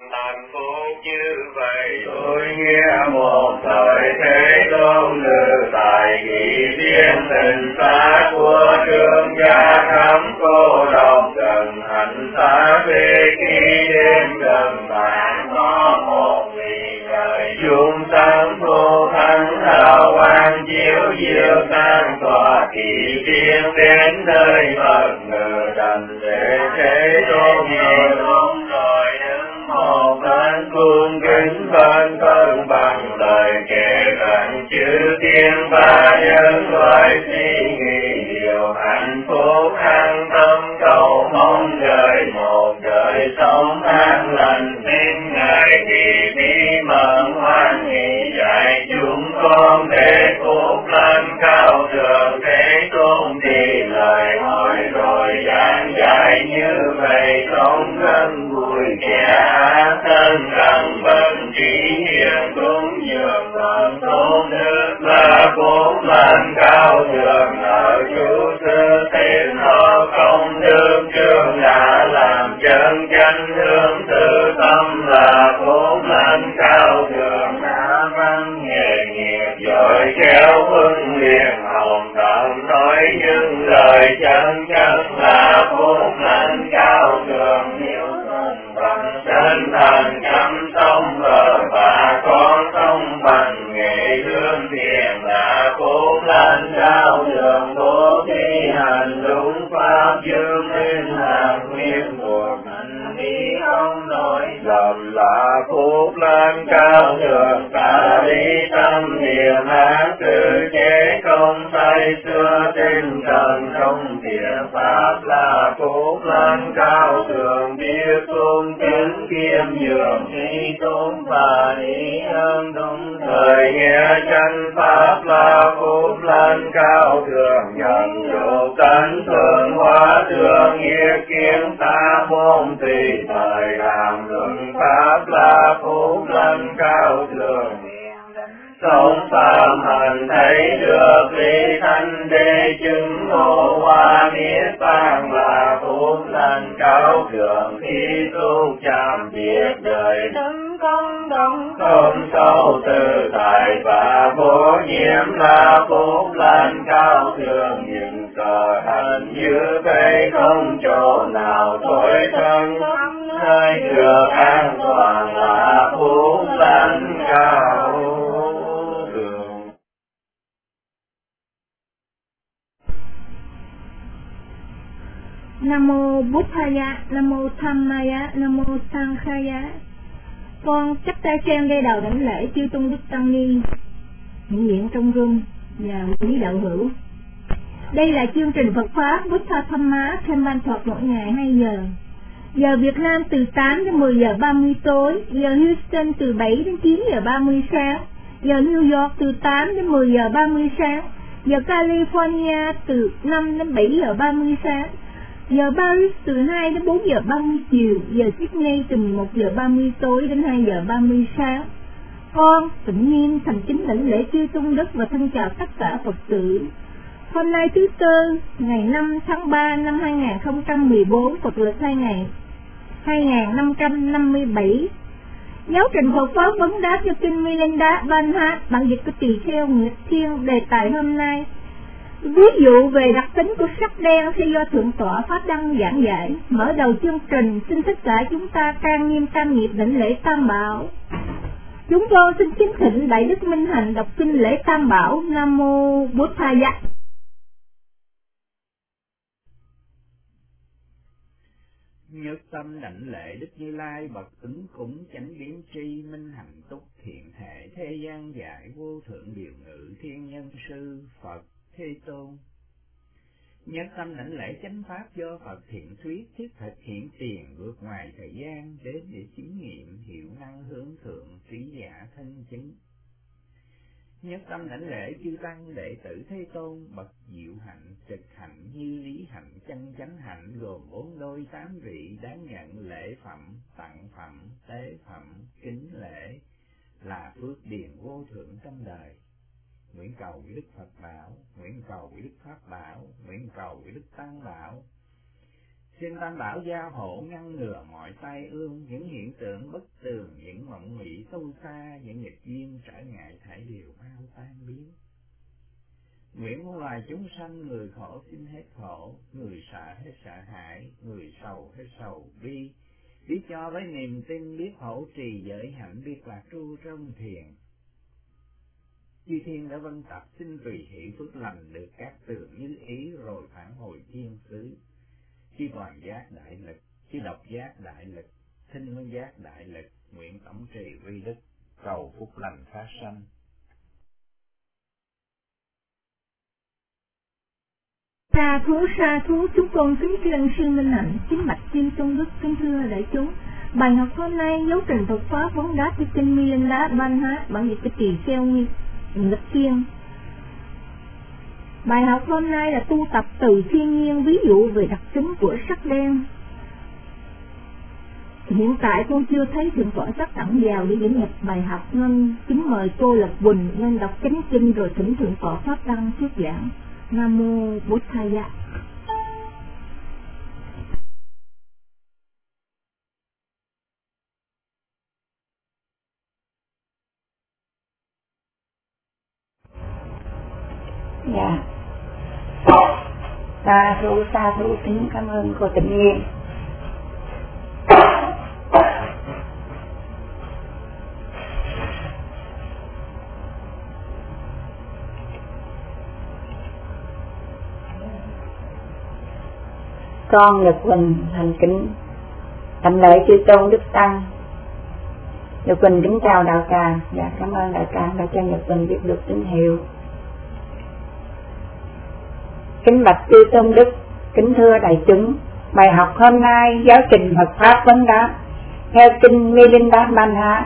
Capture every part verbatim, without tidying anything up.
hạnh phúc như vậy. Tôi nghe một thời Thế Tôn lự tại kỳ tiên tình xa của trương gia khắp cô độc gần hạnh xa về khi đêm gần bạn có một vị trời chúng tăng vô thắng hào quang chiếu diệu sang tòa kỳ tiên đến nơi Phật ngự đảnh lễ Thế Tôn rồi đứng một bên cung kính bên thân bằng lời kể cận chư tiên ba nhân loại suy nghĩ điều hạnh phúc an tâm cầu mong đời một đời sống an lành tin ngài thì bí mật hoan hỷ dạy chúng con để phúc lên cao thượng Thế Tôn thì lời hỏi rồi giảng dạy như vậy sống gần vui kẻ thân rằng bên trí hiền cũng dường còn tôn đức là phúc lên cao thượng ở chủ sư thiên họ công đức trường đã làm chân chánh hướng tự tâm là phúc lên cao thượng đã văn nghề nghiệp giỏi khéo huấn luyện hồng tâm nói những lời chân chánh là phúc lên cao thượng hiểu thân bằng chân thành chăm sông ở bà con sông bằng nghệ lương thiện là phúc lên cao thượng bố thí hành đúng pháp dương nên làm nguyên cuộc hành đi không nổi lầm là phúc lên cao thượng ta lý tâm niệm ác tự chế công tay xưa tinh thần trong thiện pháp là phúc lên cao thượng biết tôn kính kiêm nhường thi tôn và ý ơn đúng thời nghe chân pháp là phúc lên cao thượng nhận độ tánh thường hóa thường nghĩa kiến ta môn tùy thời làm luận pháp là phúc lên cao thượng sống phạm hành thấy được lý thanh đế chứng ngộ hoa niết bàn là phúc lên cao thượng khi tu chạm biết đời đấng công đồng không sâu tự tại và vô nhiễm là phúc lên cao thượng những sở hành như vậy không chỗ nào tối thân nơi được an toàn là phúc lên cao. Nam mô Buddhaya, Nam mô Dhammaya, Nam mô Sanghaya. Con chắp tay sen gây đầu đảnh lễ chư tôn đức tăng ni hiện diện trong rung và quý đạo hữu. Đây là chương trình Phật pháp Buddha Dhamma thêm ban thuật mỗi ngày hai giờ. Giờ Việt Nam từ tám đến mười giờ ba mươi tối, giờ Houston từ bảy đến chín giờ ba mươi sáng, giờ New York từ tám đến mười giờ ba mươi sáng, giờ California từ năm đến bảy giờ ba mươi sáng, giờ Paris từ hai đến bốn giờ ba mươi chiều, giờ Sydney từ mười một giờ ba mươi tối đến hai giờ ba mươi sáng. Con tịnh nghiêm thành kính đảnh lễ chư tôn đức và thân chào tất cả Phật tử. Hôm nay thứ tư, ngày năm tháng ba năm hai nghìn không trăm mười bốn, Phật lịch hai ngày hai nghìn năm trăm năm mươi bảy. Giáo trình Phật pháp vấn đáp cho kinh Milinda Banhat, bản dịch của tỳ kheo Nguyệt Thiên. Đề tài hôm nay: ví dụ về đặc tính của sắc đen khi do Thượng tọa Pháp Đăng giảng giải. Mở đầu chương trình, xin tất cả chúng ta trang nghiêm tam nghiệp đảnh lễ Tam Bảo. Chúng tôi xin kính thỉnh Đại Đức Minh Hạnh đọc kinh lễ Tam Bảo. Nam mô Buddhaya. Nhất tâm đảnh lễ Đức Như Lai bậc ứng cúng chánh biến tri minh hạnh túc thiện thể thế gian giải vô thượng điều ngự thiên nhân sư Phật Thế Tôn. Nhất tâm đảnh lễ chánh pháp do Phật thiện thuyết thiết thực hiện tiền vượt ngoài thời gian đến để chứng nghiệm hiệu năng hướng thượng trí giả thân chứng. Nhất tâm đảnh lễ chư tăng đệ tử Thế Tôn bậc diệu hạnh trực hạnh như lý hạnh chân chánh hạnh gồm bốn đôi tám vị đáng nhận lễ phẩm tặng phẩm tế phẩm kính lễ là phước điền vô thượng trong đời. Nguyện cầu với Đức Phật bảo, nguyện cầu với Đức Pháp bảo, nguyện cầu với Đức Tăng bảo. Xin Tam Bảo gia hộ ngăn ngừa mọi tai ương, những hiện tượng bất tường, những mộng mị sâu xa, những nghịch duyên trở ngại thảy đều mau tan biến. Nguyện muôn loài chúng sanh, người khổ xin hết khổ, người sợ hết sợ hãi, người sầu hết sầu bi, biết cho với niềm tin, biết hỗ trì giới hạnh, biết lạc tru trong thiền. Chư thiên đã vân tập xin tùy hỷ phước lành, được các tường như ý rồi phản hồi thiên xứ. Chư toàn giác đại lực, chư độc giác đại lực, thinh nguyên giác đại lực, nguyện tổng trì uy đức, cầu phúc lành phát sanh. Sa thú sa thú, chúng con kính tri ân sư Minh Hạnh, kính bạch chư tôn đức, kính thưa đại chúng. Bài học hôm nay dấu trình thuật pháp vốn đá của kinh Milinda Ban Hát, bản dịch của Tỳ Kheo Nguyên Lịch Thiên. Bài học hôm nay là tu tập từ thiên nhiên, ví dụ về đặc tính của sắc đen. Hiện tại con chưa thấy thượng tọa sắc tặng vào để diễn nhập bài học, nên kính mời cô Lập Quỳnh nên đọc chánh kinh rồi thỉnh thượng tọa pháp đăng thuyết giảng. Nam mô Bụt Thaya. Dạ. Sa thú sa thú, kính cảm ơn cô Tịnh Nhiên. Con Nhật Quỳnh thành kính thành lễ chư tôn đức tăng. Nhật Quỳnh kính chào đạo tràng. Dạ, cảm ơn đạo tràng đã cho Nhật Quỳnh biết được tín hiệu. Kính bạch chư tôn đức, kính thưa đại chúng, bài học hôm nay giáo trình Phật pháp vấn đáp theo kinh Milinda Ban Hát.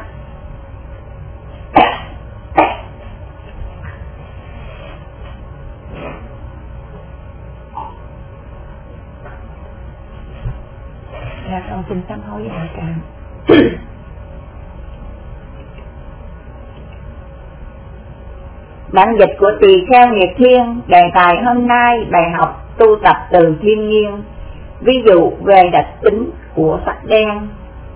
Dạ, con xin sám hối với đạo tràng. Bản dịch của Tỳ Kheo Nhiệt Thiên, đề tài hôm nay bài học tu tập từ thiên nhiên, ví dụ về đặc tính của sắc đen.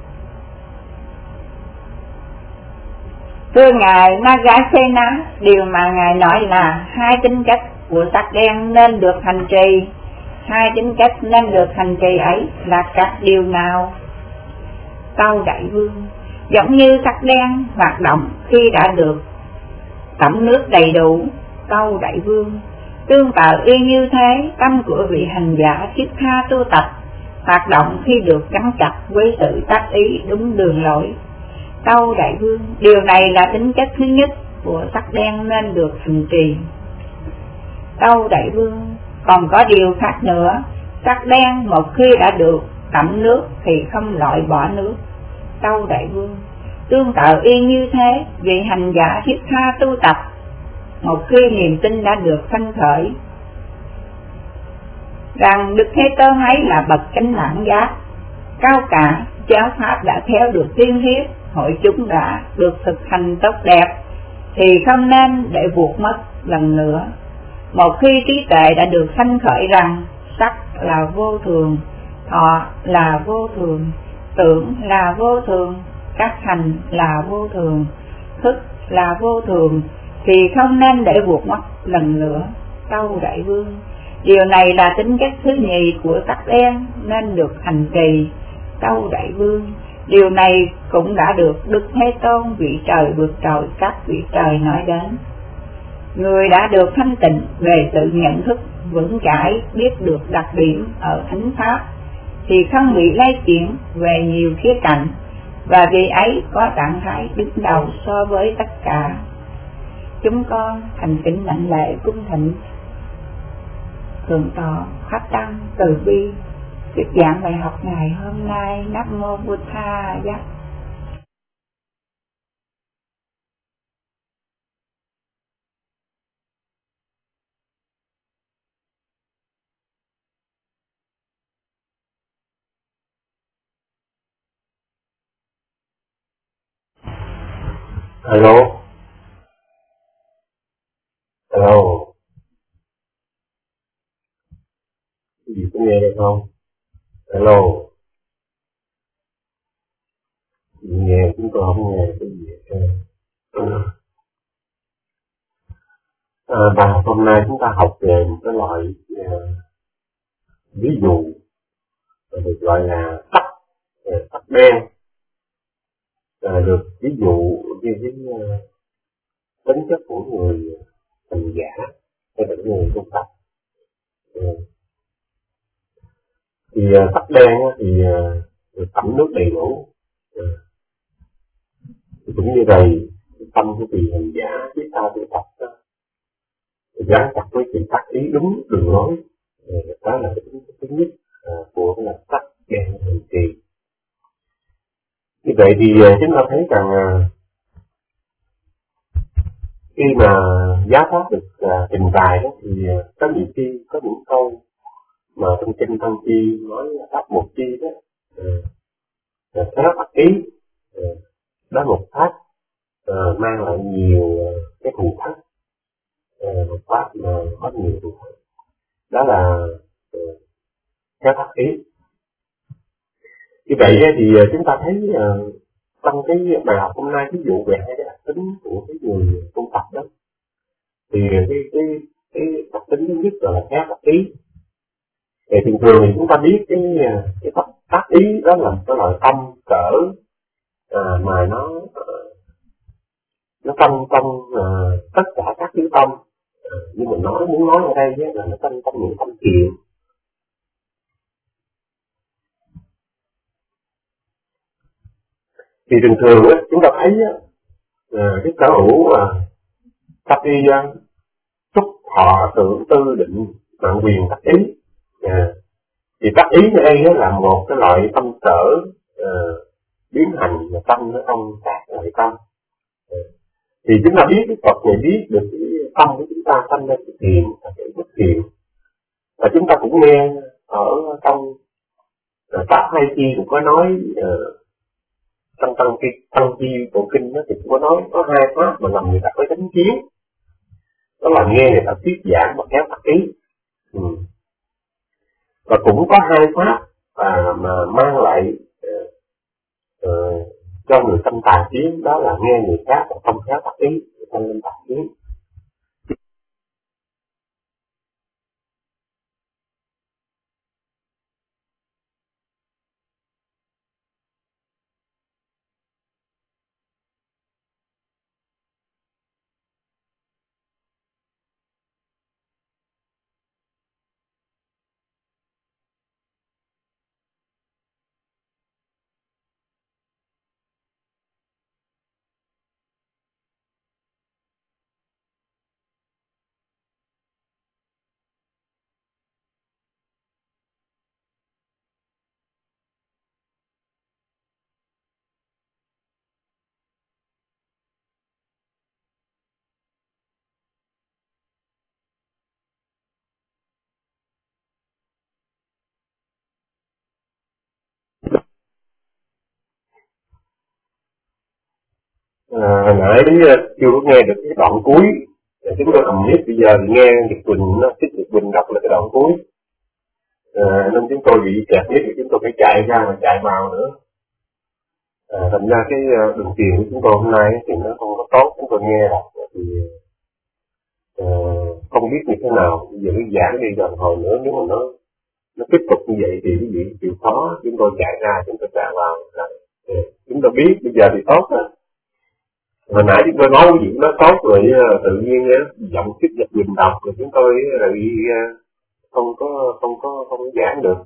Thưa Ngài Nagasena, điều mà Ngài nói là hai tính chất của sắc đen nên được hành trì. Hai tính chất nên được hành trì ấy là các điều nào? Tâu Đại Vương, giống như sắc đen hoạt động khi đã được tẩm nước đầy đủ. Tâu Đại Vương, tương tự y như thế, tâm của vị hành giả thiết tha tu tập hoạt động khi được gắn chặt với sự tác ý đúng đường lối. Tâu Đại Vương, điều này là tính chất thứ nhất của sắc đen nên được hành trì. Tâu Đại Vương, còn có điều khác nữa, sắc đen một khi đã được tẩm nước thì không loại bỏ nước. Tâu Đại Vương, tương tự y như thế, vị hành giả thiết tha tu tập một khi niềm tin đã được sanh khởi rằng Đức Thế Tôn ấy là bậc chánh đẳng giác cao cả, giáo pháp đã theo được tiên thiết, hội chúng đã được thực hành tốt đẹp, thì không nên để vụt mất lần nữa. Một khi trí tuệ đã được sanh khởi rằng sắc là vô thường, thọ là vô thường, tưởng là vô thường, các hành là vô thường, thức là vô thường, thì không nên để vụt mất lần nữa. Tâu Đại Vương, điều này là tính chất thứ nhì của sắc đen nên được hành trì. Tâu Đại Vương, điều này cũng đã được Đức Thế Tôn vị trời vượt trội các vị trời nói đến. Người đã được thanh tịnh về sự nhận thức vững chãi, biết được đặc điểm ở thánh pháp, thì không bị lay chuyển về nhiều khía cạnh, và vì ấy có trạng thái đứng đầu so với tất cả. Chúng con thành kính lãnh lễ cung thỉnh thượng tọa pháp tăng từ bi thuyết giảng bài học ngày hôm nay. Nam mô Bụt Thaya. Alo. Alo. Gì có nghe được không? Alo. Nghe chúng tôi không nghe cái gì hết. À, bài học hôm nay chúng ta học về một cái loại uh, ví dụ được gọi là tắc uh, tắc đen, uh, được ví dụ như cái uh, tính chất của người hành giả hay là người tu tập. Uh, thì uh, tắc đen uh, thì uh, tẩm nước đầy đủ, uh, cũng như vậy tâm của vị hành giả chúng ta tu tập đó gắn chặt với sự tác ý đúng đường lối. Đó là cái tính thứ nhất à, của cái lập tắc đen hành trì. Như vậy thì chúng ta thấy rằng à, khi mà giá pháp được à, trình bày đó thì à, có nhiều khi có những câu mà trong kinh Tăng Chi nói là pháp một chi đó à, theo tác ý à, đó một pháp à, mang lại nhiều à, cái thù thắng. Uh, một pháp mà có nhiều thủ thuật, đó là uh, theo tác ý. Như vậy thì uh, chúng ta thấy uh, trong cái bài học hôm nay ví dụ về hai cái đặc tính của cái người tu tập đó, thì cái cái cái đặc tính thứ nhất là theo tác ý. Thì thường thường thì chúng ta biết cái cái tác, tác ý đó là một cái loại tâm cỡ uh, mà nó uh, nó trong trong uh, tất cả các thứ tâm. Nhưng mình nói muốn nói ở đây là nó tâm tâm những tâm thiện. Thì thường thường á, chúng ta thấy á, cái sở hữu tác ý xúc thọ tưởng tư định mạng quyền tác ý. À, thì tác ý ở đây là một cái loại tâm sở uh, biến hành và tâm nó trong các loại tâm. À, thì chúng ta biết cái Phật này biết được cái tâm của chúng ta tâm ra cái thiện và cái bất thiện. Và chúng ta cũng nghe ở trong Pháp Hai Chi cũng có nói uh, trong tăng chi tăng chi bộ kinh đó thì cũng có nói có hai pháp mà làm người ta có đánh chiến, đó là nghe người ta thuyết giảng và kéo tác ý. Ừ. Và cũng có hai pháp à, mà mang lại uh, uh, cho người tâm tà kiến, đó là nghe người khác và không kéo tác ý, tâm linh tà kiến. À, nãy chưa có nghe được cái đoạn cuối, chúng tôi cầm mic bây giờ thì nghe Nhật Quỳnh nó thích Nhật Quỳnh đọc là cái đoạn cuối, à, nên chúng tôi bị kẹt mic thì chúng tôi phải chạy ra và chạy vào nữa. À, thành ra cái đường truyền của chúng tôi hôm nay thì nó không có tốt, chúng tôi nghe đọc thì à, không biết như thế nào. Bây giờ cái giảng đi gần hồi nữa nếu mà nó nó tiếp tục như vậy thì quý vị chịu khó, chúng tôi chạy ra chúng tôi chạy vào là chúng tôi biết bây giờ thì tốt rồi. Hồi nãy chúng tôi nói cái gì nó tốt rồi, tự nhiên giọng kích Nhật Quỳnh đọc rồi chúng tôi lại không có không có không có giảng được.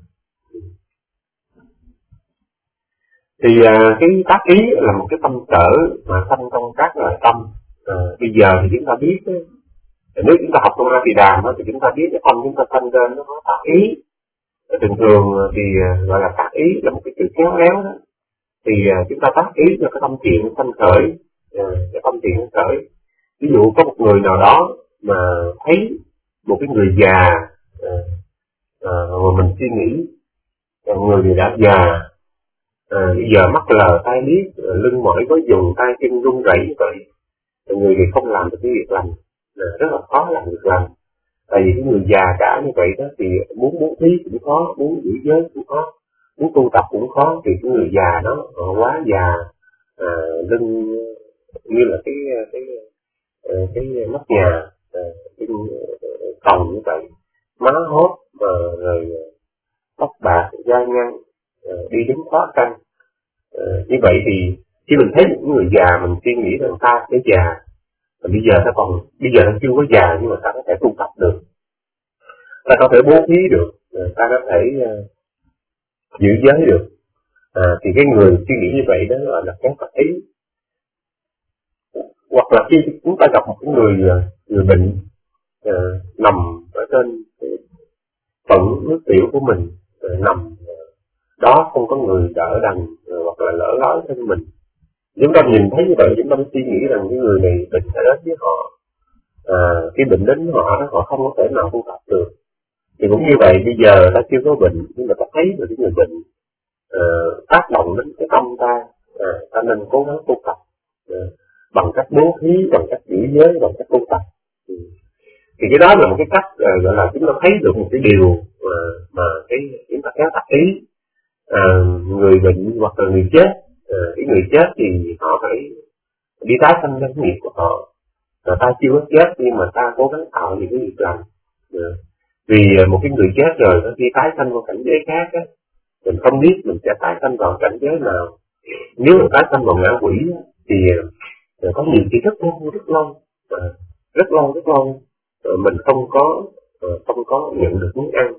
Thì à, cái tác ý là một cái tâm sở mà sanh trong các loại tâm. À, bây giờ thì chúng ta biết nếu chúng ta học trong A Tỳ Đàm thì chúng ta biết cái tâm chúng ta sanh lên nó có tác ý. Thường thường thì gọi là tác ý là một cái sự khéo léo đó. Thì à, chúng ta tác ý cho cái tâm thiện sanh khởi. À, cái tâm thiện khởi. Ví dụ có một người nào đó mà thấy một cái người già à, à, mà mình suy nghĩ người này đã già, à, bây giờ mắt lờ tai liếc, lưng mỏi có dùng, tay chân run rẩy vậy, người này không làm được cái việc làm, à, rất là khó làm việc làm. Tại vì cái người già cả như vậy đó thì muốn muốn thí cũng khó, muốn giữ giới cũng khó, muốn tu tập cũng khó, thì cái người già đó họ quá già, à, lưng như là cái cái cái, cái nóc nhà, à, cái còng như vậy, má hốt mà rồi tóc bạc da nhăn, à, đi đứng khó khăn. À, như vậy thì khi mình thấy những người già, mình suy nghĩ rằng ta sẽ già, và bây giờ ta còn bây giờ ta chưa có già nhưng mà ta có thể tu tập được, ta có thể bố thí được, ta có thể uh, giữ giới được. À, thì cái người suy nghĩ như vậy đó gọi là kém phật ý. Hoặc là khi chúng ta gặp một cái người người bệnh uh, nằm ở trên phận nước tiểu của mình, uh, nằm uh, đó không có người đỡ đần, uh, hoặc là lỡ lói trên mình, chúng ta nhìn thấy như vậy chúng ta mới suy nghĩ rằng cái người này bệnh sẽ đến với họ. À, cái bệnh đến với họ họ không có thể nào tu tập được. Thì cũng như vậy, bây giờ ta chưa có bệnh nhưng mà ta thấy được cái người bệnh uh, tác động đến cái tâm ta, à, ta nên cố gắng tu tập uh, bằng cách bố thí, bằng cách giữ giới, bằng cách tu tập. Ừ. Thì cái đó là một cái cách uh, gọi là chúng ta thấy được một cái điều uh, mà cái chúng ta kéo tập ý. Uh, người bệnh hoặc là người chết, uh, cái người chết thì họ phải đi tái sanh trong nghiệp của họ. Rồi ta chưa có chết nhưng mà ta cố gắng tạo những cái việc làm. Uh, Vì một cái người chết rồi nó khi tái sanh vào cảnh giới khác á, mình không biết mình sẽ tái sanh vào cảnh giới nào. Nếu mình tái sanh vào ngã quỷ thì có nhiều khi rất lâu, rất lâu, rất lâu, rất lâu mình không có không có nhận được miếng ăn.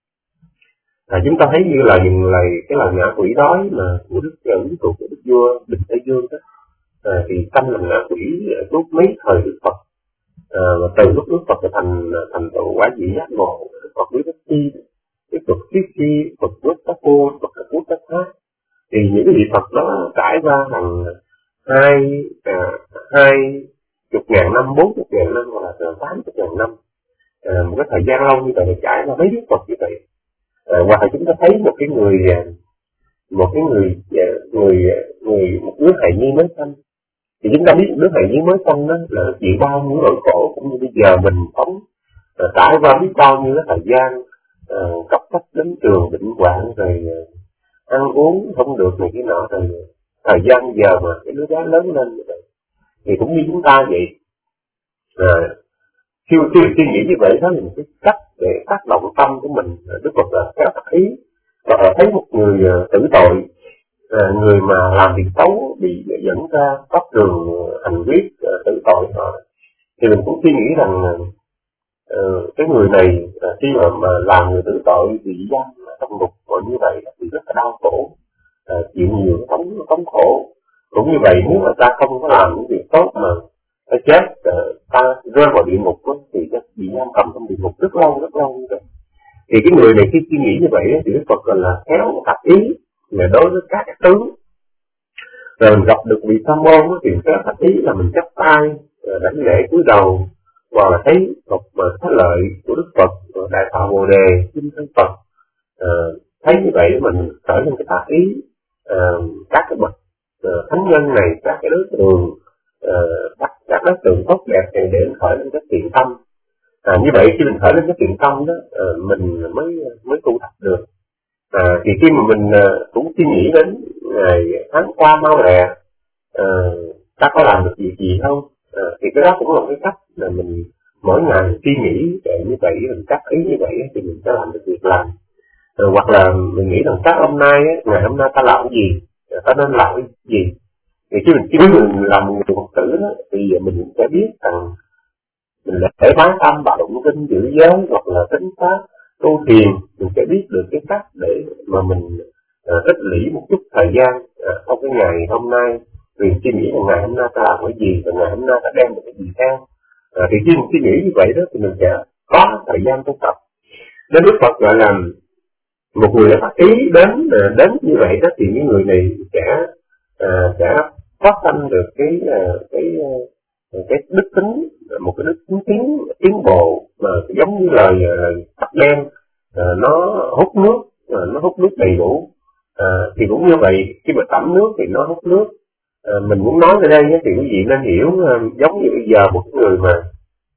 À, chúng ta thấy như là những lời cái lời ngã quỷ đói mà của đức ví dụ của đức vua Bình Tây Dương đó, à, thì sanh làm ngã quỷ suốt mấy thời Đức Phật. À, và từ lúc Đức Phật thành thành tựu quả vị giác ngộ, Đức Phật biết chi, Đức Phật biết chi, Phật biết các cô, Phật biết các khác, thì những cái vị Phật đó trải qua hàng hai à, hai chục ngàn năm, bốn chục ngàn năm hoặc là tám chục ngàn năm, à, một cái thời gian lâu như vậy để trải qua mấy Đức Phật như vậy. À, hoặc là chúng ta thấy một cái người một cái người người người một đứa hài nhi mới sanh, thì chúng ta biết đứa hài nhi mới sanh đó là chịu bao nhiêu nỗi khổ, cũng như bây giờ mình sống uh, trải qua biết bao nhiêu cái thời gian uh, cấp sách đến trường bệnh hoạn, rồi uh, ăn uống không được này cái nọ, rồi thời gian giờ mà cái đứa bé lớn lên như vậy. Thì cũng như chúng ta vậy, uh, khi khi suy nghĩ như vậy đó là một cái cách để tác động tâm của mình. Đức Phật là kéo tập ý, và thấy một người uh, tử tội, À, người mà làm việc xấu bị dẫn ra pháp trường hành quyết uh, tử tội họ, thì mình cũng suy nghĩ rằng uh, cái người này uh, khi mà, mà làm người tử tội bị giam trong ngục như vậy thì rất là đau khổ, uh, chịu nhiều thống thống khổ. Cũng như vậy, nếu mà ta không có làm những việc tốt mà ta chết, uh, ta rơi vào địa ngục đó, thì ta bị giam cầm trong địa ngục rất lâu rất lâu như vậy. Thì cái người này khi suy nghĩ như vậy thì Đức Phật gọi là khéo tập ý. Mà đối với các tướng, rồi mình gặp được vị sa môn thì cái thật ý là mình chắp tay đảnh lễ cúi đầu, hoặc là thấy một thánh lợi của Đức Phật, Đại Thọ Bồ Đề, Kinh Thân Phật, à, thấy như vậy mình khởi lên cái tác ý, à, các cái bậc à, thánh nhân này, các cái đối tượng, à, các, các đối tượng tốt đẹp này để khởi lên cái thiện tâm. À, như vậy khi mình khởi lên cái thiện tâm đó, à, mình mới mới tu tập được. À, thì khi mà mình uh, cũng suy nghĩ đến ngày tháng qua mau lẹ, uh, ta có làm được việc gì không, uh, thì cái đó cũng là cái cách là mình mỗi ngày suy nghĩ để như vậy, mình chắc ý như vậy thì mình sẽ làm được việc làm. Uh, hoặc là mình nghĩ rằng các hôm nay, ngày hôm nay ta làm cái gì, ta nên làm cái gì. Thì khi mình khi mình làm một người Phật tử đó, thì mình sẽ biết rằng mình để bán tâm và động kinh giữ giới, hoặc là tính pháp tu thiền, mình sẽ biết được cái cách để mà mình uh, tích lũy một chút thời gian uh, trong cái ngày hôm nay, vì suy nghĩ là ngày hôm nay ta làm cái gì và ngày hôm nay ta đem được cái gì theo. Uh, thì khi mình suy nghĩ như vậy đó thì mình sẽ có thời gian tu tập. Nên Đức Phật gọi là một người đã phát ý đến uh, đến như vậy đó, thì những người này sẽ uh, sẽ phát sinh được cái uh, cái uh, cái đức tính, một cái đức tính tiến tiến bộ mà giống như lời tắc đen, à, nó hút nước, à, nó hút nước đầy đủ. À, thì cũng như vậy, khi mà tẩm nước thì nó hút nước. À, mình muốn nói ở đây thì quý vị nên hiểu, à, giống như bây giờ một người mà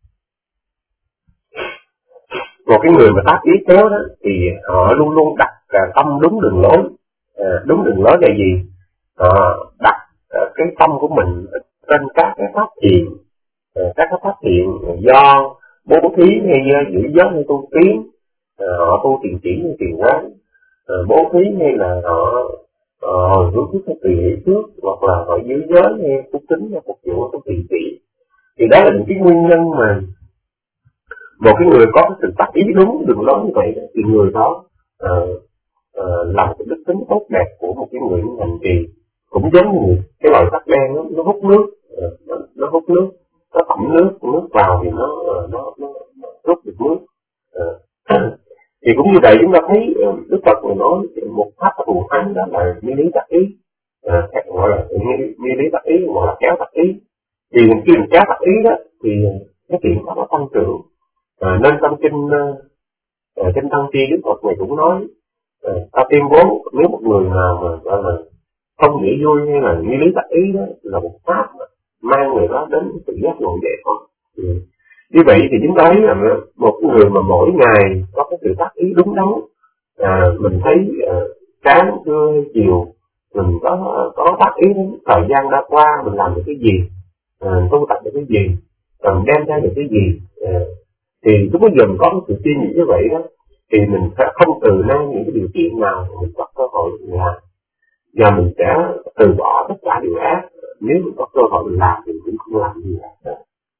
một cái người mà tác ý khéo đó, thì họ luôn luôn đặt à, tâm đúng đường lối. À, đúng đường lối là gì? À, đặt à, cái tâm của mình trên các cái pháp thiện, à, các cái pháp thiện do bố thí hay giữ giới hay tu tiến, à, họ tu tiền chỉ hay tiền quán, à, bố thí hay là họ hồi hướng trước hay tùy hỷ trước, hoặc là họ giữ giới hay tu tính hay phục vụ tu tiền chỉ. Thì đó là những cái nguyên nhân mà một cái người có cái sự tác ý đúng đường lối như vậy thì người đó uh, uh, làm cái đức tính tốt đẹp của một cái người hành trì. Cũng giống như cái loại tắc đen nó, nó hút nước, uh, nó, nó hút nước, nó tẩm nước, nước vào thì nó uh, nó, nó, nó rút được nước. Uh, thì cũng như vậy chúng ta thấy uh, Đức Phật người nói một pháp thù thắng đó là như lý tác ý, uh, gọi là như lý tác ý, gọi là kéo tác ý. Thì khi mình kéo tác ý đó thì cái chuyện đó nó tăng trưởng. À, nên trong kinh uh, kinh Tăng Chi Đức Phật này cũng nói uh, ta tuyên bố nếu một người nào mà gọi là không nghĩ vui hay là như lý tác ý đó là một pháp mà mang người đó đến sự giác ngộ giải thoát. Ừ. Như vậy thì chúng ta thấy rằng một người mà mỗi ngày có cái sự tác ý đúng đắn, à, mình thấy uh, sáng trưa chiều mình có có tác ý đến thời gian đã qua mình làm được cái gì, à, tu tập được cái gì, và mình đem ra được cái gì. À, thì lúc bây giờ mình có cái sự suy nghĩ như vậy đó thì mình sẽ không từ nay những cái điều kiện nào mình có cơ hội làm, và mình sẽ từ bỏ tất cả điều ác. Nếu mình có cơ hội làm thì mình cũng không làm gì hết.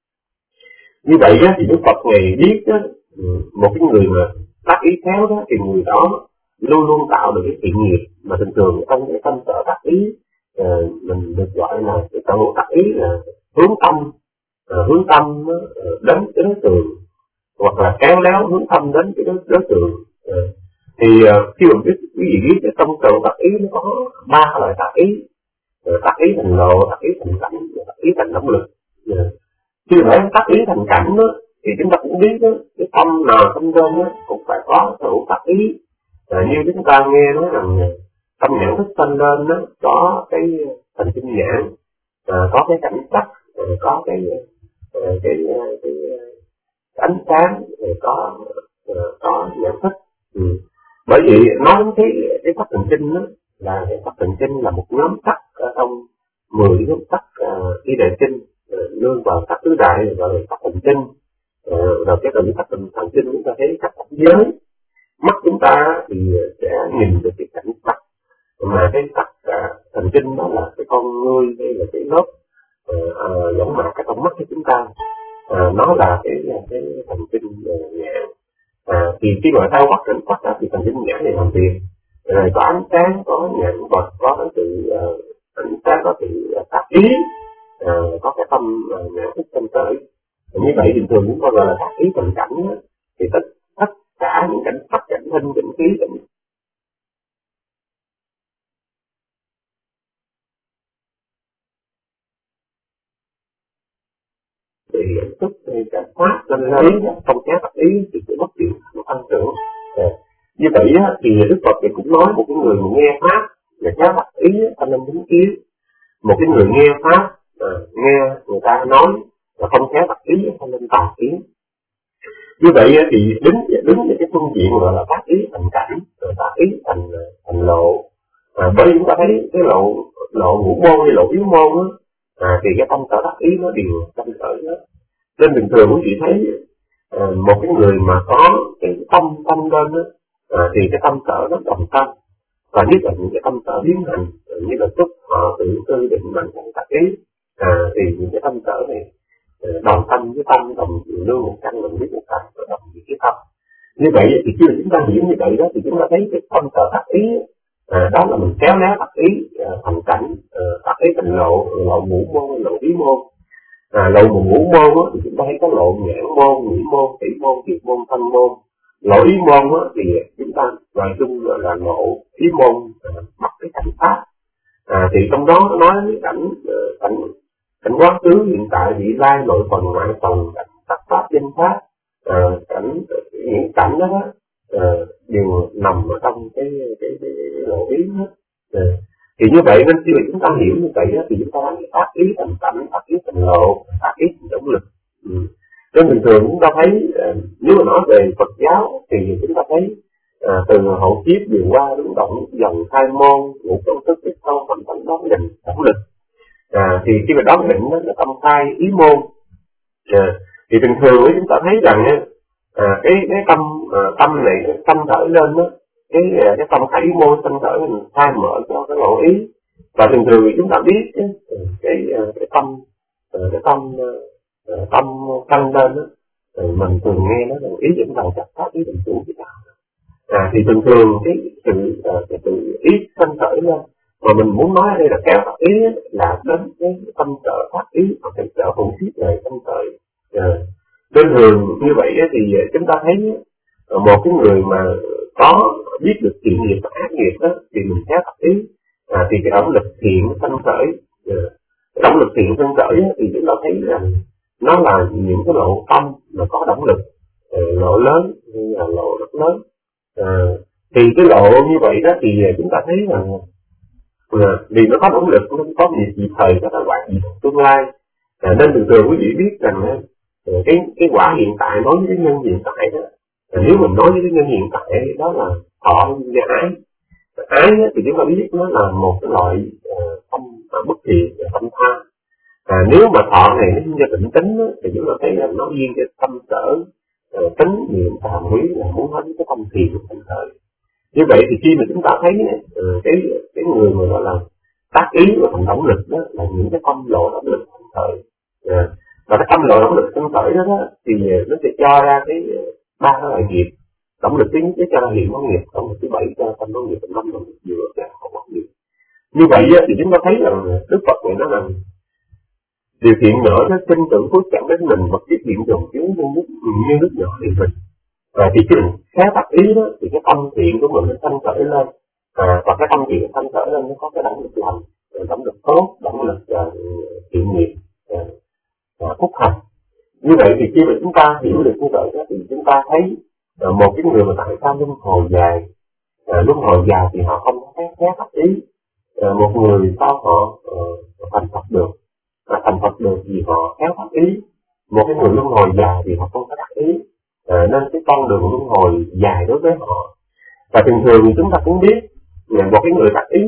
Như vậy đó, thì Đức Phật này biết đó, một cái người mà tác ý khéo đó thì người đó luôn luôn tạo được cái thiện nghiệp. Mà thường thường trong cái tâm sở tác ý mình được gọi là cái tâm tác ý là hướng tâm, hướng tâm đến cái đối tượng, hoặc là kéo léo hướng tâm đến cái đối, đối tượng. À, thì uh, khi mà biết quý vị biết cái tâm cầu tác ý nó có ba loại tác ý: tác ý thành lộ, tác ý thành cảnh, tác ý thành động lực. À, khi mà nói tác ý thành cảnh đó, thì chúng ta cũng biết đó, cái tâm nào tâm đơn đó cũng phải có đủ tác ý. À, như chúng ta nghe nói rằng tâm nhãn thức sanh lên đó có cái thần kinh nhãn, à, có cái cảnh sắc, à, có cái cái cái, cái, cái ánh sáng, có có nhận thức. Ừ. Bởi vì nói đến cái cái sắc thần kinh đó là cái sắc thần kinh là một nhóm sắc ở trong mười nhóm sắc uh, y đề kinh, uh, nương vào sắc tứ đại gọi là sắc thần kinh. Uh, rồi cái từ sắc thần kinh chúng ta thấy sắc cảnh giới, mắt chúng ta thì sẽ nhìn được cái cảnh sắc, mà cái sắc uh, thần kinh đó là cái con ngươi hay là cái lớp uh, giống mạc ở trong mắt của chúng ta. À, nó là cái cái thần kinh uh, nhãn. À, thì khi mà thao quát cảnh quát đó thì thần kinh nhãn này làm việc, rồi có ánh sáng, có nhãn vật, có cái sự uh, ánh sáng, có sự uh, tác ý, uh, có cái tâm uh, nhãn thức tâm tới. Như vậy bình thường chúng ta gọi là tác ý tình cảnh đó, thì tất tất cả những cảnh sắc, cảnh hình, cảnh khí, cảnh thì thức thì cả pháp nên ý không kéo tác ý thì sẽ mất chuyện nó tăng trưởng. À, như vậy á, thì Đức Phật thì cũng nói một cái người mà nghe pháp là kéo tác ý anh nên đứng kiến, một cái người nghe pháp à, nghe người ta nói là không kéo tác ý anh nên tà kiến. Như vậy á, thì đứng đứngในcái phương diện gọi là tác ý thành cảnh, rồi tác ý thành thành lộ. À, bởi vì chúng ta thấy cái lộ lộ ngũ môn hay lộ yếu môn á, à, thì cái tâm sở tác ý nó đều tâm sở hết. Nên bình thường quý vị thấy à, một cái người mà có cái tâm tâm lên á, à, thì cái tâm sở nó đồng tâm, và nhất là những cái tâm sở biến hành như là xúc họ tự tư định mạnh thành tác ý, à, thì những cái tâm sở này đồng tâm với tâm, đồng lương một căn, đồng biết một căn, đồng với cái tâm. Như vậy thì khi chúng ta hiểu như vậy đó thì chúng ta thấy cái tâm sở tác ý, à, đó là mình kéo léo tác ý à, thành cảnh, à, tác ý thành lộ, lộ ngũ môn, lộ ý môn. À, lộ một ngũ môn á, thì chúng ta thấy có lộ nhãn môn, nhĩ môn, tỷ môn, kiệt môn, thanh môn. Lộ ý môn á, thì chúng ta nói chung là lộ ý môn à, mặc cái cảnh pháp. À, thì trong đó nó nói cái cảnh cảnh cảnh quá khứ, hiện tại, vị lai, nội phần, ngoại phần, cảnh sắc pháp, danh pháp, à, cảnh những cảnh đó, đó à, đều nằm ở trong cái cái, cái, cái lộ ý hết. À, thì như vậy nên khi mà chúng ta hiểu như vậy đó, thì chúng ta tác ý thành cảnh, tác ý thành lộ, tác ý thành động lực. Ừ. Nên bình thường chúng ta thấy uh, nếu mà nói về Phật giáo thì chúng ta thấy à, từ hậu kiếp điều qua đúng động dòng khai môn ngũ công thức tiếp sau thành tánh đón định động lực. À, thì khi mà đón định đó, nó tâm khai ý môn. À, thì bình thường chúng ta thấy rằng à, cái cái tâm à, tâm này tâm khởi lên đó, cái cái tâm khai ý môn tâm khởi mình khai mở cho cái lộ ý. Và thường thường chúng ta biết cái cái, cái tâm cái tâm tâm tăng lên đó, mình thường nghe nó ý dẫn đầu chặt pháp ý định chủ cái đạo. À, thì thường thường cái sự cái sự ý sanh khởi lên mà mình muốn nói ở đây là kéo pháp ý là đến cái tâm trợ pháp ý hoặc là trợ phụ thiết về tâm khởi. À, đơn thường như vậy thì chúng ta thấy một cái người mà có biết được thiện nghiệp và ác nghiệp đó thì mình kéo pháp ý. À, thì cái động lực thiện sanh khởi, à, cái động lực thiện sanh khởi thì chúng ta thấy rằng nó là những cái lộ tâm mà có động lực, à, lộ lớn hay là lộ rất lớn. À, thì cái lộ như vậy đó thì chúng ta thấy rằng à, vì nó có động lực nó có việc gì thời có thể quả gì tương lai. À, nên thường thường quý vị biết rằng à, cái cái quả hiện tại nói với cái nhân hiện tại đó, à, nếu mình nói với cái nhân hiện tại đó là thọ với ái. Ái thì chúng ta biết nó là một cái loại uh, tâm uh, bất thiện, tâm tham. À, nếu mà thọ này nó do định tính thì chúng ta thấy là nó duyên cái tâm sở uh, tính niệm tàm quý là muốn hết cái tâm thiện của tâm thời. Như vậy thì khi mà chúng ta thấy uh, cái cái người mà gọi là tác ý và thành động lực đó là những cái tâm lộ động lực tâm thời. Uh, và cái tâm lộ động lực tâm thời đó, đó thì uh, nó sẽ cho ra cái uh, ba cái loại nghiệp. Động lực thứ nhất cho là hiện hóa nghiệp, động lực thứ bảy cho tâm hóa nghiệp, tâm năm động lực dựa cho hậu hóa nghiệp. Như vậy thì chúng ta thấy rằng Đức Phật này nó là điều kiện nhỏ nó tin tưởng phước chẳng đến mình vật chất hiện dùng chiếu như nước như nước nhỏ thì mình. Và thì khi mình khá tác ý đó thì cái tâm thiện của mình nó sanh khởi lên. À, và cái tâm thiện sanh khởi lên nó có cái động lực lành, động lực tốt, động lực uh, thiện nghiệp, uh, uh, phúc hành. Như vậy thì khi mà chúng ta hiểu được như vậy đó, thì chúng ta thấy À, một cái người mà tại sao luân hồi dài, à, luân hồi dài thì họ không có khé pháp ý. À, một người sao họ uh, thành Phật được, à, thành Phật được thì họ khéo pháp ý. Một cái người luân hồi dài thì họ không có đắc ý. À, nên cái con đường luân hồi dài đối với họ. Và thường thường thì chúng ta cũng biết à, một cái người đắc ý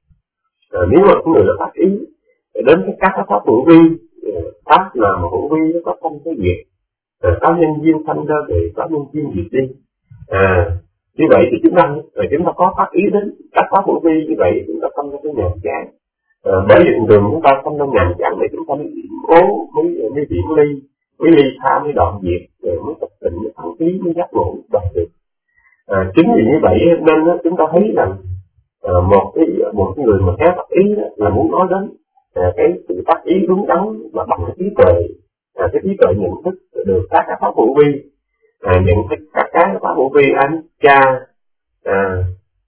à, nếu mà cái người đã đắc ý đến cái các pháp hữu vi, pháp nào mà hữu vi nó có không cái việc. À, có nhân duyên sanh ra để có nhân duyên diệt đi. À, như vậy thì chúng ta chúng ta có phát ý đến các pháp hữu vi như vậy chúng ta không có cái nhàm chán. À, bởi vì thường chúng ta không có nhàm chán để chúng ta mới cố mới mới viễn ly, mới ly tha, mới đoạn diệt, rồi mới tập tịnh, mới thắng khí, mới giác ngộ đạt được. À, chính vì như vậy nên đó, chúng ta thấy rằng à, một cái một người mà khá phát ý đó, là muốn nói đến à, cái sự phát ý đúng đắn mà bằng cái trí tuệ. À, cái trí tuệ nhận thức được các cái pháp hữu vi, à, nhận thức các cái pháp hữu vi anh cha, à,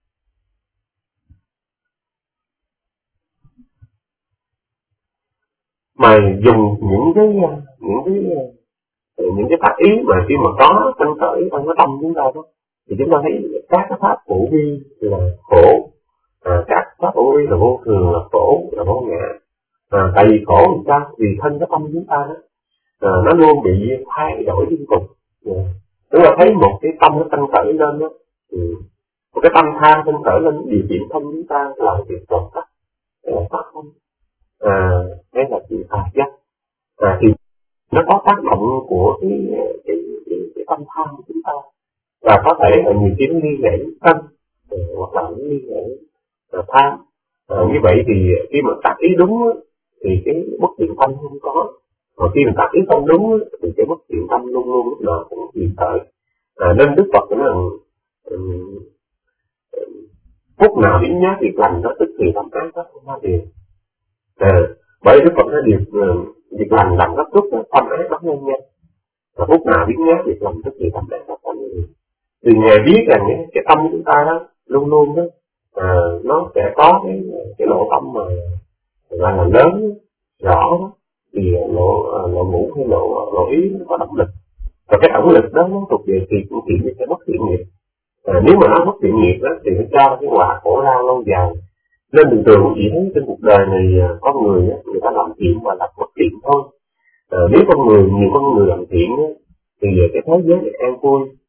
mà dùng những cái những cái những cái pháp ý mà khi mà có sanh khởi trong cái tâm chúng ta đó, thì chúng ta thấy các cái pháp hữu vi là khổ, à, các pháp hữu vi là vô thường, là khổ, là vô ngã. À, tại vì khổ làm sao? Vì thân cái tâm chúng ta đó. À, nó luôn bị thay đổi liên tục. Yeah. Chúng ta thấy một cái tâm nó sanh khởi lên đó, ừ. một cái tâm tham sanh khởi lên điều kiện tâm chúng ta là việc trộm cắp, hay là phát không, à, hay là sự tà giác, à, thì nó có tác động của cái cái cái, cái tâm tham của chúng ta, và có thể là nhiều khi nó liên hệ đến tâm, à, hoặc là nó liên hệ đến tham. À, như vậy thì khi mà tác ý đúng thì cái bất thiện tâm không có. Mà khi mình tác ý không đúng thì cái bất thiện tâm luôn luôn lúc nào cũng hiện tại. À, nên Đức Phật nói rằng um, phút nào biến nhát việc lành đó tức thì tâm ác đó không ra điều. À, bởi Đức Phật nói điều uh, việc lành làm gấp rút đó, tâm ác đó nhanh nhanh. Và phút nào biến nhát việc lành tức thì tâm ác đó không ra điều. Thì Ngài biết rằng cái, cái tâm của chúng ta đó luôn luôn đó à, nó sẽ có cái cái lộ tâm mà là, là lớn rõ đó. Thì lộ lộ ngũ hay lộ lộ ý nó có động lực, và cái động lực đó nó thuộc về thiện của thiện với cái bất thiện nghiệp. À, nếu mà nó bất thiện nghiệp đó thì nó cho cái quả khổ đau lâu dài. Nên bình thường chỉ thấy trên cuộc đời này con người người ta làm thiện và làm bất thiện thôi. À, nếu con người nhiều con người làm thiện đó, thì cái thế giới này an vui.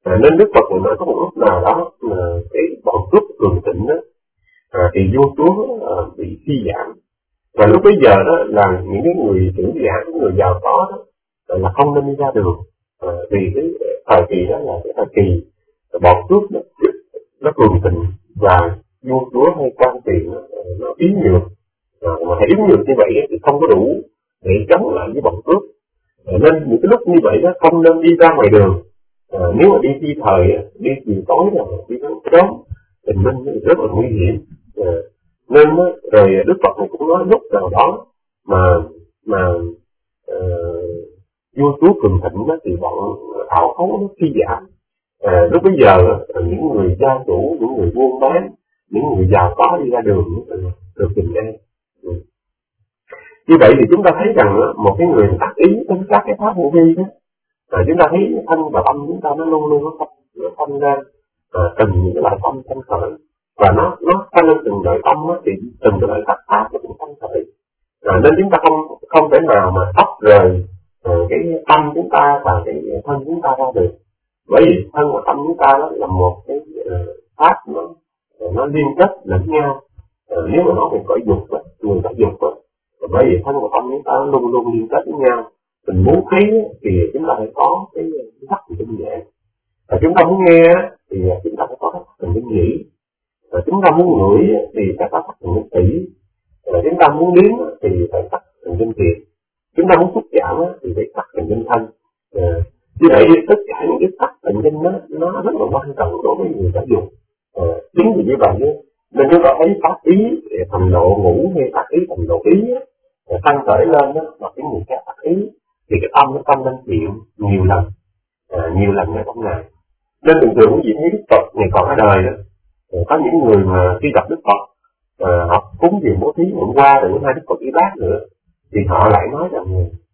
À, nên Đức Phật này nói có một lúc nào đó mà cái bọn cướp cường thịnh đó, à, thì vua chúa à, bị suy giảm. Và lúc bấy giờ đó là những cái người trưởng giả, những người giàu có đó là không nên đi ra đường, à, vì cái thời kỳ đó là cái thời kỳ bọn cướp đó, nó cường thịnh và vua chúa hay quan tiền nó, nó yếu nhược, à, mà yếu nhược như vậy thì không có đủ để chống lại với bọn cướp. À, nên những cái lúc như vậy đó không nên đi ra ngoài đường. À, nếu mà đi khi thời đi chiều tối là đi sáng sớm tình minh rất là nguy hiểm. À, nên đó, rồi Đức Phật này cũng nói lúc nào đó mà mà uh, vua chúa cường thịnh đó, thì bọn ảo khấu nó suy giảm. À, lúc bây giờ những người gia chủ, những người buôn bán, những người giàu có đi ra đường được bình an. Ừ. Như vậy thì chúng ta thấy rằng một cái người tác ý đến các cái pháp vô vi đó, à, chúng ta thấy thân và tâm chúng ta nó luôn luôn nó phân, nó phân ra à, từng những cái loại tâm sanh khởi, và nó nó phân lên từng loại tâm đó, thì từng cái loại tác pháp nó cũng sanh khởi. À, nên chúng ta không không thể nào mà tách rời à, cái tâm chúng ta và cái thân chúng ta ra được, bởi vì thân và tâm chúng ta đó là một cái uh, pháp nó nó liên kết lẫn nhau. À, nếu mà nói về cõi dục đó, người ta dục đó, bởi vì thân và tâm chúng ta luôn luôn liên kết với nhau. Mình muốn thấy thì chúng ta phải có cái sắc tinh nhẹ, và chúng ta muốn nghe thì chúng ta phải có sắc thần kinh nhĩ, và chúng ta muốn ngửi thì phải có sắc thần kinh tỷ, và chúng ta muốn nếm thì phải sắc thần kinh thiệt, chúng ta muốn xúc chạm thì phải sắc thần kinh thân. À, như vậy tất cả những cái sắc thần kinh nó nó rất là quan trọng đối với người ta dùng. À, chính vì như vậy nên chúng ta thấy pháp ý thành độ ngũ hay pháp ý thành độ ý tăng khởi lên đó, và cái người khác pháp ý thì cái tâm nó tâm lên chịu nhiều lần, à, nhiều lần ở trong ngày. Nên thường thường quý vị thấy Đức Phật ngày còn ở đời đó, có những người mà khi gặp Đức Phật à, họ cúng dường bố thí hôm qua rồi hai Đức Phật Di Bát nữa, thì họ lại nói rằng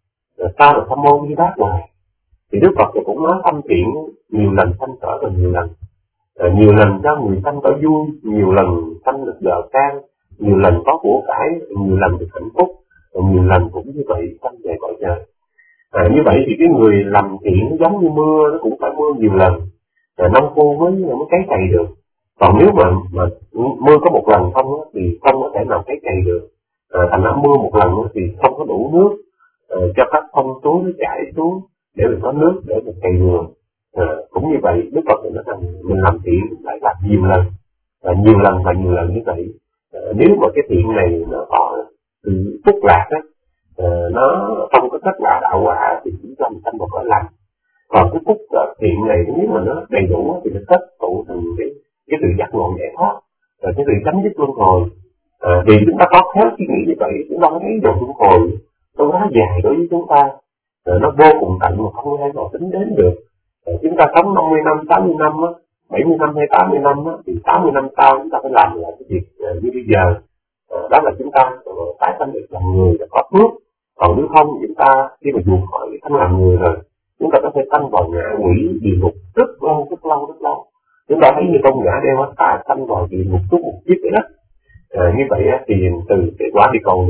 ta là tham môn Di Bát hoài. Thì Đức Phật cũng nói tâm thiện nhiều lần sanh khởi và nhiều lần, à, nhiều lần cho người sanh có vui, nhiều lần sanh được vợ can, nhiều lần có của cải, nhiều lần được hạnh phúc, nhiều lần cũng như vậy sanh về cõi trời. À, như vậy thì cái người làm thiện giống như mưa, nó cũng phải mưa nhiều lần, à, nông phu mới mới cấy cày được. Còn nếu mà mà mưa có một lần không thì không có thể nào cấy cày được. À, thành ra mưa một lần thì không có đủ nước à, cho các sông suối nó chảy xuống để mình có nước để mình cày vườn. À, cũng như vậy Đức Phật nói rằng mình làm thiện phải làm nhiều lần, à, nhiều lần và nhiều lần như vậy. À, nếu mà cái thiện này nó có sự phúc lạc á, à, nó không có kết quả đạo quả thì chúng ta sanh một cõi lành. Còn cái phúc thiện này nếu mà nó đầy đủ thì nó kết tụ thành cái cái sự giác ngộ giải thoát, và cái sự chấm dứt luân hồi. À, vì chúng ta có khéo suy nghĩ như vậy, chúng ta thấy dòng luân hồi nó quá dài đối với chúng ta, à, nó vô cùng tận mà không thể nào tính đến được. À, chúng ta sống năm mươi năm, tám mươi năm, bảy mươi năm hay tám mươi năm thì tám mươi năm sau chúng ta phải làm lại cái việc à, như bây giờ. À, đó là chúng ta tái sanh được làm người và có phước. Còn nếu không chúng ta khi mà vượt khỏi cái thân làm người rồi, chúng ta có thể sanh vào ngạ quỷ địa ngục rất lâu rất lâu rất lâu. Chúng ta thấy như công ngã đeo quá tạ sanh vào địa ngục suốt một kiếp vậy đó. À, như vậy thì từ cái quả địa cầu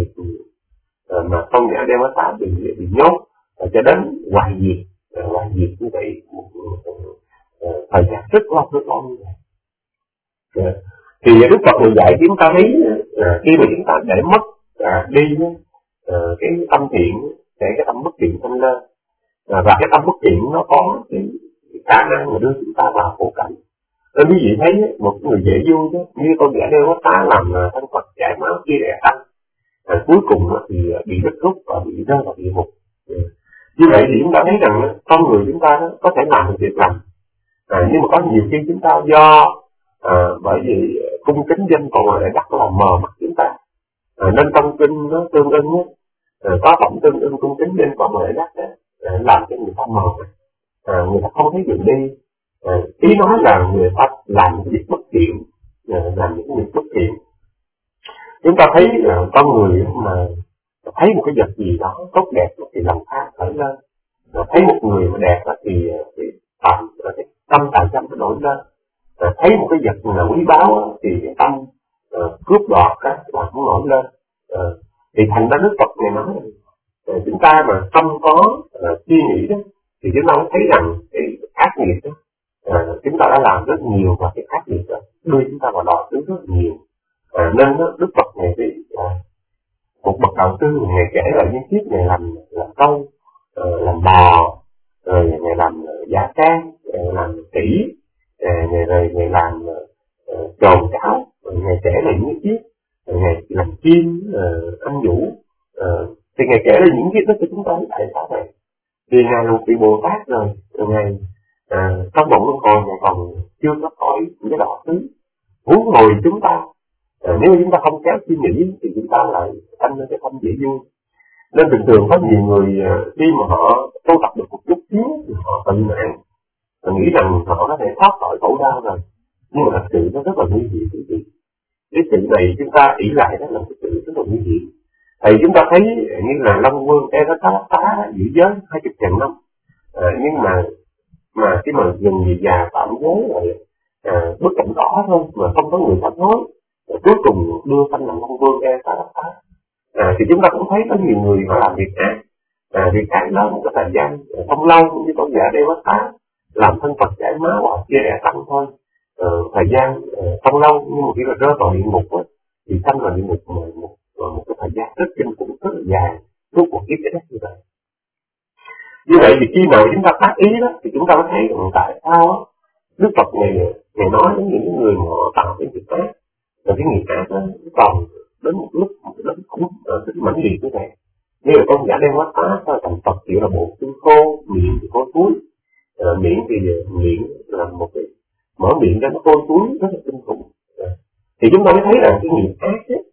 à, mà công ngã đeo quá tạ bị bị nhốt à, cho đến hoại diệt, à, hoại diệt như vậy một à, thời gian rất lâu rất lâu như vậy. À, thì Đức Phật người dạy chúng ta thấy à, khi mà chúng ta để mất à, đi à, cái tâm thiện để cái tâm bất thiện sinh lên, à, và cái tâm bất thiện nó có cái, cái khả năng mà đưa chúng ta vào khổ cảnh. Nên quý vị thấy một người dễ vui đó, như con vẽ đeo quá tá làm thân Phật chảy máu chia rẽ tăng, à, cuối cùng thì bị đứt rút và bị rơi vào địa ngục. À, như vậy thì chúng ta thấy rằng con người chúng ta đó, có thể làm được việc lành, à, nhưng mà có nhiều khi chúng ta do à, bởi vì cung kính danh còn lại đắc là mờ mắt chúng ta. À, nên trong kinh nó tương ưng á, à, có phẩm tương ưng cung kính danh còn lại đắc đó, à, làm cho người ta mờ, à, người ta không thấy đường đi. À, ý nói là người ta làm những việc bất thiện, à, làm những việc bất thiện. Chúng ta thấy là con người mà thấy một cái vật gì đó tốt đẹp thì lòng tham khởi lên, à, thấy một người mà đẹp thì thì tâm cái tâm tài tâm nó nổi lên, à, thấy một cái vật nào quý báu thì cái tâm à, cướp đoạt cái là cũng nổi lên. À, thì thành ra Đức Phật này nói à, chúng ta mà không có à, suy nghĩ đó thì chúng ta mới thấy rằng cái ác nghiệp đó à, chúng ta đã làm rất nhiều và cái khác biệt đó đưa chúng ta vào đọa xứ rất nhiều. À, nên đó, Đức Phật này thì à, một bậc đạo sư ngày kể lại những kiếp ngày làm làm câu, uh, làm bò, rồi ngày làm giả can, làm kỹ, ngày rồi ngày làm uh, tròn chảo, ngày kể lại những kiếp ngày làm chim, uh, ăn vũ, uh, thì ngày kể lại những kiếp đó cho chúng ta tại sao vậy? Vì ngài là một vị Bồ Tát rồi, rồi ngài à, trong bụng luân hồi ngài còn chưa có khỏi cái đạo xứ. Huống hồi chúng ta, à, nếu chúng ta không kéo suy nghĩ thì chúng ta lại sanh lên cái tâm dễ vui. Nên thường thường có nhiều người khi mà họ tu tập được một chút xíu thì họ tự mạng, họ nghĩ rằng họ có thể thoát khỏi khổ đau rồi, nhưng mà thật sự nó rất là nguy hiểm. Cái sự này chúng ta ỷ lại đó là một sự rất là nguy hiểm. Thì chúng ta thấy như là Long Vương Eratapata giữ giới hai chục ngàn năm, à, nhưng mà mà khi mà gần người già phạm giới rồi à, bất cảnh cỏ thôi mà không có người phản hối, cuối cùng đưa sanh làm Long Vương Eratapata. À, thì chúng ta cũng thấy có nhiều người họ làm việc ác, à, việc ác đó một cái thời gian không lâu như con giả đeo quá tá, làm thân Phật chảy máu hoặc chia rẽ tăng thôi, à, thời gian không lâu nhưng mà khi mà rơi vào địa ngục á, thì sanh vào địa ngục một, một, một cái thời gian rất kinh khủng, rất là dài, suốt một kiếp trái đất như vậy. Như vậy thì khi nào chúng ta tác ý đó thì chúng ta mới thấy rằng tại sao á Đức Phật này ngày nói đến những người mà họ tạo cái việc ác, và cái nghiệp ác đó còn đến một lúc đến cũng đến mãnh liệt như vậy. Như là con giả đen quá tá sao thành Phật kiểu là bộ xương khô, miệng thì khô túi, à, miệng thì miệng là một cái mở miệng ra nó khô túi rất là kinh khủng. À, thì chúng ta mới thấy rằng cái nghiệp ác ấy,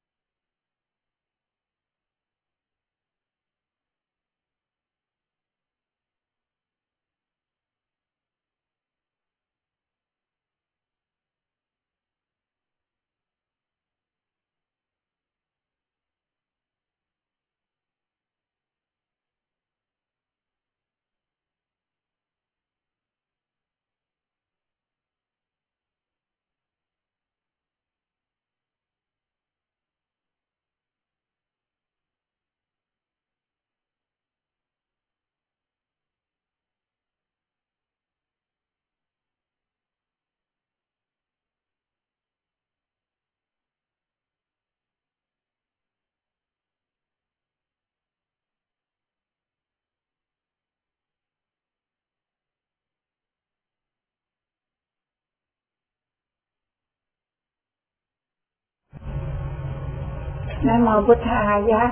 Nam mô Bụt Thầy giá.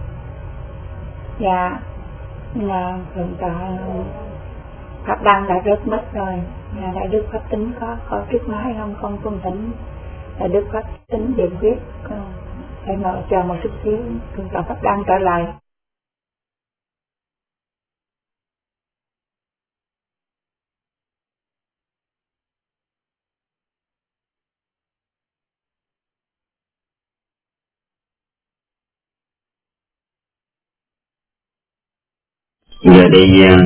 Dạ, là hiện tại Pháp Đăng đã rớt mất rồi. Nhà Đại Đức Pháp Tính có có trước máy không? Con cung thỉnh Đại Đức Pháp Tính điện quyết. Con phải ngồi chờ một chút xíu, con cho Pháp Đăng trở lại. Giờ đây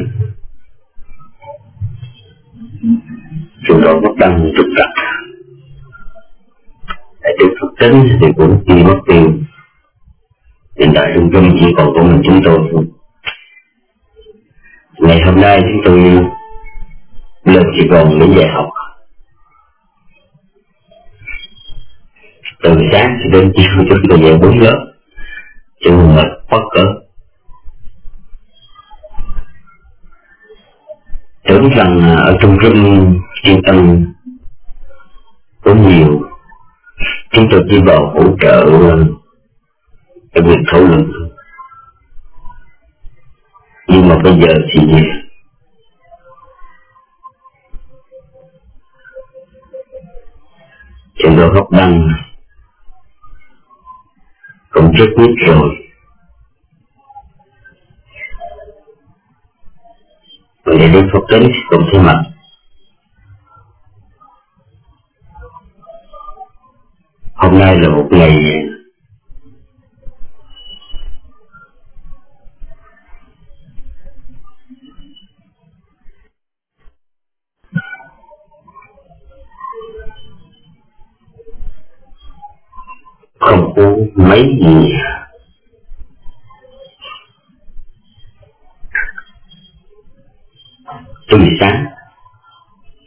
chúng tôi Pháp Đăng trục trặc Đại Đức Pháp Tính thì cũng đi mất tiền. Hiện tại trung tâm chỉ còn của mình chúng tôi thôi. Ngày hôm nay chúng tôi lên Sài Gòn để dạy học. Từ sáng cho đến chiều chúng tôi dạy bốn lớp, chung mệt bất cỡ. Tưởng rằng ở trung tâm trung tâm có nhiều, chúng tôi chỉ vào hỗ trợ cái việc thảo luận. Nhưng mà bây giờ thì trường đạo Pháp Đăng cũng rất biết rồi. Để đến Phật Tính cũng thế mặt. Hôm nay là một ngày không có mấy gì tươi sáng.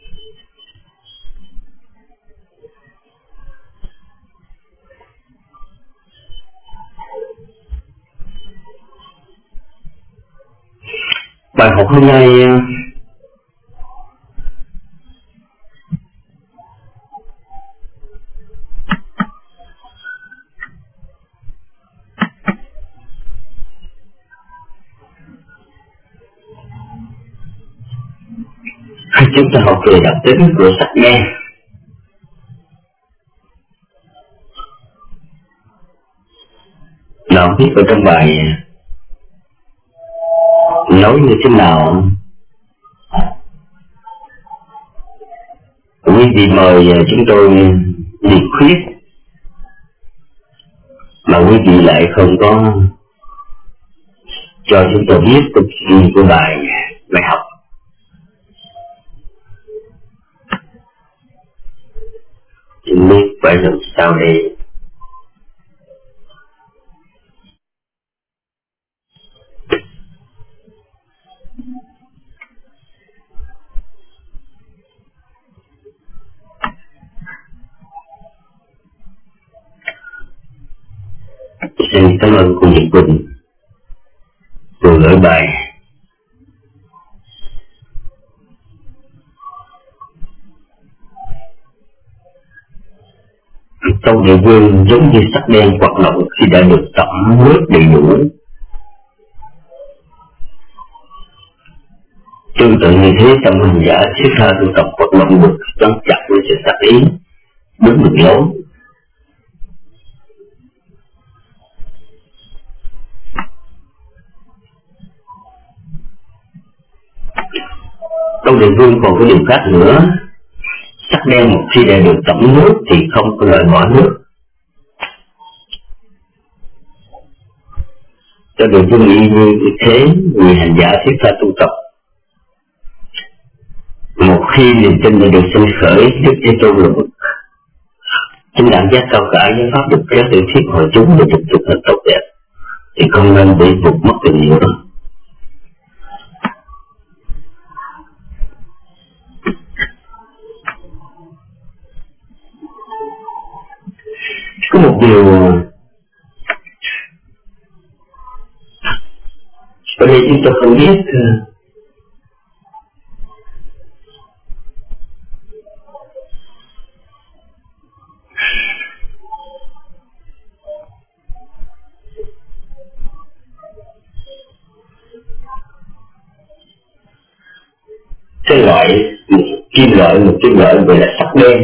Bài học hôm nay chúng ta học về đặc tính của sắc đen. Nó viết ở trong bài nói như thế nào. Quý vị mời chúng tôi liệt khuyết mà quý vị lại không có cho chúng tôi biết thực gì của bài bài học. Chúng biết phải làm sao đây. Xin cảm ơn cô Nhật Quỳnh vừa gửi bài. Trong địa vương giống như sắc đen hoạt động khi đã được tẩm nước đầy đủ. Tương tự như thế, trong hành giả thiết tha tu tập hoạt động được gắn chặt với sự sắc ý, đúng được lối. Trong địa vương còn có điều khác nữa. Sắc đen một khi đã được tẩm nước thì không có loại bỏ nước. Cho địa vương y như thế, người hành giả thiết tha tu tập, một khi niềm tin đã được sinh khởi, Đức Thế Tôn là bậc chính đẳng giác cao cả, giáo pháp được kéo tự thiết hội chúng để tiếp tục thật tốt đẹp, thì không nên bị vụt mất tình nữa. Có một điều ở đây chúng tôi không biết. Cái loại kim loại, một kim loại gọi là sắc đen,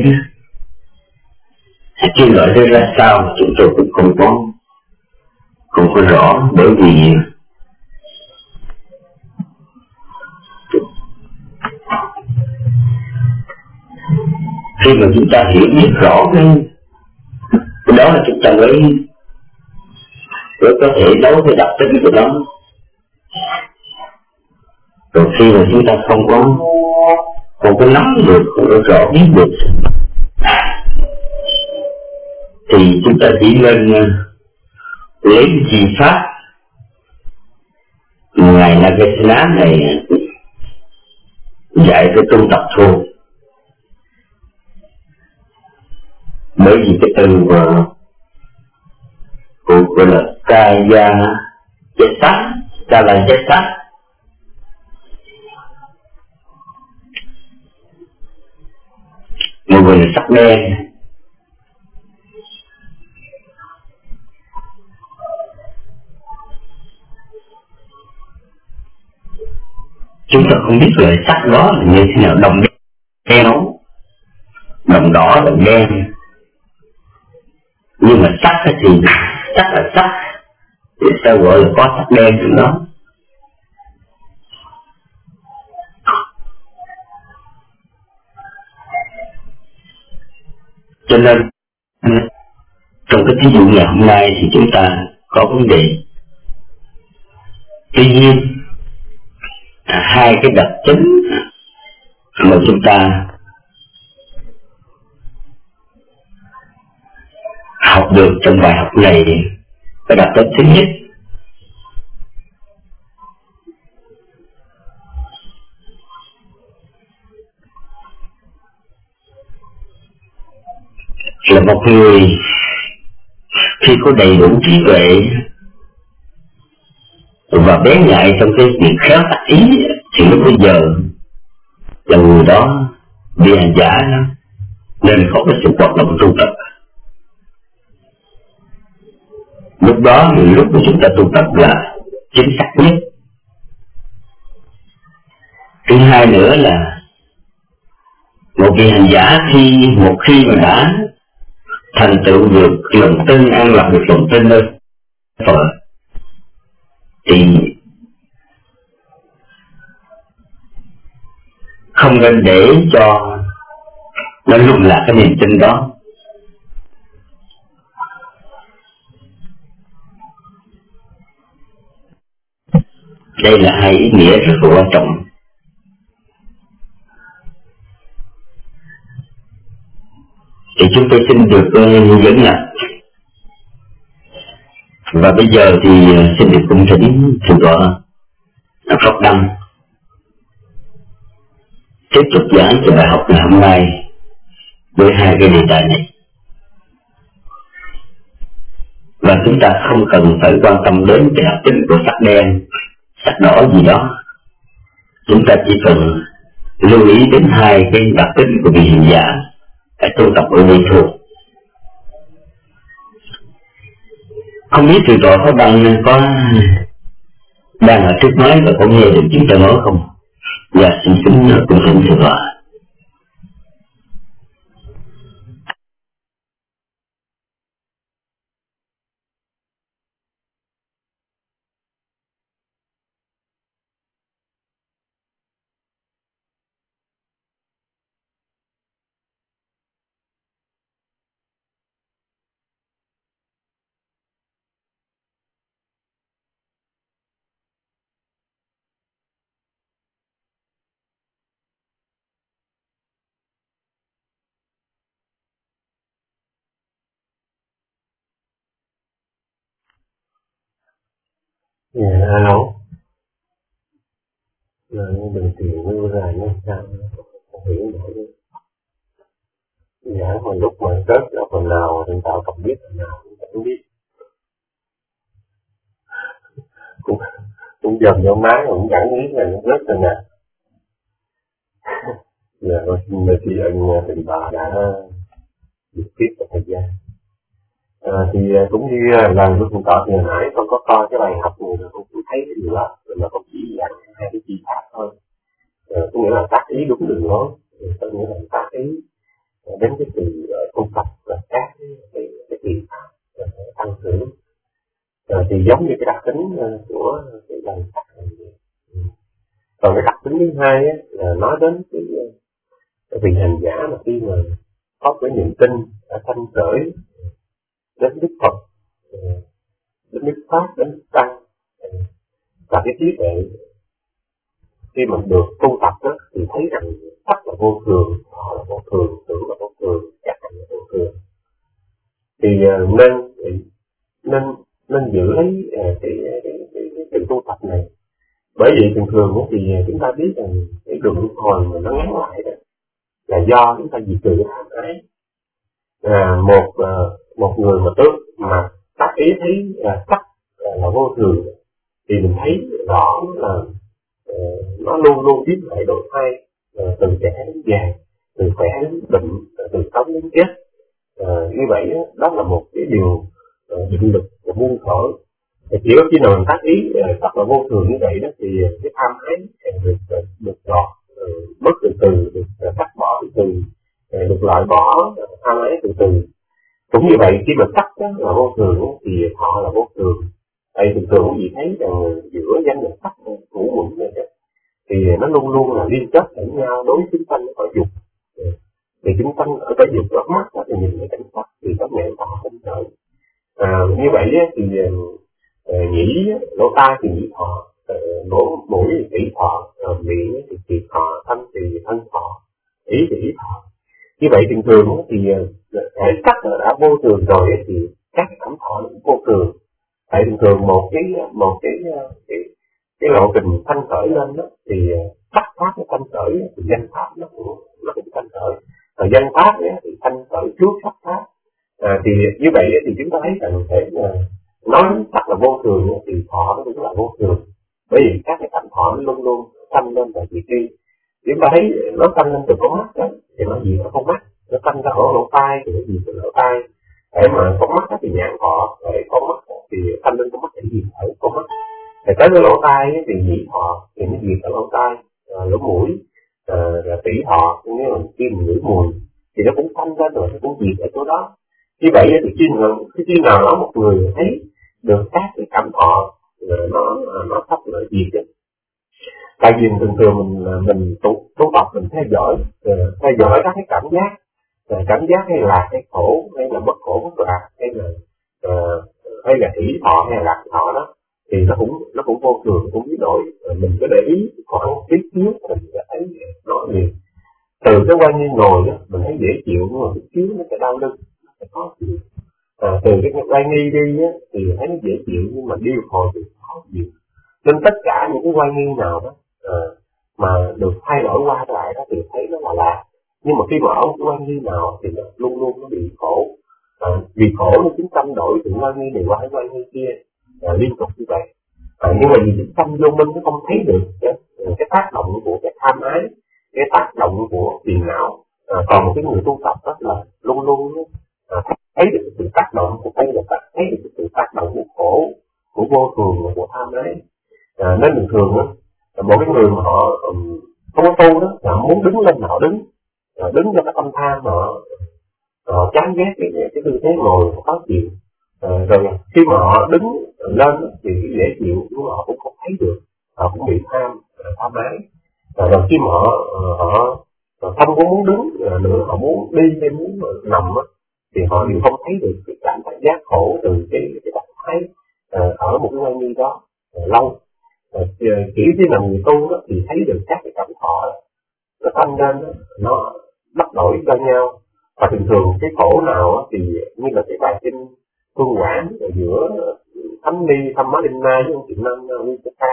kim loại đây ra sao chúng tôi cũng không có không có rõ, bởi vì khi mà chúng ta hiểu biết rõ cái, cái đó là chúng ta mới mới có thể đấu với đặc tính của nó. Rồi khi mà chúng ta không có không có nắm được, không có rõ biết được, thì chúng ta chỉ nên lấy chi pháp Ngài Nagasena này dạy cái tu tập thôi. Bởi vì cái từ của gọi là Kaya Jasa, Kala Jasa, một người là sắc đen. Chúng ta không biết loại sắc đó là như thế nào, đồng đen, đồng đỏ là đen, nhưng mà sắc thì sắc là sắc, thì sao gọi là có sắc đen trong đó? Cho nên trong cái thí dụ ngày hôm nay thì chúng ta có vấn đề. Tuy nhiên à, hai cái đặc tính mà chúng ta học được trong bài học này, cái đặc tính thứ nhất là một người khi có đầy đủ trí tuệ và bén nhạy trong cái việc khéo tác ý, thì lúc bây giờ là người đó bị hành giả nên có cái sự hoạt động tu tập. Lúc đó lúc mà chúng ta tu tập là chính xác nhất. Thứ hai nữa là một vị hành giả khi một khi mà đã thành tựu được lòng tin, an lạc được lòng tin nơi Phật, thì không nên để cho nó lung lạc cái niềm tin đó. Đây là hai ý nghĩa rất là quan trọng. Thì chúng tôi xin được uh, dẫn lại. Và bây giờ thì uh, xin được cung thỉnh thượng tọa Pháp Đăng tiếp tục giảng cho bài học ngày hôm nay với hai cái đề tài này. Và chúng ta không cần phải quan tâm đến cái đặc tính của sắc đen, sắc đỏ gì đó. Chúng ta chỉ cần lưu ý đến hai cái đặc tính của vị hành giả phải tu tập ở đây thôi. Không biết thượng tọa Pháp Đăng có đang ở trước máy và có nghe được chúng ta nói không? Dạ, xin kính cung thỉnh thượng tọa. Dạ, alo. Rồi, đừng tiền đưa ra nó sao, không hiểu nổi. Dạ, mà lúc mà kết ở phần nào, hiện tại không biết phần nào, cũng chẳng biết. Cũng, cũng dần vô máy, cũng chẳng biết là nó rớt rồi nè. Dạ, rồi xin mời chị ơn tình bà đã được tiếp vào thời gian. À, thì cũng như lần lúc mình tỏ vừa nãy, con có coi cái bài học này rồi con cũng thấy cái điều đó, rồi mà con chỉ dặn hai cái chi pháp thôi. À, có nghĩa là tác ý đúng đường lối, có nghĩa là tác ý đến cái sự tu tập và các cái cái kỳ pháp tăng trưởng. À, thì giống như cái đặc tính của cái lần sắc này. Còn cái đặc tính thứ hai á, là nói đến cái vị hành giả mà khi mà có cái niềm tin ở thanh khởi đến Đức Phật, đến Đức Pháp, đến Đức Tăng, và cái trí tuệ khi mà được tu tập đó, thì thấy rằng sắc là vô thường, họ là vô thường, tưởng là vô thường, chắc là vô thường. Thì uh, nên nên nên giữ lấy uh, cái, cái, cái, cái sự tu tập này. Bởi vì thường thường thì chúng ta biết rằng cái đường luân hồi mà nó ngắn lại đó là do chúng ta diệt trừ cái tham ái. À, một uh, một người mà tốt mà tác ý thấy là sắc là, là vô thường, thì mình thấy rõ là uh, nó luôn luôn biến lại đổi thay, uh, từ trẻ đến già, từ khỏe đến bệnh, uh, từ sống đến chết. Uh, như vậy đó, đó là một cái điều uh, định lực của muôn khởi. Thì chỉ có khi nào mình tác ý uh, sắc là vô thường như vậy đó, thì cái tham ái uh, được uh, được lọt uh, mất từ từ, được uh, cắt bỏ từ từ, uh, được loại bỏ uh, tham ái từ từ. Cũng như vậy, khi mà sắc là vô thường thì họ là vô thường. Tại thường thường quý vị thấy rằng giữa danh và sắc ngũ muội này thì nó luôn luôn là liên kết lẫn nhau đối với chúng sanh ở dục. Thì chúng sanh ở cái dục ở mắt thì nhìn thấy cảnh sắc thì có nghệ thọ không sợ. À, như vậy thì uh, nhĩ lỗ tai thì nhĩ thọ, uh, lỗ mũi thì tỷ thọ, uh, miệng thì thiệt thọ, thân thì thân thọ, ý thì ý thọ. Như vậy thường thường thì thể sắc đã vô thường rồi thì các cảm thọ cũng vô thường. Tại thường thường một cái một cái cái cái lộ trình thanh khởi lên đó thì sắc pháp nó thanh khởi thì danh pháp nó cũng nó cũng thanh khởi, rồi danh pháp ấy, thì thanh khởi trước sắc pháp. À, thì như vậy thì chúng ta thấy rằng thể nói sắc là vô thường thì thọ nó cũng là vô thường. bởi vì các cái cảm thọ nó luôn luôn sanh lên và diệt đi. Chúng ta thấy nó sanh lên từ con mắt đó thì nó diệt ở con mắt, nó sanh ra ở lỗ tai thì nó diệt ở lỗ tai. Để mà con mắt thì nhãn thọ, để con mắt thì sanh lên con mắt thì diệt ở con mắt. Thì tới cái lỗ tai thì nhĩ thọ thì nó diệt ở lỗ tai, à, lỗ mũi, à, tỷ thọ, nếu mà khi mình ngửi mùi thì nó cũng sanh ra rồi, nó cũng diệt ở chỗ đó. Như vậy thì khi nào, khi nào đó một người thấy được các cái cảm thọ nó nó sắp nó diệt. Tại vì thường thường mình mình tu tu tập mình theo dõi theo dõi các cái cảm giác, cảm giác hay là cái khổ hay là bất khổ bất lạc hay là uh, hay là hỷ thọ hay là lạc thọ đó thì nó cũng nó cũng vô thường, cũng biến đổi. Mình cứ để ý khoảng tí xíu mình sẽ thấy nó liền. Từ cái quan như ngồi đó mình thấy dễ chịu, nhưng mà tí xíu nó sẽ đau lưng, nó sẽ khó chịu. À, từ cái quan nghi đi á thì thấy nó dễ chịu, nhưng mà điều hồi thì khó chịu. Nên tất cả những cái quan nghi nào đó à, mà được thay đổi qua lại đó thì thấy nó là lạc. Nhưng mà khi mà ở cái quan nghi nào thì nó luôn luôn nó bị khổ. À, vì khổ nó chính tâm đổi từ quan nghi này qua cái quan nghi kia à, liên tục như vậy. À, nhưng mà vì chính tâm vô minh nó không thấy được cái, cái tác động của cái tham ái, cái tác động của phiền não. À, còn một cái người tu tập đó là luôn luôn à, thấy được sự tác động của đây là thấy được sự tác động của khổ, của vô thường, của tham ái. À, nên thường thường đó, một cái người mà họ um, không có tu đó, họ muốn đứng lên họ đứng, à, đứng cho cái tâm tham họ, họ chán ghét cái, cái tư thế ngồi khó chịu. À, rồi khi mà họ đứng lên thì dễ chịu, nhưng mà họ cũng không thấy được, họ cũng bị tham, tham ái. À, rồi khi mà họ, họ, họ không có muốn đứng nữa, họ muốn đi hay muốn nằm á, thì họ đều không thấy được cái cảm giác khổ từ cái cái trạng thái uh, ở một cái quan nghi đó uh, lâu. Uh, chỉ khi nào người tu đó thì thấy được các cái cảm thọ nó tăng lên đó, nó bắt đổi cho nhau. Và thường thường cái khổ nào đó, thì như là cái bài kinh Phương Quảng ở giữa Thánh Ni Thăm Má Đinh Na với ông Chị Năng Nguyên Ca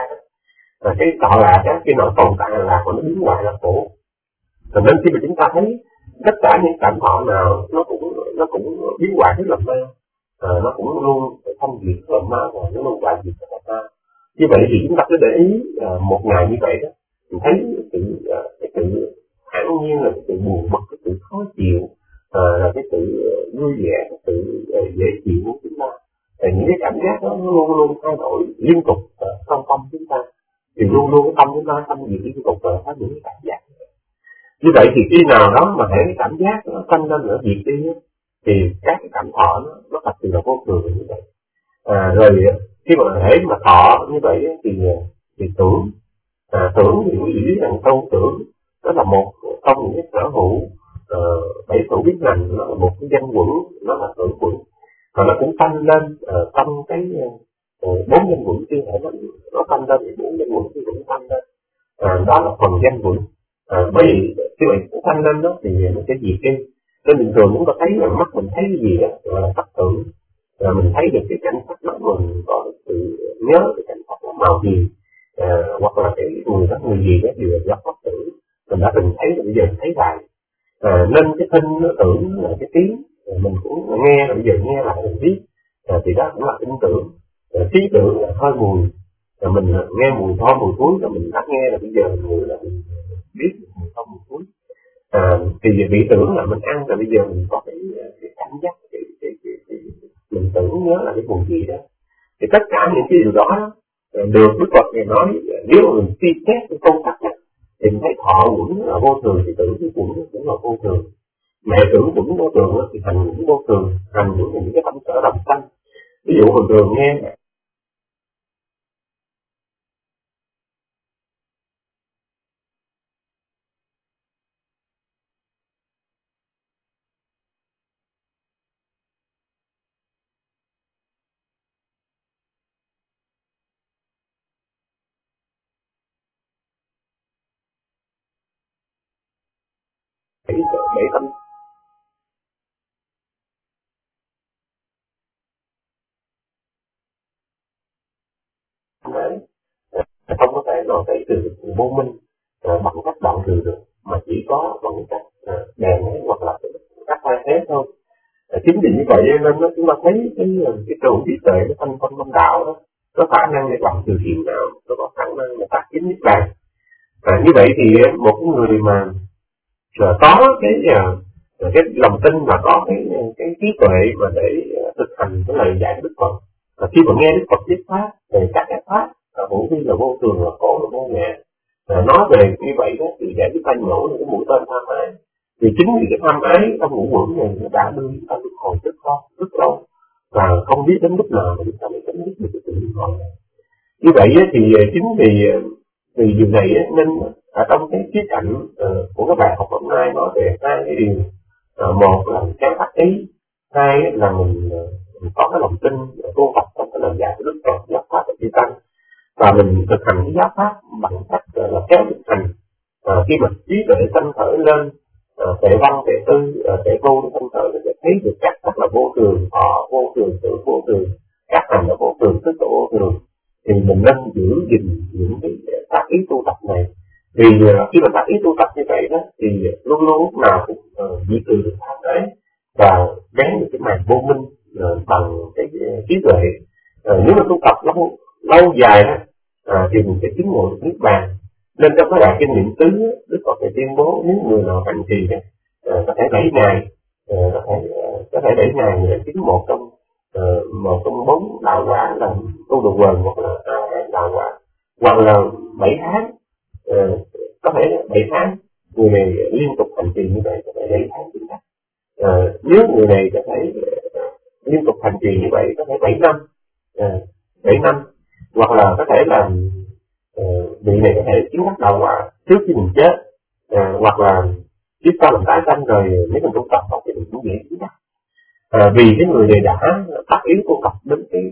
là cái tọa lạc đó, khi nào tồn tại là còn nó biến hoại là khổ. Cho nên khi mà chúng ta thấy tất cả những cảm thọ nào nó cũng nó cũng biến hoại rất là ma, à, nó cũng luôn thông diệt rất là ma và nó luôn hoại diệt rất là ma. Như vậy thì chúng ta cứ để ý à, một ngày như vậy đó, mình thấy sự à, cái sự hãn nhiên là cái sự buồn bực, cái sự khó chịu, à, là cái sự vui vẻ, cái sự à, dễ chịu của chúng ta. À, những cái cảm giác đó nó luôn luôn thay đổi liên tục à, trong tâm chúng ta, thì luôn luôn cái tâm chúng ta tâm gì liên tục và có những cái cảm giác. Như vậy thì khi nào đó mà hãy cái cảm giác nó tăng lên nữa diệt đi thì các cái cảm thọ nó nó thật sự là vô thường như vậy. À, rồi khi mà hãy mà thọ như vậy thì thì tưởng à, tưởng thì quý vị biết rằng câu tưởng nó là một trong những cái sở hữu uh, bảy thủ biến hành, nó là một cái danh quẩn, nó là tưởng quẩn, và nó cũng tăng lên uh, trong cái uh, bốn danh quẩn kia thể nó nó tăng lên thì bốn danh quẩn kia cũng tăng lên. À, đó là phần danh quẩn. À, bởi vì khi mà cũng tăng lên đó thì nó sẽ diệt đi. Nên bình thường chúng ta thấy là mắt mình thấy cái gì đó gọi là sắc tưởng, à, mình thấy được cái cảnh sắc đó mình có sự nhớ cái cảnh sắc đó màu gì, à, hoặc là cái người đó người gì đó đều là do sắc tưởng mình đã từng thấy rồi bây giờ mình thấy lại. À, nên cái thinh nó tưởng là cái tiếng, à, mình cũng nghe rồi bây giờ nghe lại mình biết, à, thì đó cũng là tinh tưởng. À, khí tưởng là hơi mùi, à, mình nghe mùi thơm mùi thúi rồi mình đã nghe là bây giờ mình ngửi là mình biết mùi thơm mùi thúi. À, thì vị tưởng là mình ăn rồi bây giờ mình có cái, cái cảm giác cái, cái, cái, cái, mình tưởng nhớ là cái mùi gì đó. Thì tất cả những cái điều đó được Đức Phật này nói, nếu mà mình suy xét cái công tắc này thì mình thấy thọ quẩn là vô thường thì tưởng quẩn cũng là vô thường. Mẹ tưởng quẩn vô thường thì hành quẩn vô thường, hành quẩn là những cái tâm sở đồng sanh. Ví dụ thường thường nghe để, để tâm đấy, không có thể nào thấy từ vô minh à, bằng cách đoạn trừ được, mà chỉ có bằng cách à, đèn ấy, hoặc là các thay thế thôi. À, chính vì như vậy nên nó chúng ta thấy cái cái trường trí tuệ cái thanh phân tâm đạo đó có khả năng để đoạn trừ phiền não, nó có khả năng là tác chính niết bàn. À, như vậy thì một người mà uh, có cái uh, cái lòng tin mà có cái cái trí tuệ mà để uh, thực hành cái lời dạy của Đức Phật, và khi mà nghe Đức Phật thuyết pháp về các cái pháp là hữu vi, là vô thường, là khổ, là vô ngã, à, nói về như vậy đó thì để chúng ta nhổ được cái mũi tên tham ái. Vì chính vì cái tham ái trong ngũ uẩn này nó đã đưa chúng ta luân hồi rất lâu, rất lâu, và không biết đến lúc nào mà chúng ta mới chấm dứt được cái sự luân hồi này. Như vậy thì chính vì vì điều này nên ở trong cái khía cạnh uh, của các bài học hôm nay nói về hai cái điều. Uh, một là cái tác ý, hai là mình, uh, mình có cái lòng tin tu tập trong cái lời dạy của Đức Phật, giáo pháp và chư tăng, và mình thực hành cái giáo pháp bằng cách uh, là kéo thực hành. Uh, khi mà trí tuệ sanh khởi lên, uh, tuệ văn, tuệ tư, uh, tuệ vô nó sanh khởi, mình sẽ thấy được các pháp là vô thường, thọ vô thường, tưởng vô thường, các hành là vô thường, thức là vô thường. Thì mình nên giữ gìn những cái tác ý tu tập này. Vì uh, khi mà tác ý tu tập như vậy đó thì luôn luôn lúc nào cũng uh, duy trì được tham ái và gắn được cái màn vô minh uh, bằng cái uh, trí tuệ. Uh, nếu mà tu tập lâu lâu dài đó uh, thì mình sẽ chứng ngộ được niết bàn. Nên trong cái đoạn kinh nghiệm tứ, Đức Phật này tuyên bố nếu người nào hành trì uh, có thể bảy ngày, uh, có thể uh, có thể bảy ngày để chứng một trong uh, một trong bốn đạo quả là tu đồ quần, hoặc là uh, đạo quả, hoặc là bảy tháng, uh, có thể bảy tháng người này liên tục hành trì như vậy, có thể bảy tháng chứng đắc. Uh, nếu người này có thể uh, liên tục hành trì như vậy có thể bảy năm, uh, bảy năm, hoặc là có thể là uh, vị này có thể chứng đắc đạo quả trước khi mình chết, uh, hoặc là kiếp sau mình tái sanh rồi nếu mình tu tập thì mình cũng dễ chứng đắc. À, vì cái người này đã tác ý tu tập đến cái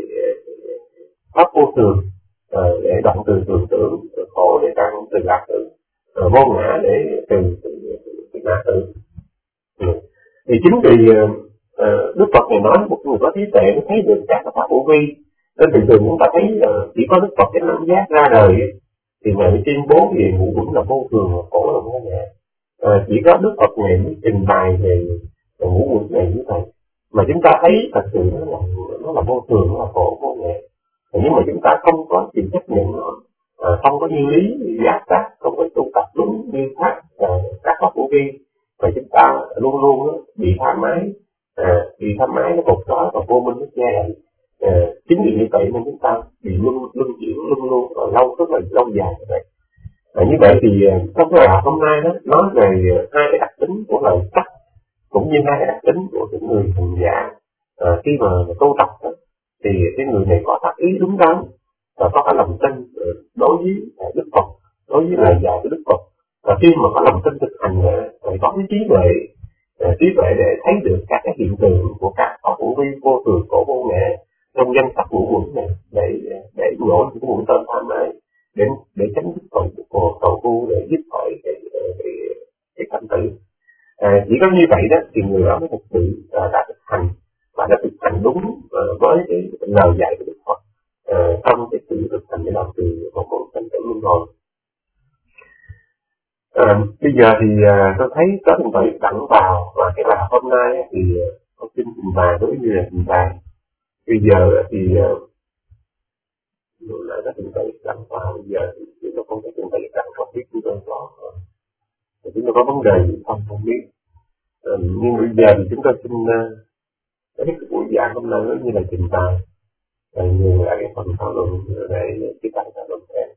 pháp vô thường, à, để đoạn từ tưởng tượng, từ khổ để tăng từ lạc tử, à, vô ngã để từ từ ngã tử. Ừ. Thì chính vì uh, Đức Phật này nói một người có trí tuệ nó thấy được các pháp vô vi, nên thường thường chúng ta thấy uh, chỉ có Đức Phật cái năm giác ra đời thì Ngài mới tuyên bố về ngũ uẩn là vô thường, là khổ, là vô ngã. À, chỉ có Đức Phật này mới trình bày về ngũ uẩn này như vậy, mà chúng ta thấy thật sự nó là nó là vô thường, nó là khổ, vô ngã. Nhưng mà chúng ta không có chịu chấp nhận nó, à, không có nguyên lý giác tác, không có tu tập đúng như pháp à, các pháp vô vi, và chúng ta luôn luôn bị tham ái, à, bị tham ái nó cột trói và vô minh nó che đậy. À, chính vì như vậy nên chúng ta bị luân luân chuyển luôn luôn và lâu rất là lâu dài như vậy. À, như vậy thì trong cái bài hôm nay đó nói về hai cái đặc tính của lời sắc, cũng như hai cái đặc tính của những người hành giả. À, khi mà tu tập đó, thì cái người này có tác ý đúng đắn và có cái lòng tin đối với Đức Phật, đối với lời dạy của Đức Phật. Và khi mà có lòng tin thực hành thì có cái trí tuệ, trí tuệ để thấy được các cái hiện tượng của các pháp hữu vi, vô thường, khổ, vô ngã trong danh sắc ngũ uẩn này, để để nhổ những cái mũi tên tham ái, để để chấm dứt tội của cầu tu, để dứt khỏi cái cái cái cảnh tử. À, chỉ có như vậy đó thì người đó mới thực sự uh, đã thực hành và đã thực hành đúng uh, với cái lời dạy của Đức Phật uh, trong cái sự thực hành để làm từ một con cảnh tử luân hồi. À, bây giờ thì uh, tôi thấy có những vậy đặng vào và cái bài hôm nay thì con xin trình bày đối như là trình bày. Bây giờ thì uh, lại có những vậy đặng vào, bây giờ thì chúng tôi không có những vậy đặng không biết chúng tôi có uh, chúng tôi có vấn đề gì không không biết. Ừ, nhưng bây giờ thì chúng tôi xin uh, cái buổi giảng hôm nay như là trình bày và nhường lại cái phần thảo luận để tiếp tục thảo luận thêm.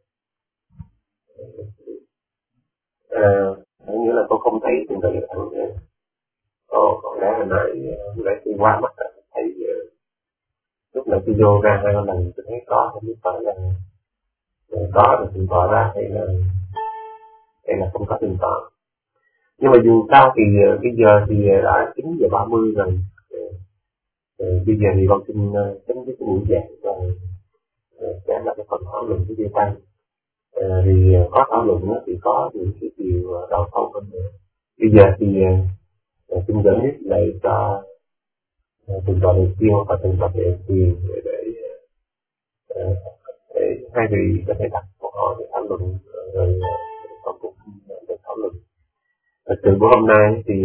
À, nghĩa là tôi không thấy trình bày được thẳng nữa. Ồ, còn lẽ hồi nãy hồi nãy tôi qua mắt thấy uh, lúc nãy tôi vô ra hai lần tôi thấy có, không biết phải là có rồi trình tỏ ra hay là hay là không có trình tỏ. Nhưng mà dù sao thì uh, bây giờ thì đã chín giờ ba mươi rồi. Uh, bây giờ thì con xin uh, chấm dứt cái buổi giảng và uh, sẽ là cái phần thảo luận của chúng ta. Uh, thì uh, có thảo luận thì có những cái điều uh, đầu sâu hơn nữa. Bây giờ thì uh, xin dẫn dứt lại cho uh, từng tòa đề tiêu và từng tòa đề quyền để, để, uh, để hai vị có thể đặt câu hỏi để thảo luận uh, rồi uh, con cũng để thảo luận. Thật sự của hôm nay thì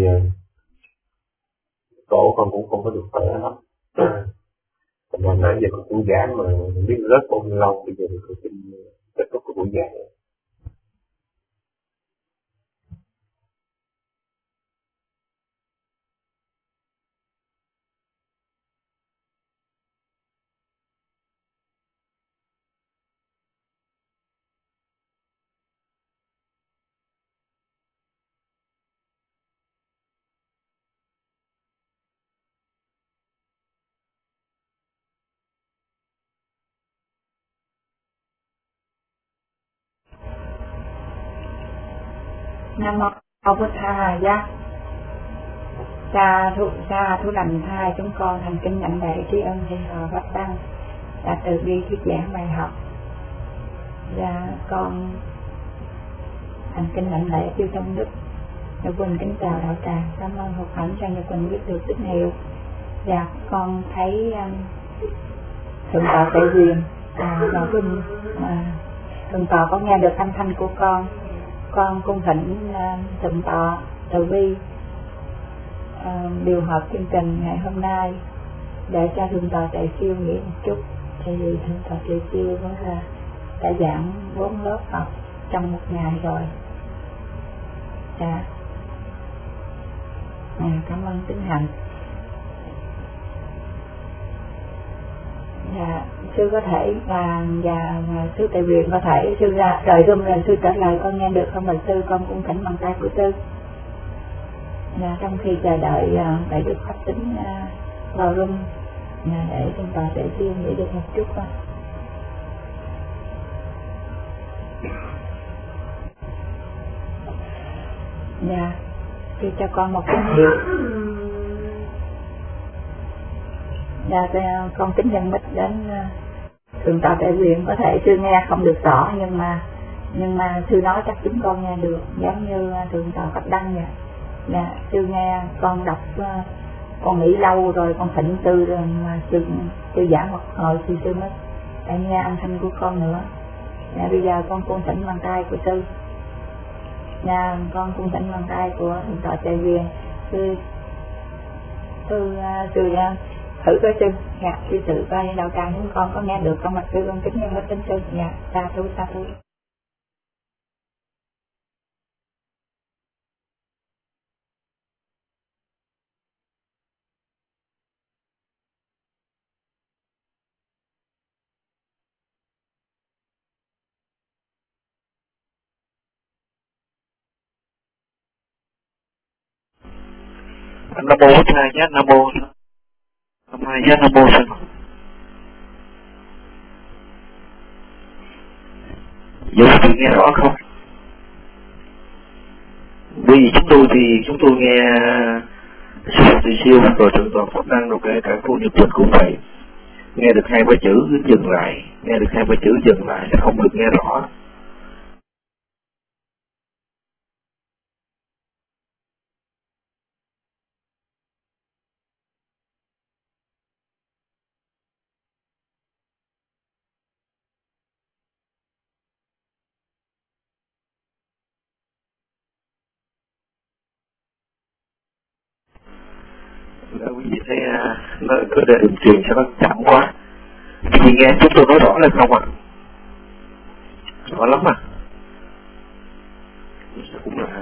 cổ con cũng không có được khỏe lắm. Còn hồi nãy giờ con cũng giảm mà không biết rớt bao nhiêu lâu, bây giờ thì con xin kết thúc của buổi giảng. Nam mô Bụt Thầy Giá. Cha thu cha thu lành thai chúng con thành kính lãnh lễ tri ân thầy Hòa Bách Tăng đã từ bi thuyết giảng bài học. Và con thành kính lãnh lễ chư tôn đức. Nhật Quỳnh kính chào đạo tràng, cảm ơn Học Ảnh cho Nhật Quỳnh biết được tín hiệu. Và con thấy um, thượng tọa Tệ Quyền à, và Vinh mà thượng tọa có nghe được âm thanh của con. Con cung thỉnh uh, thượng tọa từ bi uh, điều hợp chương trình ngày hôm nay để cho thượng tọa Tệ Siêu nghỉ một chút. Thì thượng tọa Tệ Siêu cũng là đã giảng bốn lớp học trong một ngày rồi. Dạ. À, cảm ơn Tính Hạnh. Dạ, sư có thể và và, và sư Tề Quyền có thể sư ra rời rung rồi sư trả lời con nghe được không? Mà sư con cũng thỉnh bằng tay của sư. Dạ, trong khi chờ đợi đại đức pháp Tính uh, vào rung dạ, để chúng ta sẽ suy nghĩ được một chút thôi. Dạ, thì cho con một tín hiệu. Dạ, con kính nhận mít đến thượng tọa Tệ Quyền. Có thể sư nghe không được rõ nhưng mà nhưng mà sư nói chắc chúng con nghe được, giống như thượng tọa Bách Đăng vậy. Dạ, sư nghe con đọc, con nghĩ lâu rồi con thỉnh sư rồi mà sư sư giảng một hồi thì sư mới để nghe âm thanh của con nữa. Dạ, bây giờ con cung thỉnh bằng tay của sư. Dạ, con cung thỉnh bằng tay của thượng tọa Tệ Quyền. Sư sư sư thử coi sư. Dạ, sư tự coi đạo tràng chúng con có nghe được không? Mà sư con kính nhân với tính sư. Dạ, sa thú sa thú. Nam mô Bụt Thầy Giá. Nam mô Nam mô Giá. Nam mô Sư. Dạ, quý vị nghe rõ không? Bởi vì chúng tôi thì chúng tôi nghe sư Tỳ Siêu rồi thượng tọa Pháp Đăng rồi kể cả cô Nhật Quỳnh cũng vậy, nghe được hai ba chữ dừng lại, nghe được hai ba chữ dừng lại, không được nghe rõ. Đó, quý vị thấy uh, nó có đề đường truyền sao nó chậm quá. Quý vị nghe chúng tôi nói rõ lên không ạ? À? Rõ lắm à? Cũng là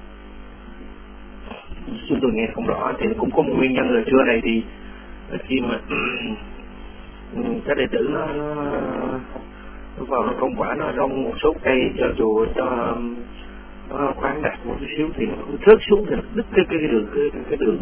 chúng tôi nghe không rõ thì cũng có một nguyên nhân là trưa này thì khi mà các đệ tử nó, nó, nó vào nó công quả nó rong một số cây cho chùa cho nó khoáng đạt một chút xíu thì nó rớt xuống thì đứt cái cái đường cái, cái đường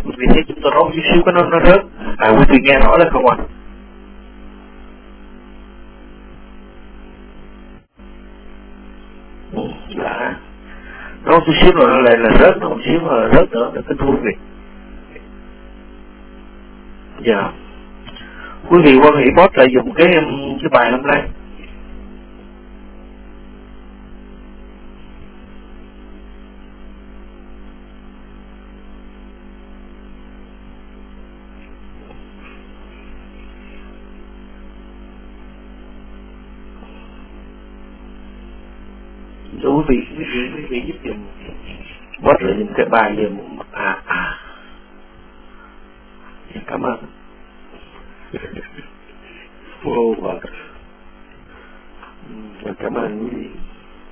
quý vị thấy chúng tôi nói một chút xíu có nó nó rớt, à quý vị nghe rõ là không ạ? À? Dạ, nói một chút xíu rồi nó lại là rớt, nó một xíu mà rớt nữa, nó kính thưa quý vị. Dạ, quý vị quan hệ bot lại dùng cái cái bài hôm nay. Cho quý vị, quý vị, quý vị giúp dùng bot lại dùng cái bài dùng à à. Cảm ơn. Vô và cảm ơn quý vị.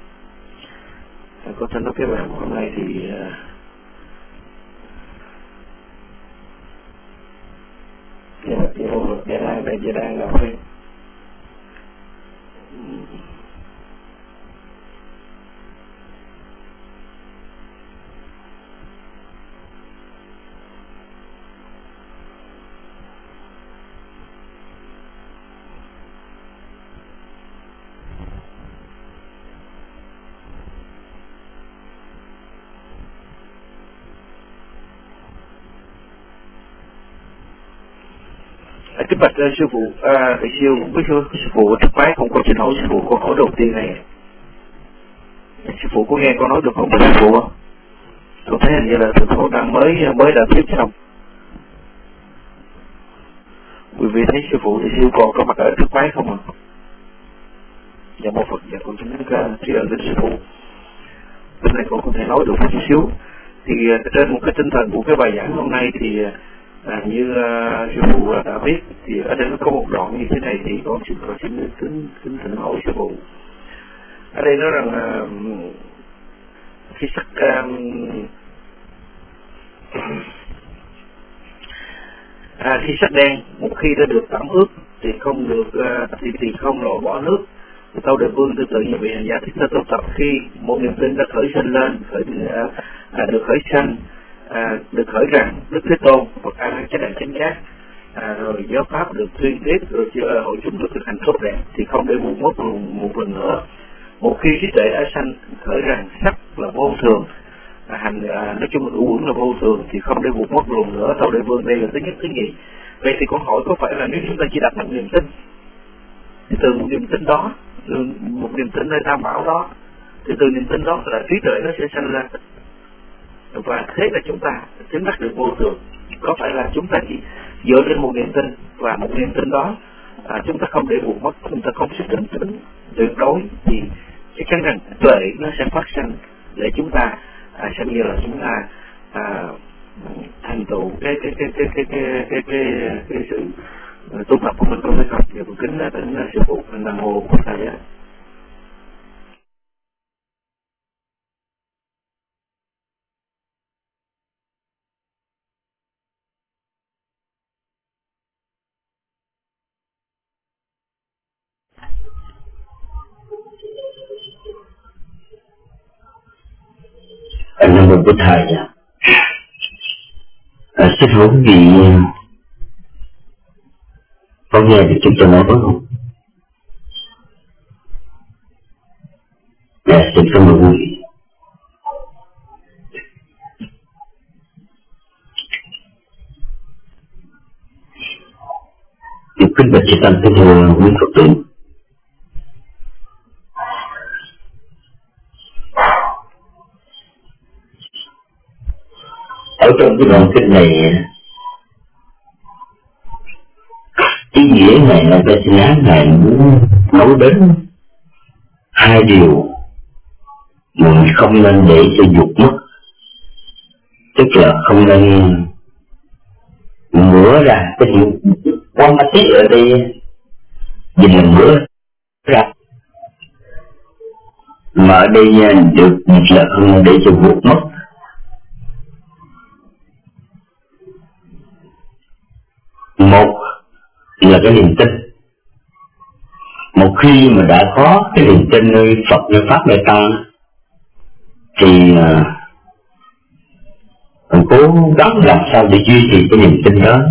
Có thể nói cái bài hôm nay thì dạ dạ đang đây dạ đang làm đây. Kính bạch uh, sư phụ, à, thầy siêu với sư, sư phụ thực bái không có trình hỏi sư phụ câu hỏi đầu tiên này. Sư phụ có nghe con nói được không sư phụ không? Tôi thấy hình như là thầy Thổ đang mới mới đã thuyết xong. Quý vị thấy sư phụ thì siêu còn có mặt ở thực bái không ạ? Dạ một Phật, dạ con kính tri ân đến sư phụ. Bên này con không thể nói được một chút xíu. Thì uh, trên một cái tinh thần của cái bài giảng hôm nay thì uh, À, như uh, sư phụ uh, đã biết thì ở đây nó có một đoạn như thế này thì con xin con xin kính kính thỉnh hỏi sư phụ. Ở đây nói rằng uh, khi sắc um, à, khi sắc đen một khi đã được tẩm ướp thì không được uh, thì, thì không loại bỏ nước. Tâu Đại Vương tương tự như vị hành giả thích ta tu tập khi một niềm tin đã khởi sinh lên khởi, uh, à, được khởi sanh. À, được khởi rằng Đức Thế Tôn Phật A Nan Chánh Đẳng Chánh Giác à, rồi giáo pháp được tuyên tiếp rồi chưa hội chúng được thực hành tốt đẹp thì không để buồn mất một, một lần nữa. Một khi trí tuệ đã sanh khởi rằng sắc là vô thường, à, hành à, nói chung là ngũ uẩn là vô thường thì không để buồn mất lần nữa. Tâu Đại Vương đây là thứ nhất thứ nhì. Vậy thì câu hỏi có phải là nếu chúng ta chỉ đặt một niềm tin thì từ một niềm tin đó, một niềm tin nơi Tam Bảo đó, thì từ niềm tin đó là trí tuệ nó sẽ sanh ra và thế là chúng ta chứng đắc được vô thường. Có phải là chúng ta chỉ dựa trên một niềm tin và một niềm tin đó à, chúng ta không để buồn mất, chúng ta không sức tính tính tuyệt đối thì chắc chắn rằng tuệ nó sẽ phát sinh để chúng ta à, xem như là chúng ta à, thành tựu cái cái cái cái cái cái cái cái, cái, cái sự tu tập của mình không phải không. Giờ tôi kính là tính là sư phụ Nam Mô Bổn Thầy. Nam Mô Bổn Thầy. À, sư phụ quý vị có nghe được chúng tôi nói không? Dạ, xin cảm ơn quý vị. Điều kính bạch chư tăng kính thưa quý Phật tử. Ở trong cái đoạn kinh này ý nghĩa này là ta xin án này muốn nói đến hai điều mình không nên để cho vụt mất, tức là không nên ngửa ra cái chữ quan ma tiết ở đây nhìn là ngửa ra, mà ở đây được dịch là không nên để cho vụt mất. Một là cái niềm tin. Một khi mà đã có cái niềm tin nơi Phật, nơi Pháp, nơi Tăng thì uh, cố gắng làm sao để duy trì cái niềm tin đó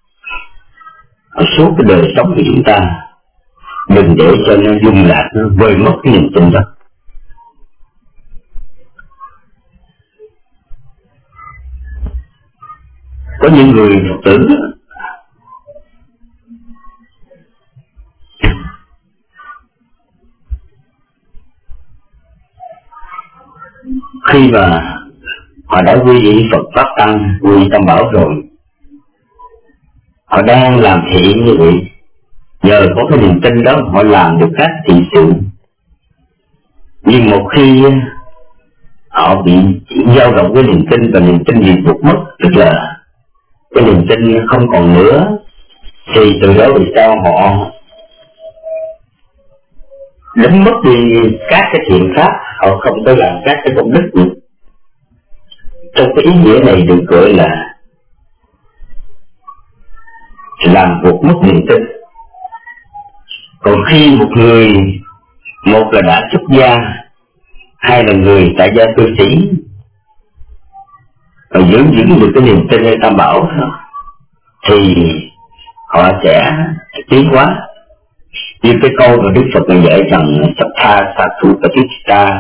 ở suốt cái đời sống của chúng ta, đừng để cho nó lung lạc, nó vơi mất cái niềm tin đó. Có những người Phật tử khi mà họ đã quy y Phật Pháp Tăng, quy y Tam Bảo rồi, họ đang làm thiện như vậy, nhờ có cái niềm tin đó họ làm được các thiện sự. Nhưng một khi họ bị dao động với niềm tin và niềm tin bị tụt mất, tức là cái niềm tin không còn nữa, thì từ đó vì sao họ đánh mất đi các cái thiện pháp, họ không có làm các cái công đức nữa. Trong cái ý nghĩa này được gọi là làm vụt mất niềm tin. Còn khi một người, một là đã xuất gia, hai là người tại gia cư sĩ, và giữ vững được cái niềm tinในTam Bảo đó, thì họ sẽ tiến hóa. Như cái câu mà Đức Phật đã dạy rằng Sattha Sattu Patitta,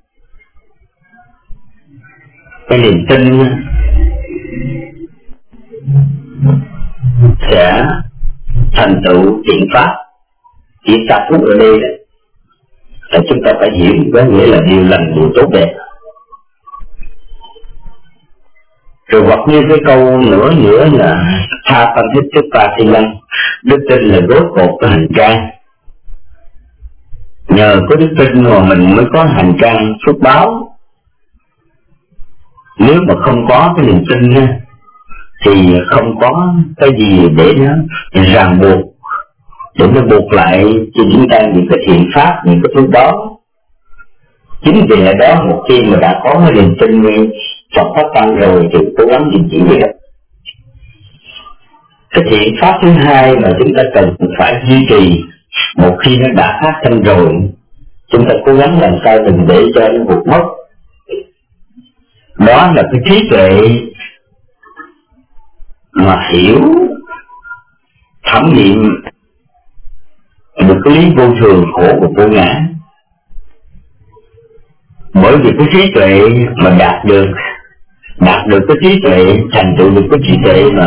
cái niềm tin sẽ thành tựu thiện pháp. Chỉ ta phúc ở đây là chúng ta phải hiểu có nghĩa là điều lành, điều tốt đẹp. Rồi hoặc như cái câu nữa nữa là tha tâm thích tức ta thi lăng, đức tin là gốc cột của hành trang. Nhờ có đức tin mà mình mới có hành trang phước báo. Nếu mà không có cái niềm tin thì không có cái gì để nó ràng buộc, để nó buộc lại cho chúng ta những cái thiện pháp, những cái phước báo. Chính vì lẽ đó một khi mà đã có cái niềm tin Phật Pháp Tăng rồi thì cố gắng gìn giữ vậy đó. Cái thiện pháp thứ hai mà chúng ta cần phải duy trì một khi nó đã phát sinh rồi, chúng ta cố gắng làm sao đừng để cho nó vụt mất. Đó là cái trí tuệ mà hiểu, thẩm nghiệm được cái lý vô thường khổ của vô ngã. Bởi vì cái trí tuệ mà đạt được đạt được cái trí tuệ, thành tựu được cái trí tuệ mà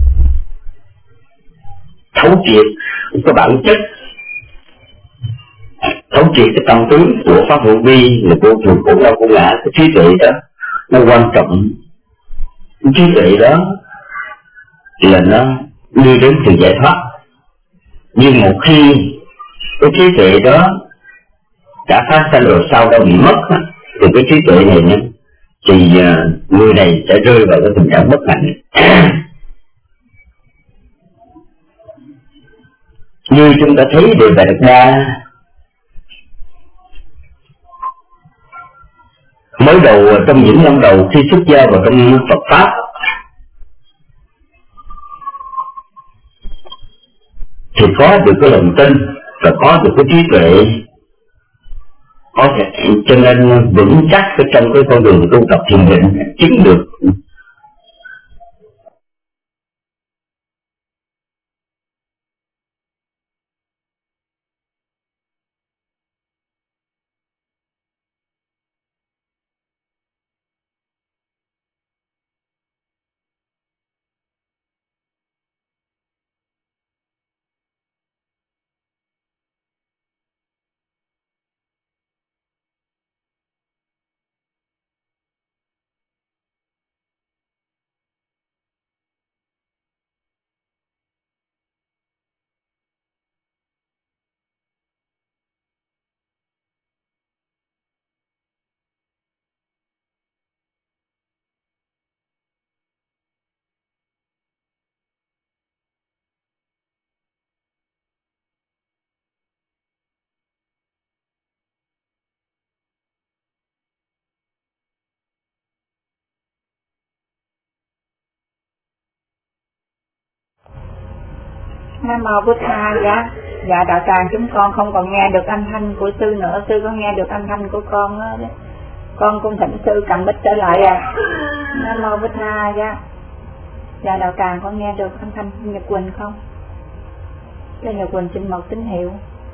thấu triệt cái bản chất, thấu triệt cái tâm tướng của pháp vô vi là vô thường khổ đau vô ngã. Cái trí tuệ đó nó quan trọng. Cái trí tuệ đó là nó đưa đến sự giải thoát. Nhưng một khi cái trí tuệ đó đã phát sinh rồi sau đó bị mất thì cái trí tuệ này nữa thì người này sẽ rơi vào cái tình trạng bất hạnh. Như chúng ta thấy Đề Bà Đạt Đa mới đầu trong những năm đầu khi xuất gia vào trong Phật Pháp thì có được cái lòng tin và có được cái trí tuệ, có thể cho nên vững chắc ở trong cái con đường tu tập thiền định, chứng được Nam mô Bụt Tha. Dạ, dạ đạo tràng chúng con không còn nghe được âm thanh của sư nữa, sư có nghe được âm thanh của con đó. Con cung thỉnh sư cầm bích trở lại à. Nam Mô Bích Tha dạ. Dạ đạo tràng con nghe được âm thanh Nhật Quỳnh không? Cho Nhật Quỳnh xin một tín hiệu.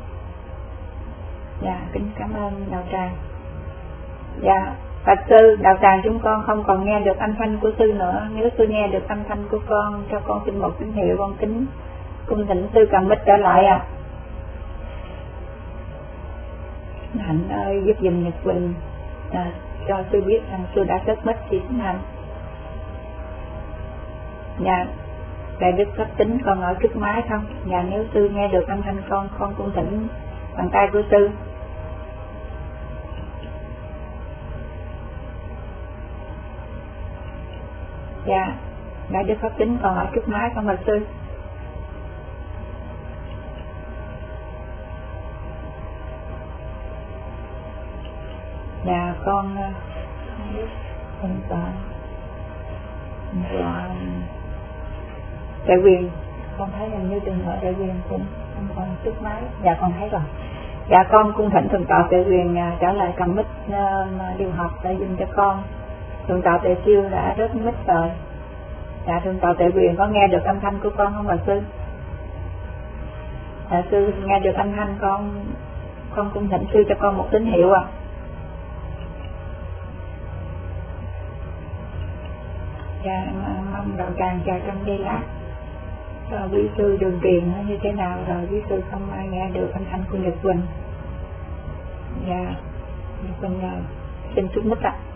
Dạ kính cảm ơn đạo tràng. Dạ Phật sư, đạo tràng chúng con không còn nghe được âm thanh của sư nữa. Nếu sư nghe được âm thanh của con, cho con xin một tín hiệu, con kính cung thỉnh sư cầm mic trở lại ạ. À. Hạnh ơi giúp giùm Nhật Quỳnh à, cho sư biết rằng sư đã cất mic thì xin Hạnh. Dạ Đại Đức cấp tính con ở trước máy không? Dạ nếu sư nghe được âm thanh con, con cung thỉnh bàn tay của sư. Dạ Đại Đức pháp tính còn ở trước máy không bạch sư? Dạ con không có Đại Quyền, con thấy hình như trường hợp Đại Quyền cũng không còn trước máy. Dạ con thấy rồi. Dạ con cung thỉnh thượng tọa Đại Quyền trở lại cầm mic uh, điều học để dùng cho con. Thượng tọa Tề Siêu đã rớt mic rồi. Dạ thượng tọa Tề Quyền có nghe được âm thanh của con không bà sư? Dạ sư nghe được âm thanh con, con cung thỉnh sư cho con một tín hiệu à. Dạ mong đạo tràng chờ trong giây lát cho quý sư đường truyền nó như thế nào rồi quý sư không ai nghe được âm thanh của Nhật Quỳnh. Dạ Nhật Quỳnh xin xuống mic ạ.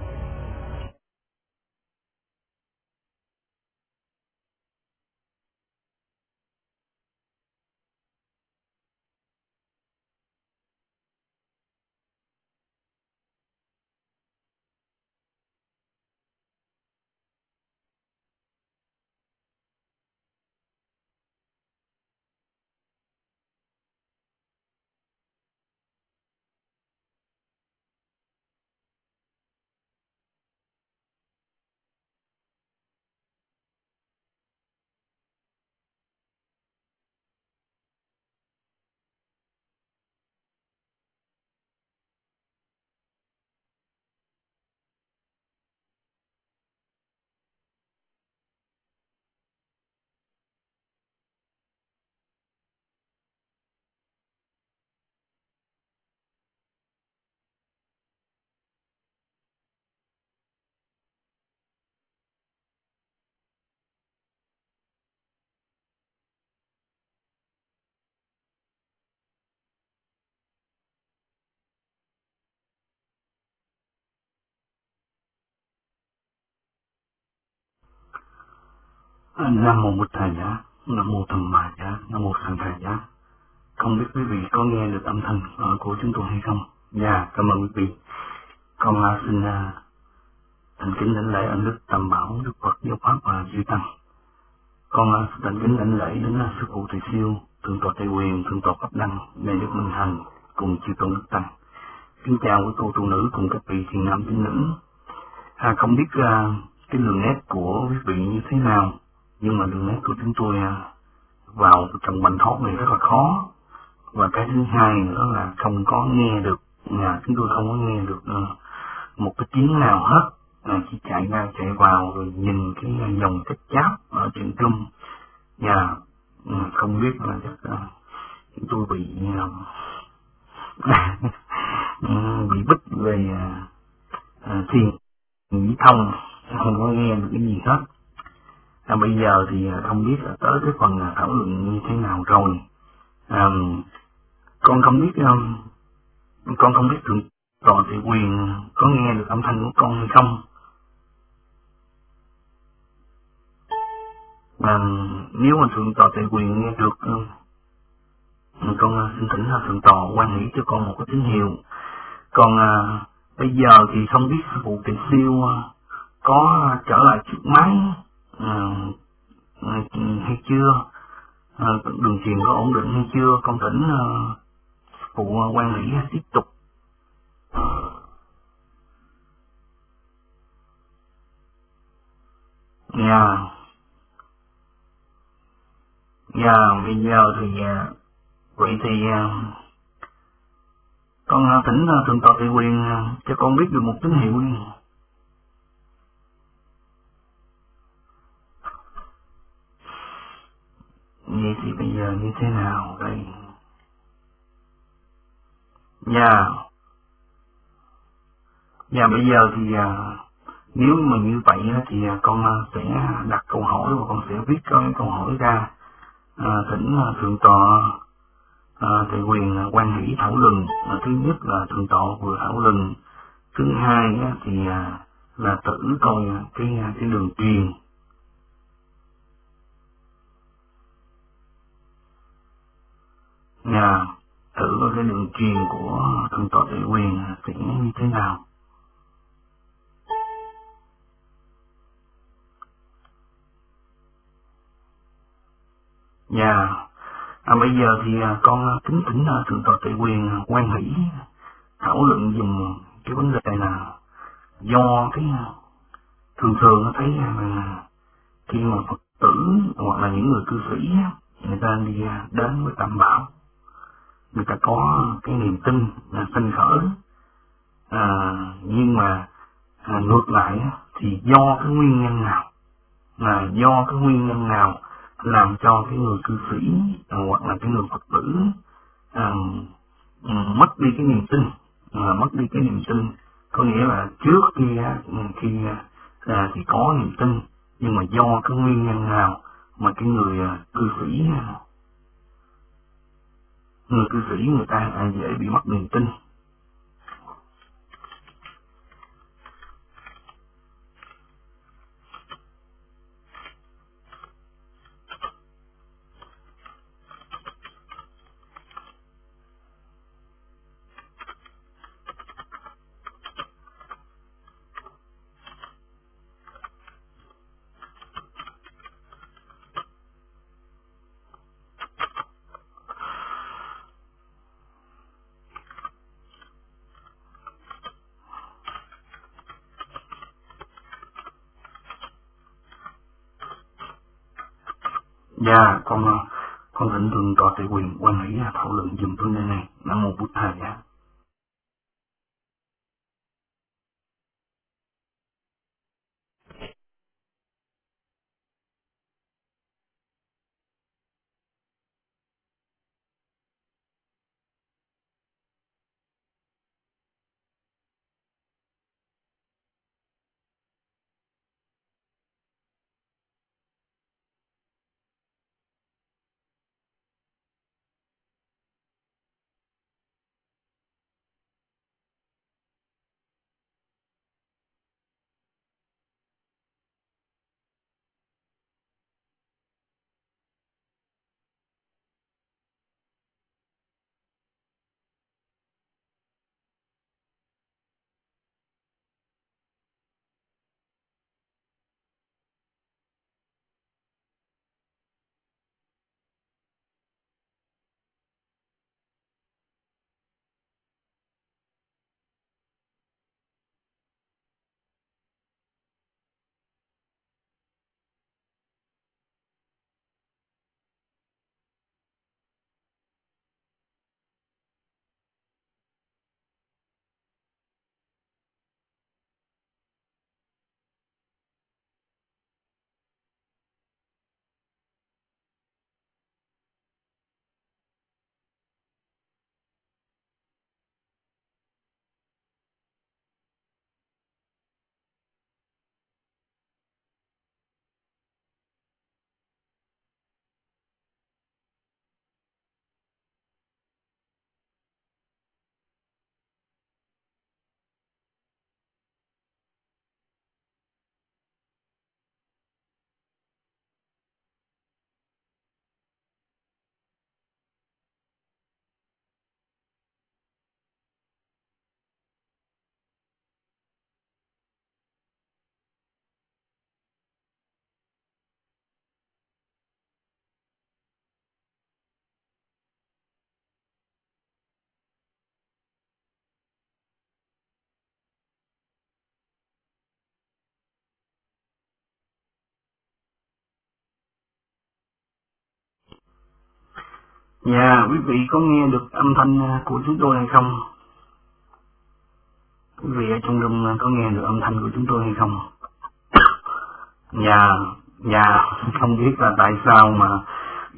Nam mô Bụt Thầy Giá, Nam mô Tham Ma Giá, Nam mô Sanh Thầy Giá. Không biết quý vị có nghe được âm thanh của chúng tôi hay không? Dạ, cảm ơn quý vị. Con uh, xin uh, thành kính đảnh lễ ân đức Tam Bảo, Đức Phật, Giáo Pháp và Duy Tăng. Con uh, thành kính đảnh lễ đến uh, sư phụ Tề Siêu, thượng tọa Tề Quyền, thượng tọa Pháp Đăng, Đại Đức Minh Thành cùng chư tôn đức tăng. Kính chào quý cô tu nữ cùng các vị thiền nam tín nữ. À, không biết uh, cái đường nét của quý vị như thế nào, nhưng mà đường nét của chúng tôi uh, vào trong bành thoát này rất là khó. Và cái thứ hai nữa là không có nghe được, nhà chúng tôi không có nghe được uh, một cái tiếng nào hết, uh, chỉ chạy ra chạy vào rồi nhìn cái uh, dòng cách cháp ở trên trung. Nhà uh, không biết là chắc uh, chúng tôi bị uh, bị bích về uh, uh, thiền nhĩ thông, không có nghe được cái gì hết. À, bây giờ thì uh, không biết là tới cái phần uh, thảo luận như thế nào rồi. Um, con không biết um, con không biết thượng tọa Tề Quyền có nghe được âm thanh của con hay không. Um, nếu mà thượng tọa Tề Quyền nghe được, um, con uh, xin thỉnh uh, thượng tọa quan hỷ cho con một cái tín hiệu. Còn uh, bây giờ thì không biết sư phụ Tề Siêu uh, có trở lại chiếc máy uh, uh, hay chưa, uh, đường truyền có ổn định hay chưa. Con thỉnh uh, phụ quan lý tiếp tục. Dạ Dạ bây giờ thì uh, vậy thì uh, con uh, thỉnh uh, thượng tọa Tề Quyền uh, cho con biết được một tín hiệu đi. Vậy thì bây giờ như thế nào đây? Dạ, dạ bây giờ thì à, nếu mà như vậy thì con sẽ đặt câu hỏi và con sẽ viết cái câu hỏi ra, à, thỉnh thượng tọa à, Thầy Quyền quan hỷ thảo luận. À, thứ nhất là thượng tọa vừa thảo luận, thứ hai thì à, là thử coi cái cái đường truyền. Nhà thử coi cái đường truyền của thượng tọa Thầy Quyền sẽ như thế nào. Dạ, à, bây giờ thì à, con kính thỉnh à, thượng tọa Thầy Quyền quan hỷ thảo luận dùm cái vấn đề là do cái thường thường thấy là khi mà Phật tử hoặc là những người cư sĩ người ta đi đến với Tam Bảo, người ta có cái niềm tin là sinh khởi, à, nhưng mà à, ngược lại thì do cái nguyên nhân nào, là do cái nguyên nhân nào làm cho cái người cư sĩ à, hoặc là cái người Phật tử à, mất đi cái niềm tin, à, mất đi cái niềm tin, có nghĩa là trước kia khi à, thì có niềm tin, nhưng mà do cái nguyên nhân nào mà cái người à, cư sĩ người cư sĩ người ta à, dễ bị mất niềm tin. Dạ, con con thỉnh thượng tọa Thầy Quyền quan hỷ thảo luận dùm vấn đề này. Nam mô Bụt Thầy. Dạ, quý vị có nghe được âm thanh của chúng tôi hay không? Quý vị ở trong room có nghe được âm thanh của chúng tôi hay không? Dạ, dạ, không biết là tại sao mà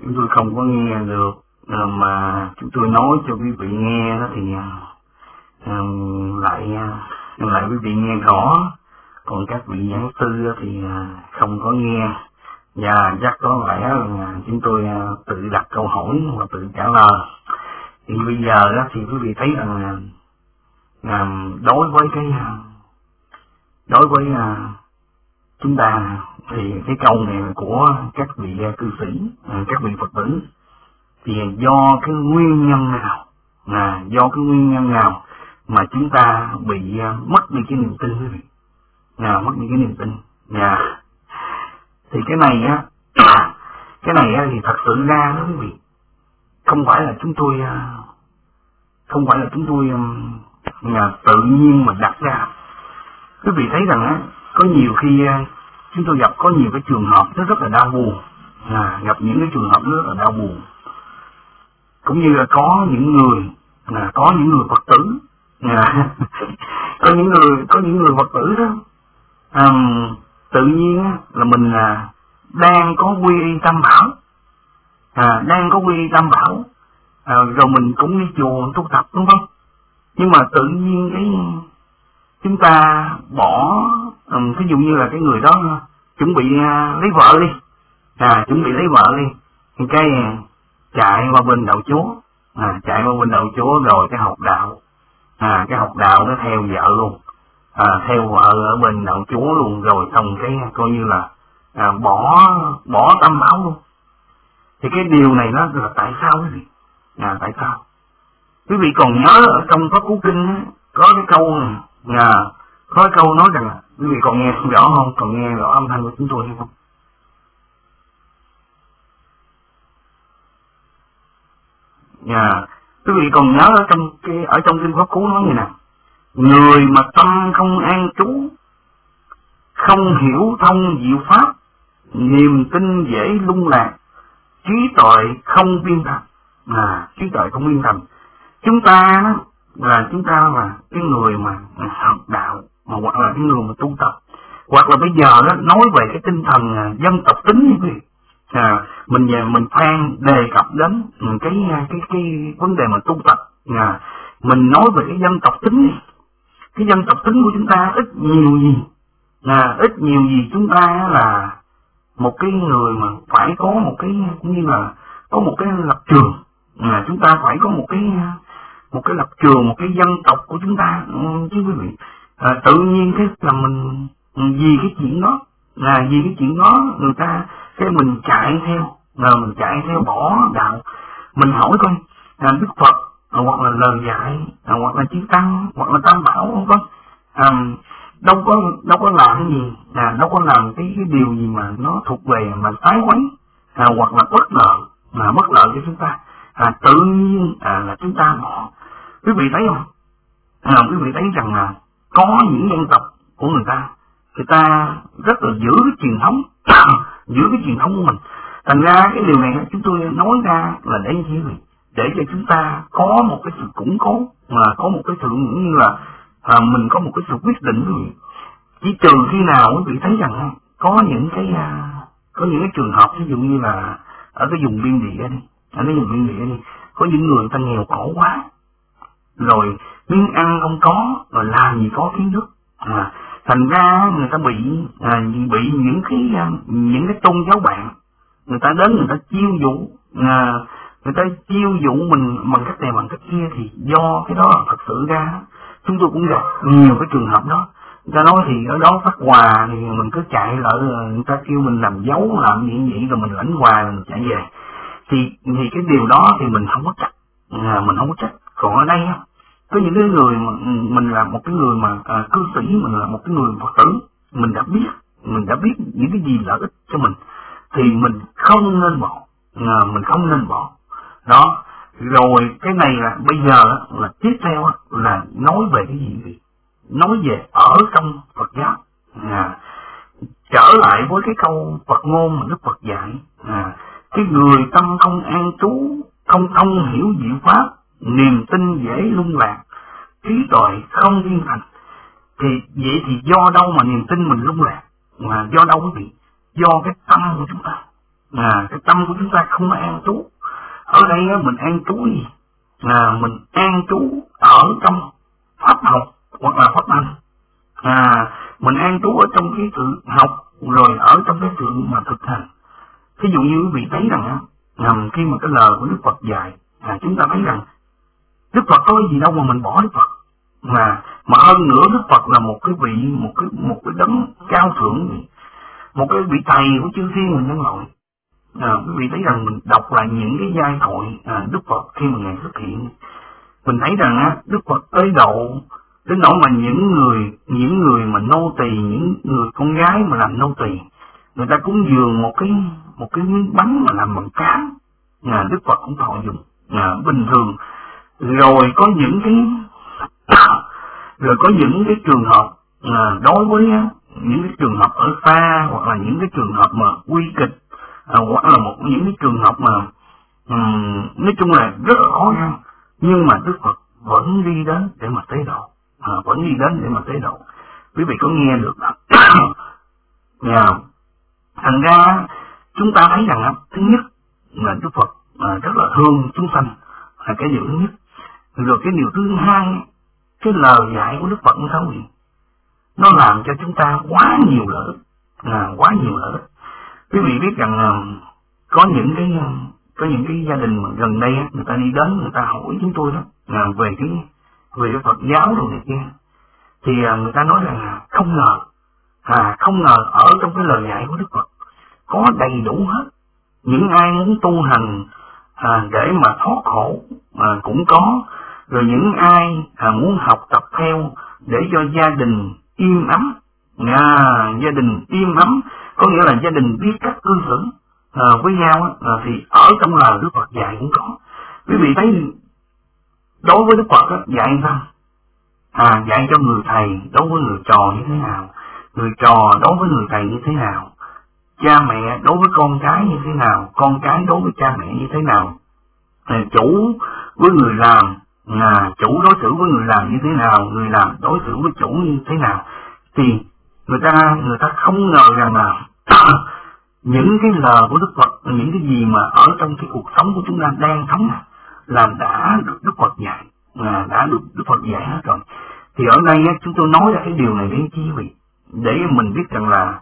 chúng tôi không có nghe được, à, mà chúng tôi nói cho quý vị nghe đó thì à, lại lại quý vị nghe rõ, còn các vị giảng sư thì không có nghe. Và chắc có lẽ là chúng tôi tự đặt câu hỏi và tự trả lời. Thì bây giờ đó thì quý vị thấy rằng là, là đối với cái đối với chúng ta thì cái câu này là của các vị cư sĩ, các vị Phật tử, thì do cái nguyên nhân nào, là do cái nguyên nhân nào mà chúng ta bị mất đi cái niềm tin quý vị, là mất đi cái niềm tin. Và thì cái này á, cái này á thì thật sự ra đó quý vị, không phải là chúng tôi không phải là chúng tôi là tự nhiên mà đặt ra. Quý vị thấy rằng á, có nhiều khi chúng tôi gặp có nhiều cái trường hợp nó rất là đau buồn, à, gặp những cái trường hợp rất là đau buồn, cũng như là có những người là có những người Phật tử, à, có những người có những người Phật tử đó, à, tự nhiên á, là mình là đang có quy y tam bảo, à, đang có quy y tam bảo, à, rồi mình cũng đi chùa tu tập, đúng không? Nhưng mà tự nhiên cái chúng ta bỏ, um, ví dụ như là cái người đó chuẩn bị uh, lấy vợ đi, à, chuẩn bị lấy vợ đi, thì cái chạy qua bên đạo chúa, à, chạy qua bên đạo chúa rồi cái học đạo, à, cái học đạo nó theo vợ luôn, à, theo vợ ở bên đạo chúa luôn, rồi xong cái coi như là à, bỏ bỏ tam bảo luôn. Thì cái điều này nó là tại sao quý vị? À, tại sao? Quý vị còn nhớ ở trong Pháp Cú Kinh á, có cái câu này, à, có cái câu nói rằng là, quý vị còn nghe rõ không? Còn nghe rõ âm thanh của chúng tôi hay không? À, quý vị còn nhớ ở trong cái ở trong Kinh Pháp Cú nói như nào? Người mà tâm không an trú, không hiểu thông diệu pháp, niềm tin dễ lung lạc, trí tuệ không viên thành. À, trí tuệ không viên thành. Chúng ta đó là chúng ta là cái người mà học đạo, mà hoặc là cái người mà tu tập, hoặc là bây giờ đó nói về cái tinh thần dân tộc tính như vậy. À, mình về mình khoan đề cập đến cái cái cái vấn đề mà tu tập, à, mình nói về cái dân tộc tính này. Cái dân tộc tính của chúng ta ít nhiều gì, à, ít nhiều gì chúng ta là một cái người mà phải có một cái như là có một cái lập trường, à, chúng ta phải có một cái một cái lập trường, một cái dân tộc của chúng ta, chứ quý vị. À, tự nhiên cái là mình vì cái chuyện đó, là vì cái chuyện đó người ta cái mình chạy theo, là mình chạy theo bỏ đạo. Mình hỏi coi, là Đức Phật, à, hoặc là lời dạy, à, hoặc là chư tăng, hoặc là tam bảo, không có, à, đâu có đâu có làm cái gì, à, đâu có làm cái cái điều gì mà nó thuộc về mà tái quấy, à, hoặc là bất lợi, là bất lợi cho chúng ta. À, tự nhiên à, là chúng ta bỏ. Quý vị thấy không? À, quý vị thấy rằng là có những dân tộc của người ta, người ta rất là giữ cái truyền thống, giữ cái truyền thống của mình. Thành ra cái điều này chúng tôi nói ra là để như thế, để cho chúng ta có một cái sự củng cố, mà có một cái sự như là à, mình có một cái sự quyết định quý vị. Chỉ trừ khi nào quý vị thấy rằng có những cái à, có những cái trường hợp ví dụ như là ở cái vùng biên địa đi, ở cái vùng biên địa đi, có những người ta nghèo khổ quá, rồi miếng ăn không có, rồi làm gì có kiến thức, à, thành ra người ta bị à, bị những cái những cái tôn giáo bạn, người ta đến người ta chiêu dụ, à, người ta chiêu dụ mình bằng cách này bằng cách kia. Thì do cái đó thật sự ra chúng tôi cũng gặp nhiều cái trường hợp đó. Người ta nói thì ở đó phát quà thì mình cứ chạy lại, người ta kêu mình làm dấu làm gì vậy rồi mình lãnh quà rồi mình chạy về. Thì thì cái điều đó thì mình không có trách, à, mình không có trách. Còn ở đây có những cái người mà mình là một cái người mà à, cư sĩ, mình là một cái người Phật tử, mình đã biết mình đã biết những cái gì lợi ích cho mình thì mình không nên bỏ, à, mình không nên bỏ đó. Rồi cái này là bây giờ là tiếp theo là nói về cái gì vậy? Nói về ở trong Phật giáo, à, trở lại với cái câu Phật ngôn mà Đức Phật dạy, à, cái người tâm không an trú, không thông hiểu diệu pháp, niềm tin dễ lung lạc, trí tuệ không viên thành. Thì vậy thì do đâu mà niềm tin mình lung lạc? Mà do đâu quý vị? Do cái tâm của chúng ta, à, cái tâm của chúng ta không có an trú. Ở đây á, mình an trú gì? À, mình an trú ở trong pháp học hoặc là pháp hành. À, mình an trú ở trong cái sự học rồi ở trong cái sự mà thực hành. Ví dụ như quý vị thấy rằng á, nằm khi mà cái lời của Đức Phật dạy, à, chúng ta thấy rằng Đức Phật có gì đâu mà mình bỏ Đức Phật. Mà mà hơn nữa Đức Phật là một cái vị, một cái một cái đấng cao thượng, một cái vị thầy của chư thiên và nhân loại. À, quý vị thấy rằng mình đọc lại những cái giai thoại à, Đức Phật khi mà Ngài xuất hiện, mình thấy rằng á, Đức Phật tới độ đến nỗi mà những người những người mà nô tỳ, những người con gái mà làm nô tỳ, người ta cúng dường một cái một cái miếng bánh mà làm bằng cám, à, Đức Phật cũng thọ dùng à, bình thường. Rồi có những cái rồi có những cái trường hợp à, đối với á, những cái trường hợp ở xa, hoặc là những cái trường hợp mà nguy kịch, à, hoặc là một những cái trường hợp mà um, nói chung là rất là khó khăn, nhưng mà Đức Phật vẫn đi đến để mà tế độ, à, vẫn đi đến để mà tế độ. Quý vị có nghe được không? Yeah. Thành ra chúng ta thấy rằng thứ nhất là Đức Phật à, rất là thương chúng sanh, là cái điều thứ nhất. Rồi cái điều thứ hai, cái lời dạy của Đức Phật như thế gì? Nó làm cho chúng ta quá nhiều lợi ích, à, quá nhiều lợi ích. Quý vị biết rằng à, có những cái có những cái gia đình mà gần đây người ta đi đến, người ta hỏi chúng tôi đó à, về cái về cái Phật giáo rồi này kia, thì à, người ta nói là không ngờ, à không ngờ ở trong cái lời dạy của Đức Phật có đầy đủ hết. Những ai muốn tu hành à, để mà thoát khổ à, cũng có, rồi những ai à, muốn học tập theo để cho gia đình im ấm, à, gia đình im ấm có nghĩa là gia đình biết cách cư xử à, với nhau à, thì ở trong lời Đức Phật dạy cũng có. Quý vị thấy đối với Đức Phật á, dạy sao? À, dạy cho người thầy đối với người trò như thế nào, người trò đối với người thầy như thế nào, cha mẹ đối với con cái như thế nào, con cái đối với cha mẹ như thế nào, à, chủ với người làm, à, chủ đối xử với người làm như thế nào, người làm đối xử với chủ như thế nào. Thì người ta người ta không ngờ rằng là những cái lời của Đức Phật, những cái gì mà ở trong cái cuộc sống của chúng ta đang sống là đã được Đức Phật dạy, à, đã được Đức Phật dạy hết rồi. Thì ở đây chúng tôi nói ra cái điều này để chi vị, để mình biết rằng là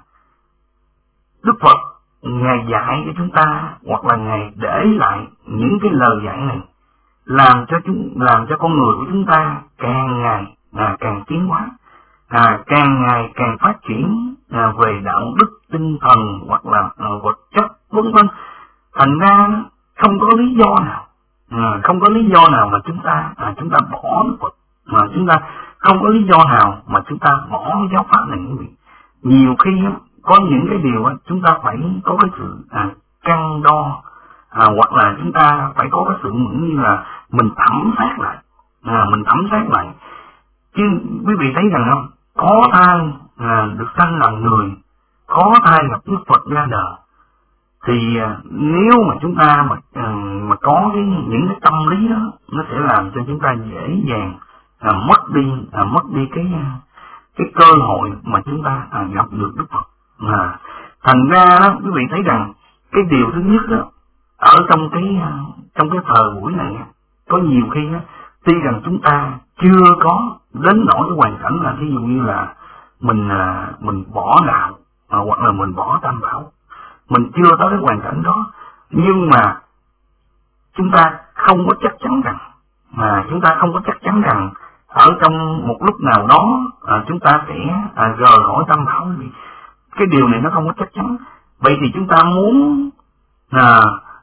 Đức Phật Ngài dạy cho chúng ta, hoặc là Ngài để lại những cái lời dạy này làm cho chúng làm cho con người của chúng ta càng ngày à, càng tiến hóa, à, càng ngày càng phát triển à, về đạo đức, tinh thần hoặc là à, vật chất vân vân. Thành ra không có lý do nào, à, không có lý do nào mà chúng ta à, chúng ta bỏ Đức Phật, mà chúng ta không có lý do nào mà chúng ta bỏ giáo pháp này. Nhiều khi có những cái điều chúng ta phải có cái sự à, cân đo, à, hoặc là chúng ta phải có cái sự như là mình thẩm xét lại, à, mình thẩm xét lại. Chứ quý vị thấy rằng không, có ai à, được sanh làm người, có ai gặp Đức Phật ra đời, thì à, nếu mà chúng ta mà à, mà có cái những cái tâm lý đó, nó sẽ làm cho chúng ta dễ dàng à, mất đi à, mất đi cái cái cơ hội mà chúng ta à, gặp được Đức Phật. À, thành ra đó, quý vị thấy rằng cái điều thứ nhất đó, ở trong cái trong cái thời buổi này có nhiều khi đó, tuy rằng chúng ta chưa có đến nỗi cái hoàn cảnh là ví dụ như là mình à, mình bỏ đạo à, hoặc là mình bỏ tam bảo, mình chưa tới cái hoàn cảnh đó, nhưng mà chúng ta không có chắc chắn rằng mà chúng ta không có chắc chắn rằng ở trong một lúc nào đó à, chúng ta sẽ à, rời khỏi tam bảo. Cái điều này nó không có chắc chắn. Vậy thì chúng ta muốn à,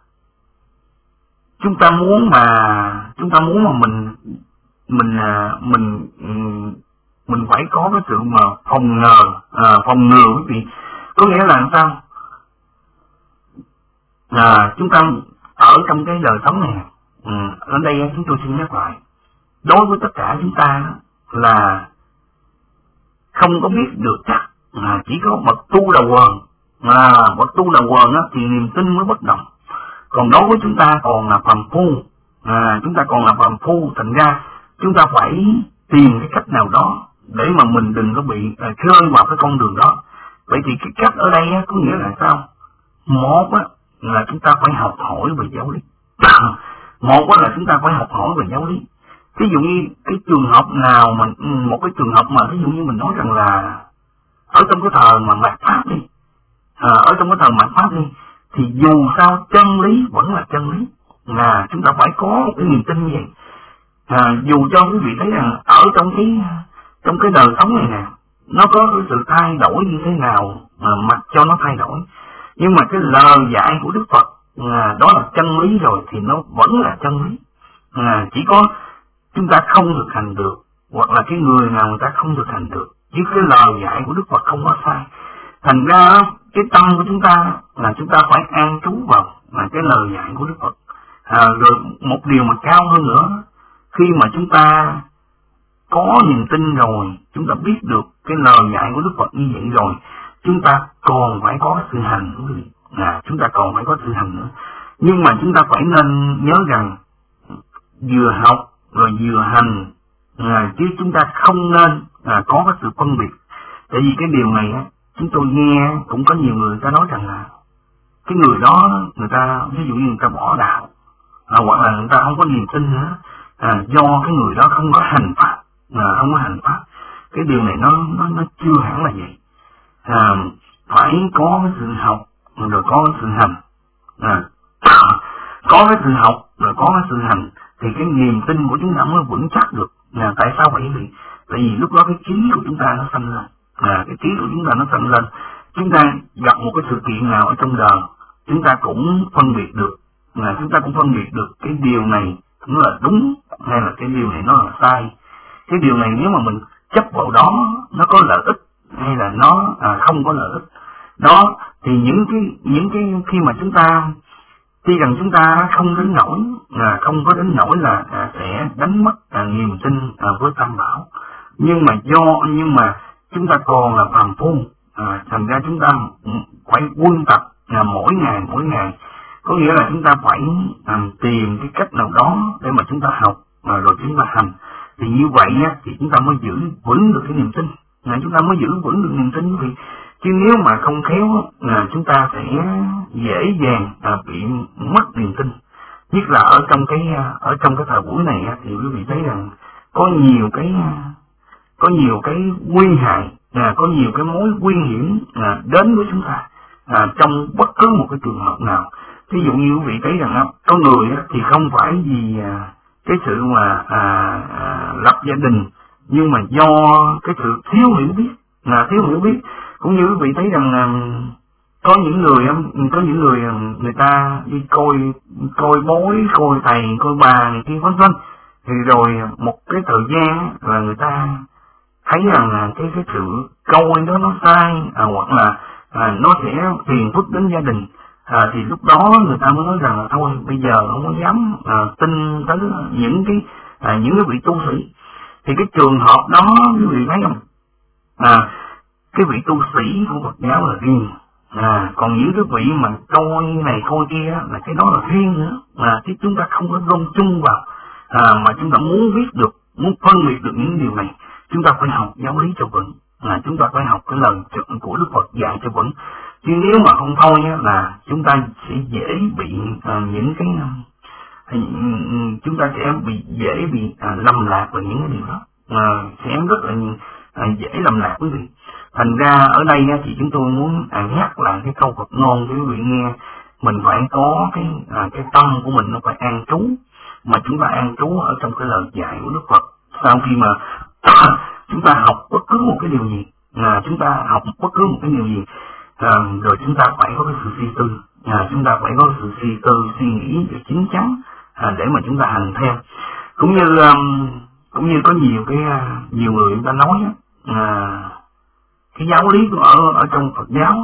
chúng ta muốn mà chúng ta muốn mà mình mình à, mình mình phải có cái sự mà phòng ngừa à, phòng ngừa quý vị. Có nghĩa là sao? À, chúng ta ở trong cái đời sống này, ừ, ở đây chúng tôi xin nhắc lại, đối với tất cả chúng ta là không có biết được chắc, à, chỉ có bậc tu đầu quần, à, bậc tu đầu quần á, thì niềm tin mới bất động. Còn đối với chúng ta còn là phàm phu, à, chúng ta còn là phàm phu, thành ra chúng ta phải tìm cái cách nào đó để mà mình đừng có bị rơi vào cái con đường đó. Vậy thì cái cách ở đây á, có nghĩa là sao? Một á, là chúng ta phải học hỏi về giáo lý. Một là chúng ta phải học hỏi về giáo lý. Ví dụ như cái trường hợp nào mà một cái trường hợp mà ví dụ như mình nói rằng là ở trong cái thời mà mạt Pháp đi, à, ở trong cái thời mạt Pháp đi, thì dù sao chân lý vẫn là chân lý, là chúng ta phải có một cái niềm tin như vậy. À, dù cho quý vị thấy rằng ở trong cái trong cái đời sống này nè, nó có cái sự thay đổi như thế nào mà mặc cho nó thay đổi, nhưng mà cái lời dạy của Đức Phật à, đó là chân lý rồi thì nó vẫn là chân lý. À, chỉ có chúng ta không thực hành được, hoặc là cái người nào người ta không thực hành được, chứ cái lời dạy của Đức Phật không có sai. Thành ra cái tâm của chúng ta là chúng ta phải an trú vào là cái lời dạy của Đức Phật. À, rồi một điều mà cao hơn nữa, khi mà chúng ta có niềm tin rồi, chúng ta biết được cái lời dạy của Đức Phật như vậy rồi, chúng ta còn phải có sự hành nữa. À, chúng ta còn phải có sự hành nữa. Nhưng mà chúng ta phải nên nhớ rằng vừa học rồi vừa hành, à, chứ chúng ta không nên à, có cái sự phân biệt. Tại vì cái điều này á, chúng tôi nghe cũng có nhiều người ta nói rằng là cái người đó người ta ví dụ như người ta bỏ đạo, à, hoặc là người ta không có niềm tin nữa, à, do cái người đó không có hành pháp, à, không có hành pháp. Cái điều này nó nó nó chưa hẳn là vậy. À, phải có cái sự học rồi có cái sự hành. À, có cái sự học rồi có cái sự hành thì cái niềm tin của chúng ta mới vững chắc được. À, tại sao vậy? Vì tại vì lúc đó cái trí của chúng ta nó sanh lên, à, cái trí của chúng ta nó sanh lên. Chúng ta gặp một cái sự kiện nào ở trong đời, chúng ta cũng phân biệt được, à, chúng ta cũng phân biệt được cái điều này nó là đúng hay là cái điều này nó là sai. Cái điều này nếu mà mình chấp vào đó nó có lợi ích hay là nó à, không có lợi ích đó, thì những cái những cái khi mà chúng ta tuy rằng chúng ta không đến nỗi là không có đến nỗi là à, sẽ đánh mất à, niềm tin à, với Tam Bảo, nhưng mà do nhưng mà chúng ta còn là phàm phu, à, thành ra chúng ta phải quân tập à, mỗi ngày mỗi ngày, có nghĩa là chúng ta phải à, tìm cái cách nào đó để mà chúng ta học à, rồi chúng ta hành, thì như vậy á, thì chúng ta mới giữ vững được cái niềm tin, à, chúng ta mới giữ vững được niềm tin. Vì chứ nếu mà không khéo là chúng ta sẽ dễ dàng à, bị mất niềm tin. Nhất là ở trong cái ở trong cái thời buổi này á, thì quý vị thấy rằng có nhiều cái có nhiều cái nguy hại, à, có nhiều cái mối nguy hiểm à, đến với chúng ta à, trong bất cứ một cái trường hợp nào. Ví dụ như quý vị thấy rằng á, có người á, thì không phải vì à, cái sự mà à, à, lập gia đình, nhưng mà do cái sự thiếu hiểu biết, là thiếu hiểu biết. Cũng như quý vị thấy rằng là có những người có những người người ta đi coi coi bói, coi thầy, coi bà này kia vân vân, thì rồi một cái thời gian là người ta thấy rằng là cái cái sự coi đó nó sai, à, hoặc là à, nó sẽ phiền phức đến gia đình, à, thì lúc đó người ta mới nói rằng là thôi bây giờ không có dám à, tin tới những cái à, những cái vị tu sĩ. Thì cái trường hợp đó quý vị thấy không, à, cái vị tu sĩ của Phật giáo là riêng, à, còn những cái vị mà coi này coi kia là cái đó là riêng nữa, mà chứ chúng ta không có gom chung vào, à, mà chúng ta muốn biết được, muốn phân biệt được những điều này, chúng ta phải học giáo lý cho vững, là chúng ta phải học cái lời của Đức Phật dạy cho vững. Chứ nếu mà không thôi là chúng ta sẽ dễ bị à, những cái à, chúng ta sẽ bị dễ bị à, lầm lạc vào những cái điều đó, à, sẽ rất là à, dễ lầm lạc quý vị. Thành ra ở đây thì chúng tôi muốn à, nhắc lại cái câu Phật ngôn cho quý vị nghe, mình phải có cái à, cái tâm của mình nó phải an trú, mà chúng ta an trú ở trong cái lời dạy của Đức Phật. Sau khi mà chúng ta học bất cứ một cái điều gì, à, chúng ta học bất cứ một cái điều gì, à, rồi chúng ta phải có cái sự suy tư, à, chúng ta phải có sự suy tư, suy nghĩ để chín chắn à, để mà chúng ta hành theo. Cũng như um, cũng như có nhiều cái uh, nhiều người người ta nói à, cái giáo lý của ở ở trong Phật giáo,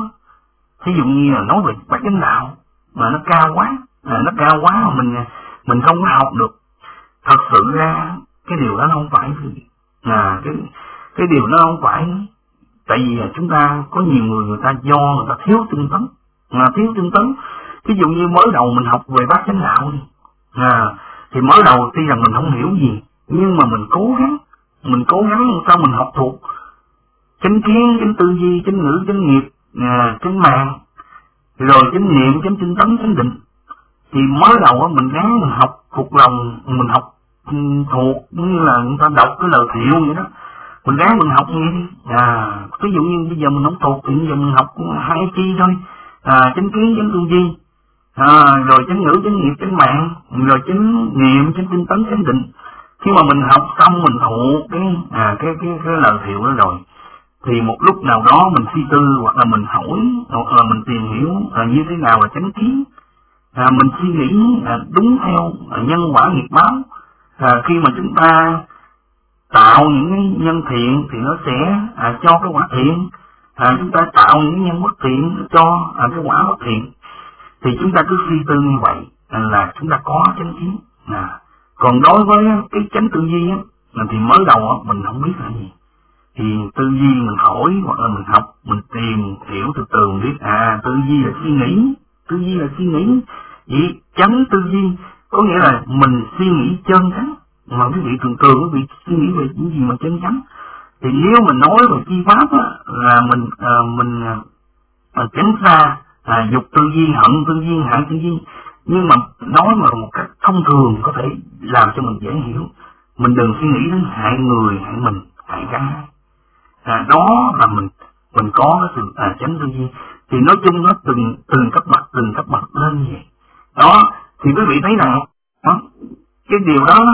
ví dụ như là nói về bát chánh đạo mà nó cao quá, à, nó cao quá mà mình mình không có học được. Thật sự ra cái điều đó nó không phải gì, à, cái cái điều đó không phải, tại vì chúng ta có nhiều người người ta do người ta thiếu tinh tấn, à, thiếu tinh tấn. Ví dụ như mới đầu mình học về bát chánh đạo đi, à, thì mới đầu tuy rằng mình không hiểu gì, nhưng mà mình cố gắng, mình cố gắng sao mình học thuộc chánh kiến, chánh tư duy, chánh ngữ, chánh nghiệp, à, chánh mạng, rồi chánh niệm, chánh tinh tấn, chánh định. Thì mới đầu á mình gắng mình học thuộc lòng, mình học thuộc như là người ta đọc cái lời thiệu vậy đó, mình ráng mình học nghe đi. À, ví dụ như bây giờ mình không thuộc thì bây giờ mình học hai chi thôi, à, chánh kiến, chánh tư duy, à, rồi chánh ngữ, chánh nghiệp, chánh mạng, rồi chánh niệm, chánh tinh tấn, chánh định. Khi mà mình học xong mình thuộc cái à cái cái cái lời thiệu đó rồi, thì một lúc nào đó mình suy tư hoặc là mình hỏi hoặc là mình tìm hiểu à, như thế nào là chánh kiến. À, mình suy nghĩ à, đúng theo à, nhân quả nghiệp báo. À, khi mà chúng ta tạo những cái nhân thiện thì nó sẽ à, cho cái quả thiện. À, chúng ta tạo những nhân bất thiện nó cho à, cái quả bất thiện. Thì chúng ta cứ suy tư như vậy à, là chúng ta có chánh kiến. À, còn đối với cái chánh tư duy á, thì mới đầu á, mình không biết là gì. Thì tư duy mình hỏi hoặc là mình học, mình tìm hiểu từ từ mình biết à tư duy là suy nghĩ, tư duy là suy nghĩ. Vậy chánh tư duy có nghĩa là mình suy nghĩ chân chánh. Mà quý vị thường thường quý vị suy nghĩ về những gì mà chân chánh. Thì nếu mình nói về chi pháp á, là mình à, mình à, tránh xa à, dục tư duy, hận tư duy, hại tư duy. Nhưng mà nói mà một cách thông thường có thể làm cho mình dễ hiểu. Mình đừng suy nghĩ đến hại người, hại mình, hại cả hai. À, đó là mình mình có cái sự à, chánh tư duy. Thì nói chung nó từng từng cấp bậc từng cấp bậc lên như vậy. Đó thì quý vị thấy rằng đó, cái điều đó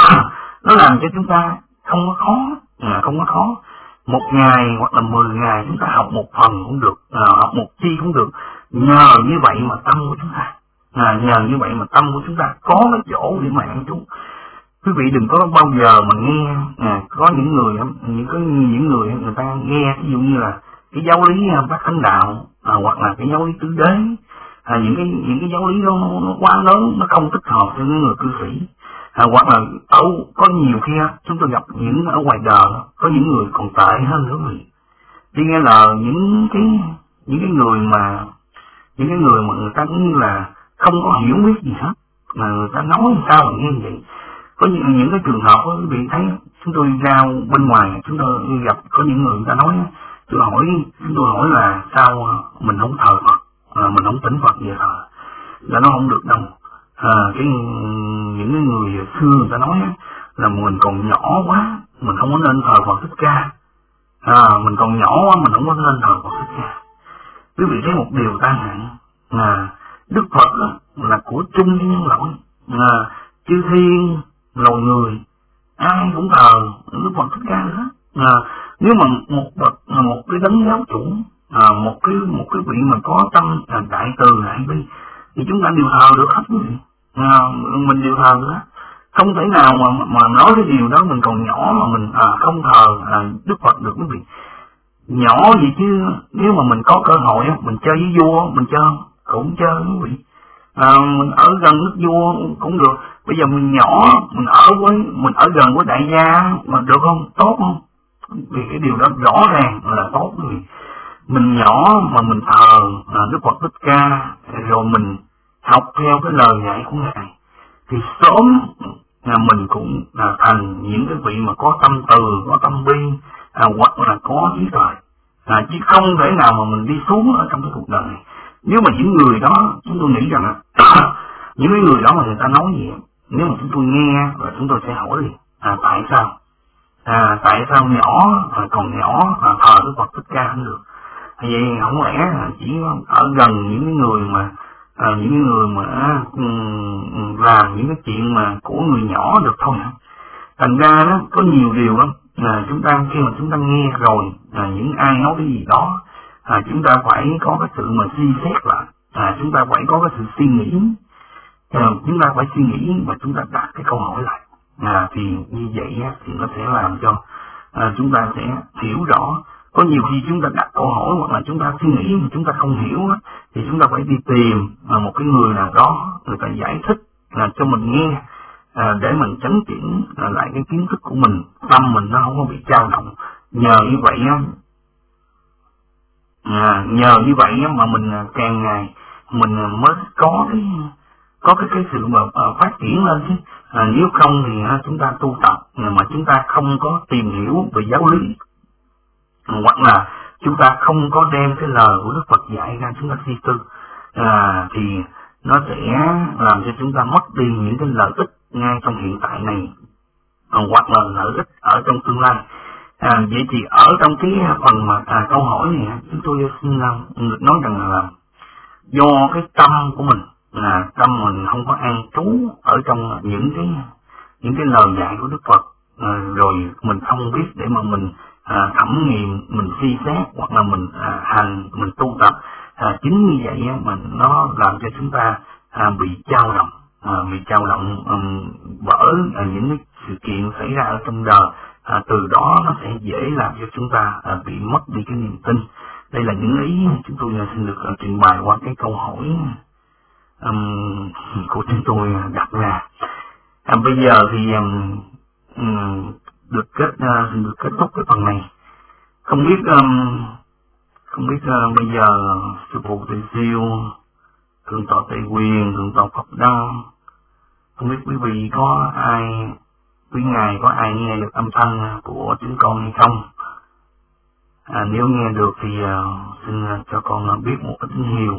nó làm cho chúng ta không có khó, à, không có khó. Một ngày hoặc là mười ngày chúng ta học một phần cũng được, à, học một chi cũng được. Nhờ như vậy mà tâm của chúng ta, à, nhờ như vậy mà tâm của chúng ta có cái chỗ để mà ăn trú. Quý vị đừng có bao giờ mà nghe à, có những người những có những người người ta nghe ví dụ như là cái giáo lý Bát Chánh Đạo à, hoặc là cái giáo lý tứ đế, à, những cái những cái giáo lý đó nó, nó quá lớn, nó không thích hợp cho những người cư sĩ. À, hoặc là ở có nhiều khi chúng tôi gặp những ở ngoài đời có những người còn tệ hơn nữa người đi nghe lời những cái những cái người mà những cái người mà người ta cũng như là không có hiểu biết gì hết, mà người ta nói sao mà nghe vậy. Có những những cái trường hợp quý vị thấy chúng tôi ra bên ngoài chúng tôi gặp có những người người ta nói, tôi hỏi chúng tôi hỏi là sao mình không thờ Phật, à, mình không tỉnh Phật vậy thờ là nó không được đâu. À, cái những cái người xưa người ta nói là mình còn nhỏ quá, mình không có nên thờ Phật Thích Ca. À, mình còn nhỏ quá, mình không có nên thờ Phật Thích Ca. Quý vị thấy một điều tai nạn là Đức Phật là của chung nhân loại, à, chư thiên loài người ai cũng thờ Đức Phật Thích Ca nữa. À, nếu mà một bậc một cái đấng giáo chủ, à, một cái một cái vị mà có tâm à, đại từ đại bi thì chúng ta đều thờ được hết quý vị. À, mình đều thờ nữa. Không thể nào mà mà nói cái điều đó mình còn nhỏ mà mình à, không thờ à, Đức Phật được quý vị. Nhỏ vậy chứ nếu mà mình có cơ hội mình chơi với vua mình chơi cũng chơi quý vị. À, mình ở gần nước vua cũng được. Bây giờ mình nhỏ mình ở với mình ở gần với đại gia mà được không? Tốt không? Vì cái điều đó rõ ràng là tốt quý vị. Mình nhỏ mà mình thờ à, Đức Phật Thích Ca rồi mình học theo cái lời dạy của Ngài thì sớm là mình cũng là thành những cái vị mà có tâm từ, có tâm bi, à, hoặc là có trí tuệ, à, chứ không thể nào mà mình đi xuống ở trong cái cuộc đời này. Nếu mà những người đó chúng tôi nghĩ rằng những cái người đó mà người ta nói gì, nếu mà chúng tôi nghe và chúng tôi sẽ hỏi liền, à, tại sao à, tại sao nhỏ à, còn nhỏ à, thờ Đức Phật Thích Ca không được? Vậy không lẽ là chỉ ở gần những người mà à, những người mà um, làm những cái chuyện mà của người nhỏ được thôi hả? Thành ra đó có nhiều điều lắm là chúng ta khi mà chúng ta nghe rồi à, những ai nói cái gì đó à, chúng ta phải có cái sự mà suy xét lại, à, chúng ta phải có cái sự suy nghĩ, à, chúng ta phải suy nghĩ và chúng ta đặt cái câu hỏi lại, à, thì như vậy á, thì nó sẽ làm cho à, chúng ta sẽ hiểu rõ. Có nhiều khi chúng ta đặt câu hỏi hoặc là chúng ta suy nghĩ mà chúng ta không hiểu á, thì chúng ta phải đi tìm à, một cái người nào đó người ta giải thích là cho mình nghe, à, để mình chánh chỉnh à, lại cái kiến thức của mình, tâm mình nó không có bị dao động. Nhờ như vậy á, à, nhờ như vậy á, mà mình càng ngày mình mới có cái có cái cái sự mà à, phát triển lên chứ. À, nếu không thì à, chúng ta tu tập mà chúng ta không có tìm hiểu về giáo lý, hoặc là chúng ta không có đem cái lời của Đức Phật dạy ra chúng ta suy tư, à, thì nó sẽ làm cho chúng ta mất đi những cái lợi ích ngay trong hiện tại này, à, hoặc là lợi ích ở trong tương lai. À, vậy thì ở trong cái phần mà à, câu hỏi này chúng tôi xin nói rằng là do cái tâm của mình là tâm mình không có an trú ở trong những cái những cái lời dạy của Đức Phật, à, rồi mình không biết để mà mình à, thẩm nghiệm, mình suy xét hoặc là mình à, hành, mình tu tập. À, chính như vậy mà nó làm cho chúng ta à, bị dao động, à, bị dao động um, bởi à, những cái sự kiện xảy ra ở trong đời. À, từ đó nó sẽ dễ làm cho chúng ta à, bị mất đi cái niềm tin. Đây là những ý chúng tôi xin được uh, trình bày qua cái câu hỏi um, của chúng tôi đặt ra. À, bây giờ thì um, um, được kết uh, xin được kết thúc cái phần này. Không biết um, không biết uh, bây giờ sư phụ Tề Siêu, thượng tọa Tây Quyền, thượng tọa Phật Đăng, không biết quý vị có ai, quý ngài có ai nghe được âm thanh của chúng con hay không? À, nếu nghe được thì uh, xin uh, cho con uh, biết một ít tín hiệu.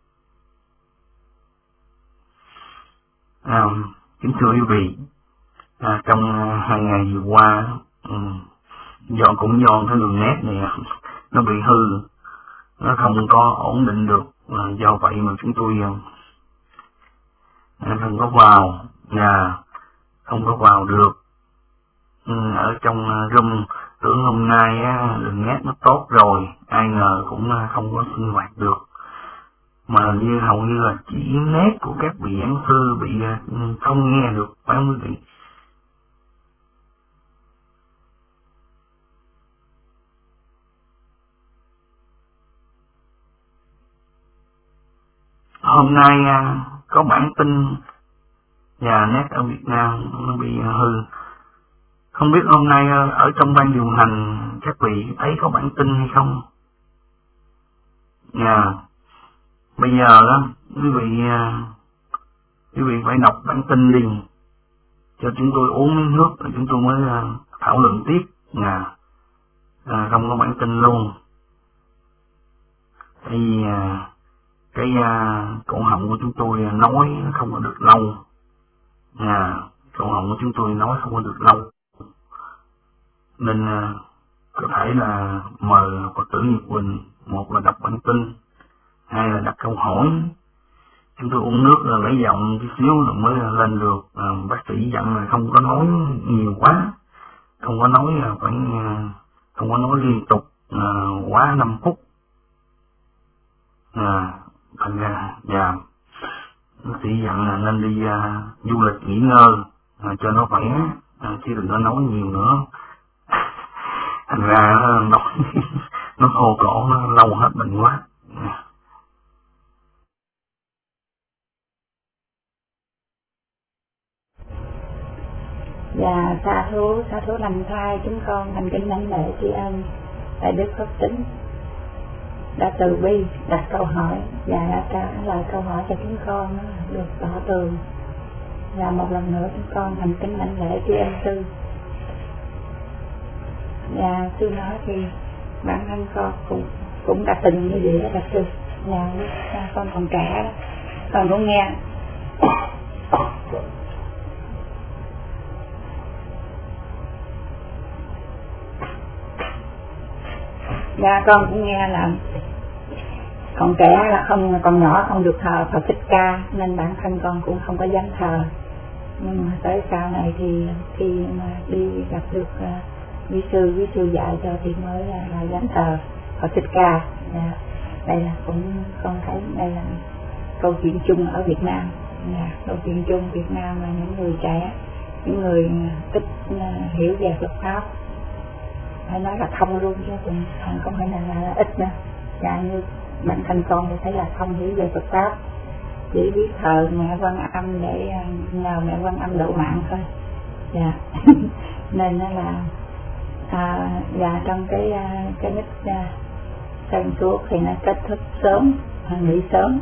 À, kính thưa quý vị, à, trong uh, hai ngày vừa qua, um, do cũng do cái đường nét này nó bị hư, nó không có ổn định được, à, do vậy mà chúng tôi uh, không có vào nhà, không có vào được ừ, ở trong uh, room. Tưởng hôm nay á, đường nét nó tốt rồi, ai ngờ cũng không có sinh hoạt được. Mà như hầu như là chỉ nét của các vị giảng sư bị không nghe được, phải không quý vị? Hôm nay có bản tin nhà nét ở Việt Nam nó bị hư. Không biết hôm nay ở trong ban điều hành các vị thấy có bản tin hay không? Nhà bây giờ đó quý vị quý vị phải đọc bản tin đi cho chúng tôi uống miếng nước rồi chúng tôi mới thảo luận tiếp. Nhà à, không có bản tin luôn. Thì cái cổ họng của chúng tôi nói không có được lâu. Nhà cổ họng của chúng tôi nói không có được lâu, nên uh, có thể là mời Phật tử Nhật Quỳnh, một là đọc bản tin, hai là đặt câu hỏi. Chúng tôi uống nước là lấy giọng chút xíu rồi mới lên được. Uh, bác sĩ dặn là không có nói nhiều quá, không có nói uh, phải uh, không có nói liên tục uh, quá năm phút. À, thành ra dạ bác sĩ dặn là nên đi uh, du lịch nghỉ ngơi uh, cho nó khỏe, uh, chứ đừng có nói nhiều nữa. Thành ra nó nó khô cổ, nó lâu hết bệnh quá. Và sa thú sa thú lành thai chúng con thành kính lãnh lễ tri ân Đại Đức Pháp Tính đã từ bi đặt câu hỏi và đã trả lời câu hỏi cho chúng con được tỏ tường. Và một lần nữa chúng con thành kính lãnh lễ tri ân sư. Và sư nói thì bản thân con cũng cũng đã từng như vậy đó sư. Và con còn trẻ con cũng nghe và con cũng nghe là còn trẻ là không, còn nhỏ không được thờ Phật Thích Ca, nên bản thân con cũng không có dám thờ. Nhưng mà tới sau này thì khi mà đi gặp được quý sư, quý sư dạy cho thì mới là, là dám thờ Phật Thích Ca. À, đây là cũng con thấy đây là câu chuyện chung ở Việt Nam. À, câu chuyện chung Việt Nam là những người trẻ, những người ít uh, hiểu về Phật pháp, phải nói là không luôn chứ cũng không phải là, là, là ít nữa. Và như bản thân con thì thấy là không hiểu về Phật pháp, chỉ biết thờ mẹ Quan Âm để nhờ mẹ Quan Âm độ mạng thôi. Dạ. Nên nó là à, và trong cái cái nít sân suốt thì nó kết thúc sớm, nghỉ sớm.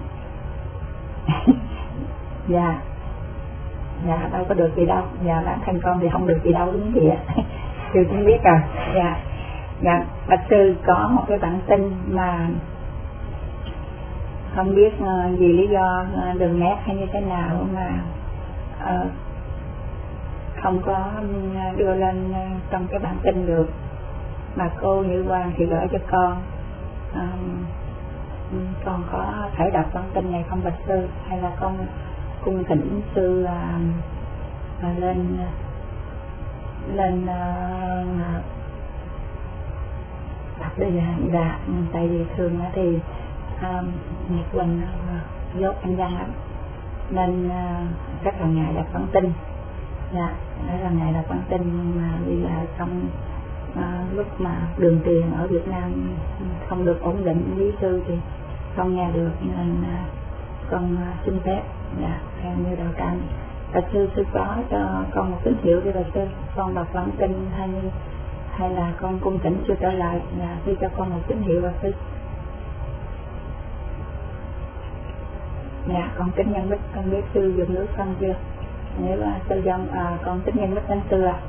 Dạ. Dạ đâu có được gì đâu. Dạ bản thân con thì không được gì đâu, đúng gì ạ. Sư cũng biết rồi. Dạ. Dạ bạch sư có một cái bản tin mà không biết uh, vì lý do uh, đường nét hay như thế nào mà uh, không có đưa lên uh, trong cái bản tin được, mà cô Như Quang thì gửi cho con. Um, con có thể đọc bản tin này không bạch sư, hay là con cung thỉnh sư uh, uh, lên lên uh, đọc đây là dạ, tại vì thường thì uh, Nhật Quỳnh uh, dốt anh văn lắm nên uh, rất là ngại đọc bản tin, dạ, rất là ngại đọc bản tin, nhưng mà bây giờ trong uh, lúc mà đường truyền ở Việt Nam không được ổn định lý sư thì không nghe được, nên uh, con uh, xin phép, dạ, theo như đạo tràng. Bạch sư sư có cho con một tín hiệu đi bạch sư, con đọc bản tin hay như hay là con cung thỉnh sư trở lại, dạ, sư cho con một tín hiệu bạch sư. Dạ, con kính nhân bích, con biết sư dùng nước xong chưa? Nếu uh, sư dòng à, con kính nhân bích thánh sư à.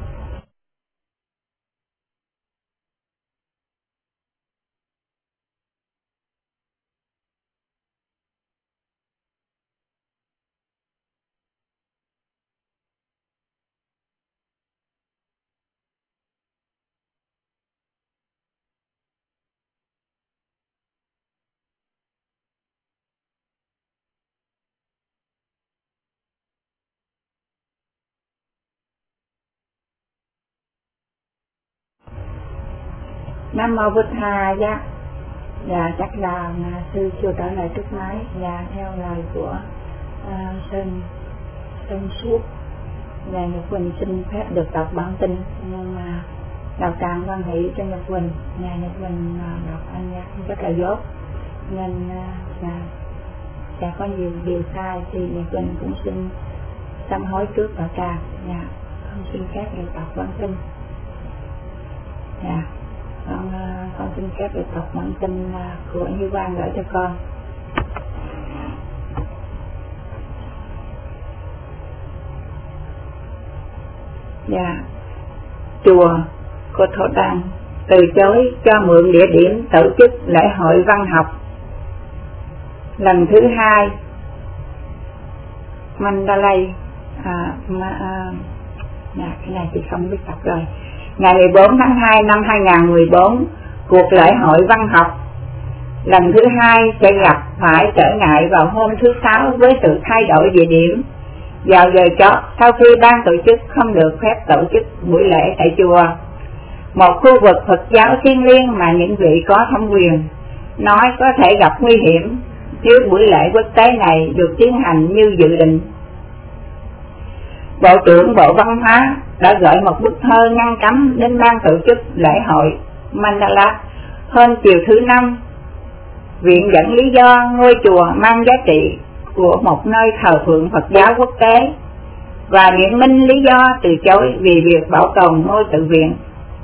Nam mô Bụt Thầy. Dạ, dạ chắc là sư chưa trở lại trước máy. Dạ, theo lời của uh, Sơn Sơn Suốt, dạ, Nhật Quỳnh xin phép được đọc bản tin, nhưng mà đạo tràng quan hệ cho Nhật Quỳnh, nhà Nhật Quỳnh uh, đọc anh nhạc rất là dốt, nên uh, dạ, dạ có nhiều điều sai thì Nhật Quỳnh cũng xin sám hối trước đạo tràng. Dạ, không xin phép được đọc bản tin. Dạ, con, con xin phép được đọc bản tin của Như Quang gửi cho con. Dạ, chùa Cô Thổ Đăng từ chối cho mượn địa điểm tổ chức lễ hội văn học lần thứ hai Mandalay. À, mà, à, dạ, cái này thì không biết đọc rồi. Ngày mười bốn tháng hai năm hai nghìn không trăm mười bốn, cuộc lễ hội văn học lần thứ hai sẽ gặp phải trở ngại vào hôm thứ Sáu với sự thay đổi địa điểm vào giờ chót, sau khi ban tổ chức không được phép tổ chức buổi lễ tại chùa, một khu vực Phật giáo thiêng liêng mà những vị có thẩm quyền nói có thể gặp nguy hiểm nếu buổi lễ quốc tế này được tiến hành như dự định. Bộ trưởng Bộ Văn hóa đã gửi một bức thơ ngăn cấm đến ban tổ chức lễ hội Mandala hôm chiều thứ năm, viện dẫn lý do ngôi chùa mang giá trị của một nơi thờ phượng Phật giáo quốc tế và biện minh lý do từ chối vì việc bảo tồn ngôi tự viện.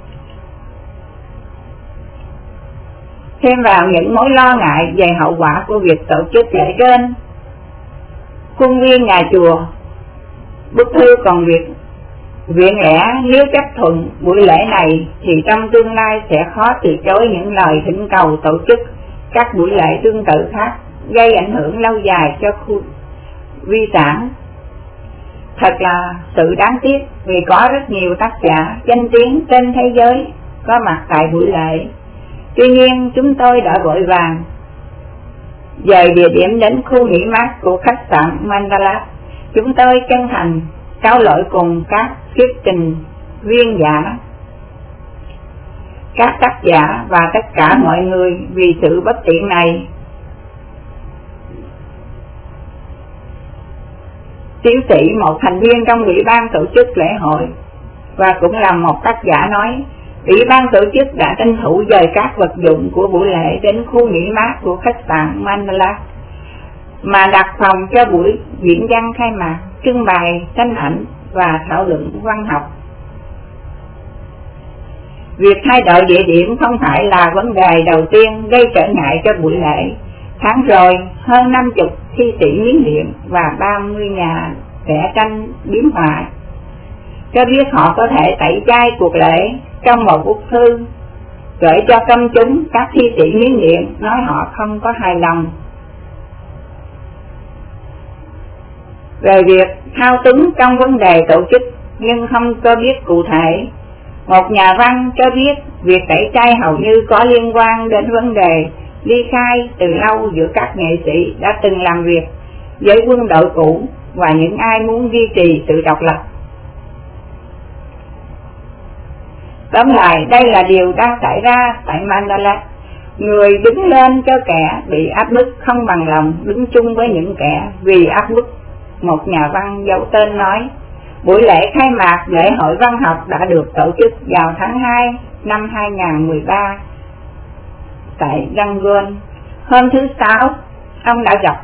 Thêm vào những mối lo ngại về hậu quả của việc tổ chức lễ trên khuôn viên nhà chùa, bức thư còn việc viện lẽ nếu chấp thuận buổi lễ này thì trong tương lai sẽ khó từ chối những lời thỉnh cầu tổ chức các buổi lễ tương tự khác, gây ảnh hưởng lâu dài cho khu di sản. Thật là sự đáng tiếc vì có rất nhiều tác giả danh tiếng trên thế giới có mặt tại buổi lễ. Tuy nhiên chúng tôi đã vội vàng dời địa điểm đến khu nghỉ mát của khách sạn Mandala. Chúng tôi chân thành cáo lỗi cùng các thuyết trình viên giả, các tác giả và tất cả mọi người vì sự bất tiện này. Tiến sĩ, một thành viên trong ủy ban tổ chức lễ hội và cũng là một tác giả nói, ủy ban tổ chức đã tranh thủ dời các vật dụng của buổi lễ đến khu nghỉ mát của khách sạn Mandala mà đặt phòng cho buổi diễn văn khai mạc, trưng bày tranh ảnh và thảo luận văn học. Việc thay đổi địa điểm không phải là vấn đề đầu tiên gây trở ngại cho buổi lễ. Tháng rồi, hơn năm mươi thi sĩ Miến Điện và ba mươi nhà vẽ tranh biếm họa cho biết họ có thể tẩy chay cuộc lễ trong một bức thư gửi cho công chúng. Các thi sĩ Miến Điện nói họ không có hài lòng về việc thao túng trong vấn đề tổ chức nhưng không có biết cụ thể. Một nhà văn cho biết việc tẩy chay hầu như có liên quan đến vấn đề ly khai từ lâu giữa các nghệ sĩ đã từng làm việc với quân đội cũ và những ai muốn duy trì sự độc lập. Tóm lại, đây là điều đang xảy ra tại Mandalay. Người đứng lên cho kẻ bị áp bức không bằng lòng đứng chung với những kẻ vì áp bức. Một nhà văn giấu tên nói, buổi lễ khai mạc lễ hội văn học đã được tổ chức vào tháng hai năm hai nghìn không trăm mười ba tại Yangon. Hôm thứ Sáu, ông đã gặp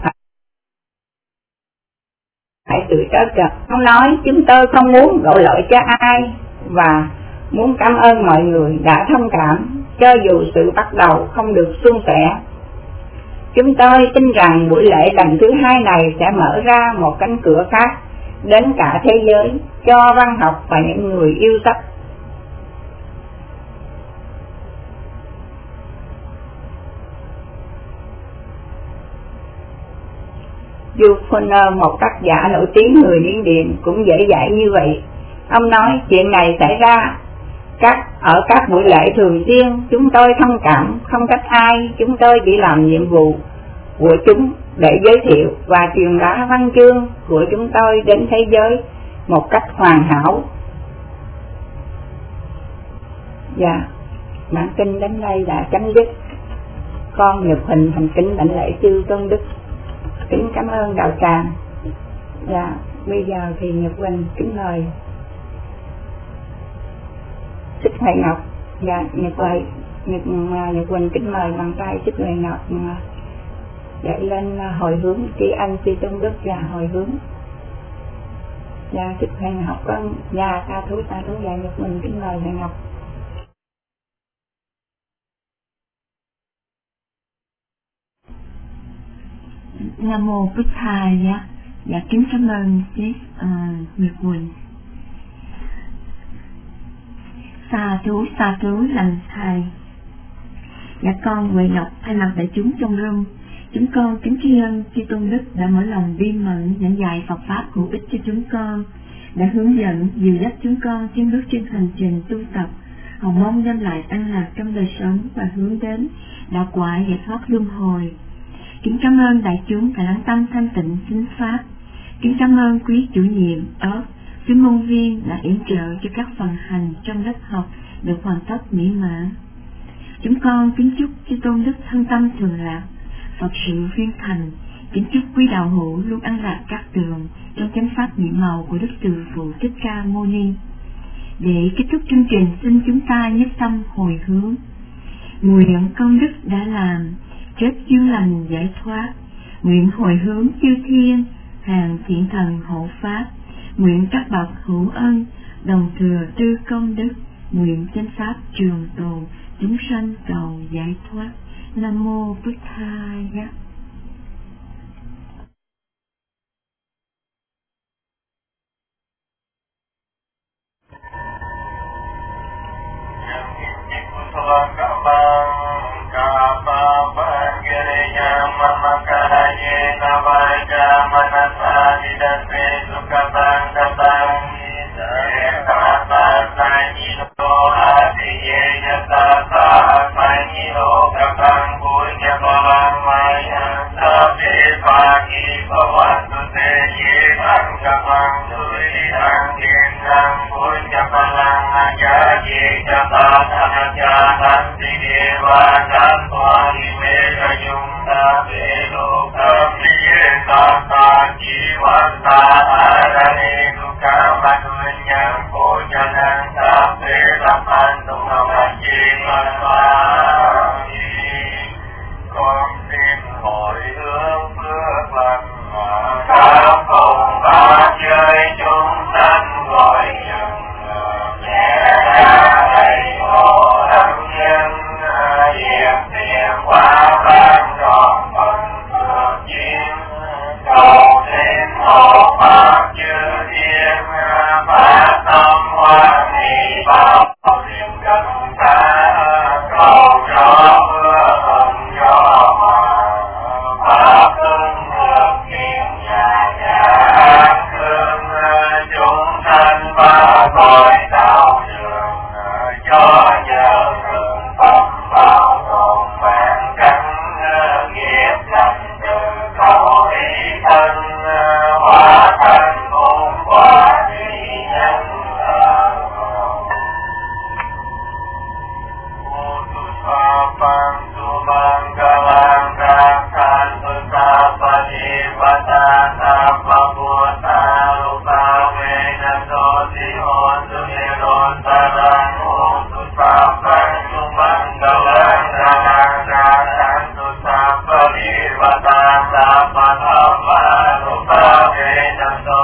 phải sự trớ trật. Ông nói, chúng tôi không muốn đổ lỗi cho ai và muốn cảm ơn mọi người đã thông cảm, cho dù sự bắt đầu không được suôn sẻ. Chúng tôi tin rằng buổi lễ lần thứ hai này sẽ mở ra một cánh cửa khác đến cả thế giới cho văn học và những người yêu sách. Yuponer, một tác giả nổi tiếng người Miến Điện, cũng dễ dãi như vậy. Ông nói chuyện này xảy ra các ở các buổi lễ thường xuyên. Chúng tôi thông cảm, không trách ai. Chúng tôi chỉ làm nhiệm vụ của chúng để giới thiệu và truyền bá văn chương của chúng tôi đến thế giới một cách hoàn hảo. Dạ, bản kinh đến đây đã chấm dứt. Con Nhật Huỳnh thành kính lãnh lễ chư tôn đức, kính cảm ơn đạo tràng. Dạ, bây giờ thì Nhật Huỳnh kính mời Xích Huệ Ngọc. Dạ, Nhật Huỳnh Nhật, Nhật Huỳnh kính mời bằng tay Xích Huệ Ngọc dậy lên hồi hướng tri ân chư tôn đức và hồi hướng. Dạ, Xích Huệ Ngọc con. Dạ, ca thú ca thú. Dạ, Nhật Huỳnh kính mời Huệ Ngọc. Nam mô Bích Thầy. Dạ, dạ kính cảm ơn chị uh, Nhật Huỳnh. Sa thú sa thú lành thầy. Dạ, con Huệ Ngọc thay mặt đại chúng trong room, chúng con kính tri ân chư tôn đức đã mở lòng viên mẫn giảng dạy Phật pháp hữu ích cho chúng con, đã hướng dẫn dìu dắt chúng con tiến bước trên hành trình tu tập, hầu mong đem lại an lạc trong đời sống và hướng đến đạo quả giải thoát luân hồi. Kính cảm ơn đại chúng đã lắng tâm thanh tịnh chính pháp. Kính cảm ơn quý chủ nhiệm ớt, quý môn viên đã yểm trợ cho các phần hành trong lớp học được hoàn tất mỹ mãn. Chúng con kính chúc chư tôn đức thân tâm thường lạc, Phật sự viên thành. Kính chúc quý đạo hữu luôn an lạc các tường trong chánh pháp nhiệm màu của Đức Từ Phụ Thích Ca Mâu Ni. Để kết thúc chương trình, xin chúng ta nhất tâm hồi hướng. Nguyện công đức đã làm, chết duyên lành giải thoát. Nguyện hồi hướng chư thiên, hàng thiện thần hộ pháp. Nguyện các bậc hữu ân, đồng thừa tư công đức. Nguyện chánh pháp trường tồn, chúng sanh cầu giải thoát. Nam mô Bích Thaya. Yeah. ตาสัพพพุทธาลูกาเวนัสโสติโหตุเนโรตารังโหตุสัพพังสุมังกลังนานังนานังตุสัพพะวิวัตาสัพพะธรรมาลูกาเวนัสโส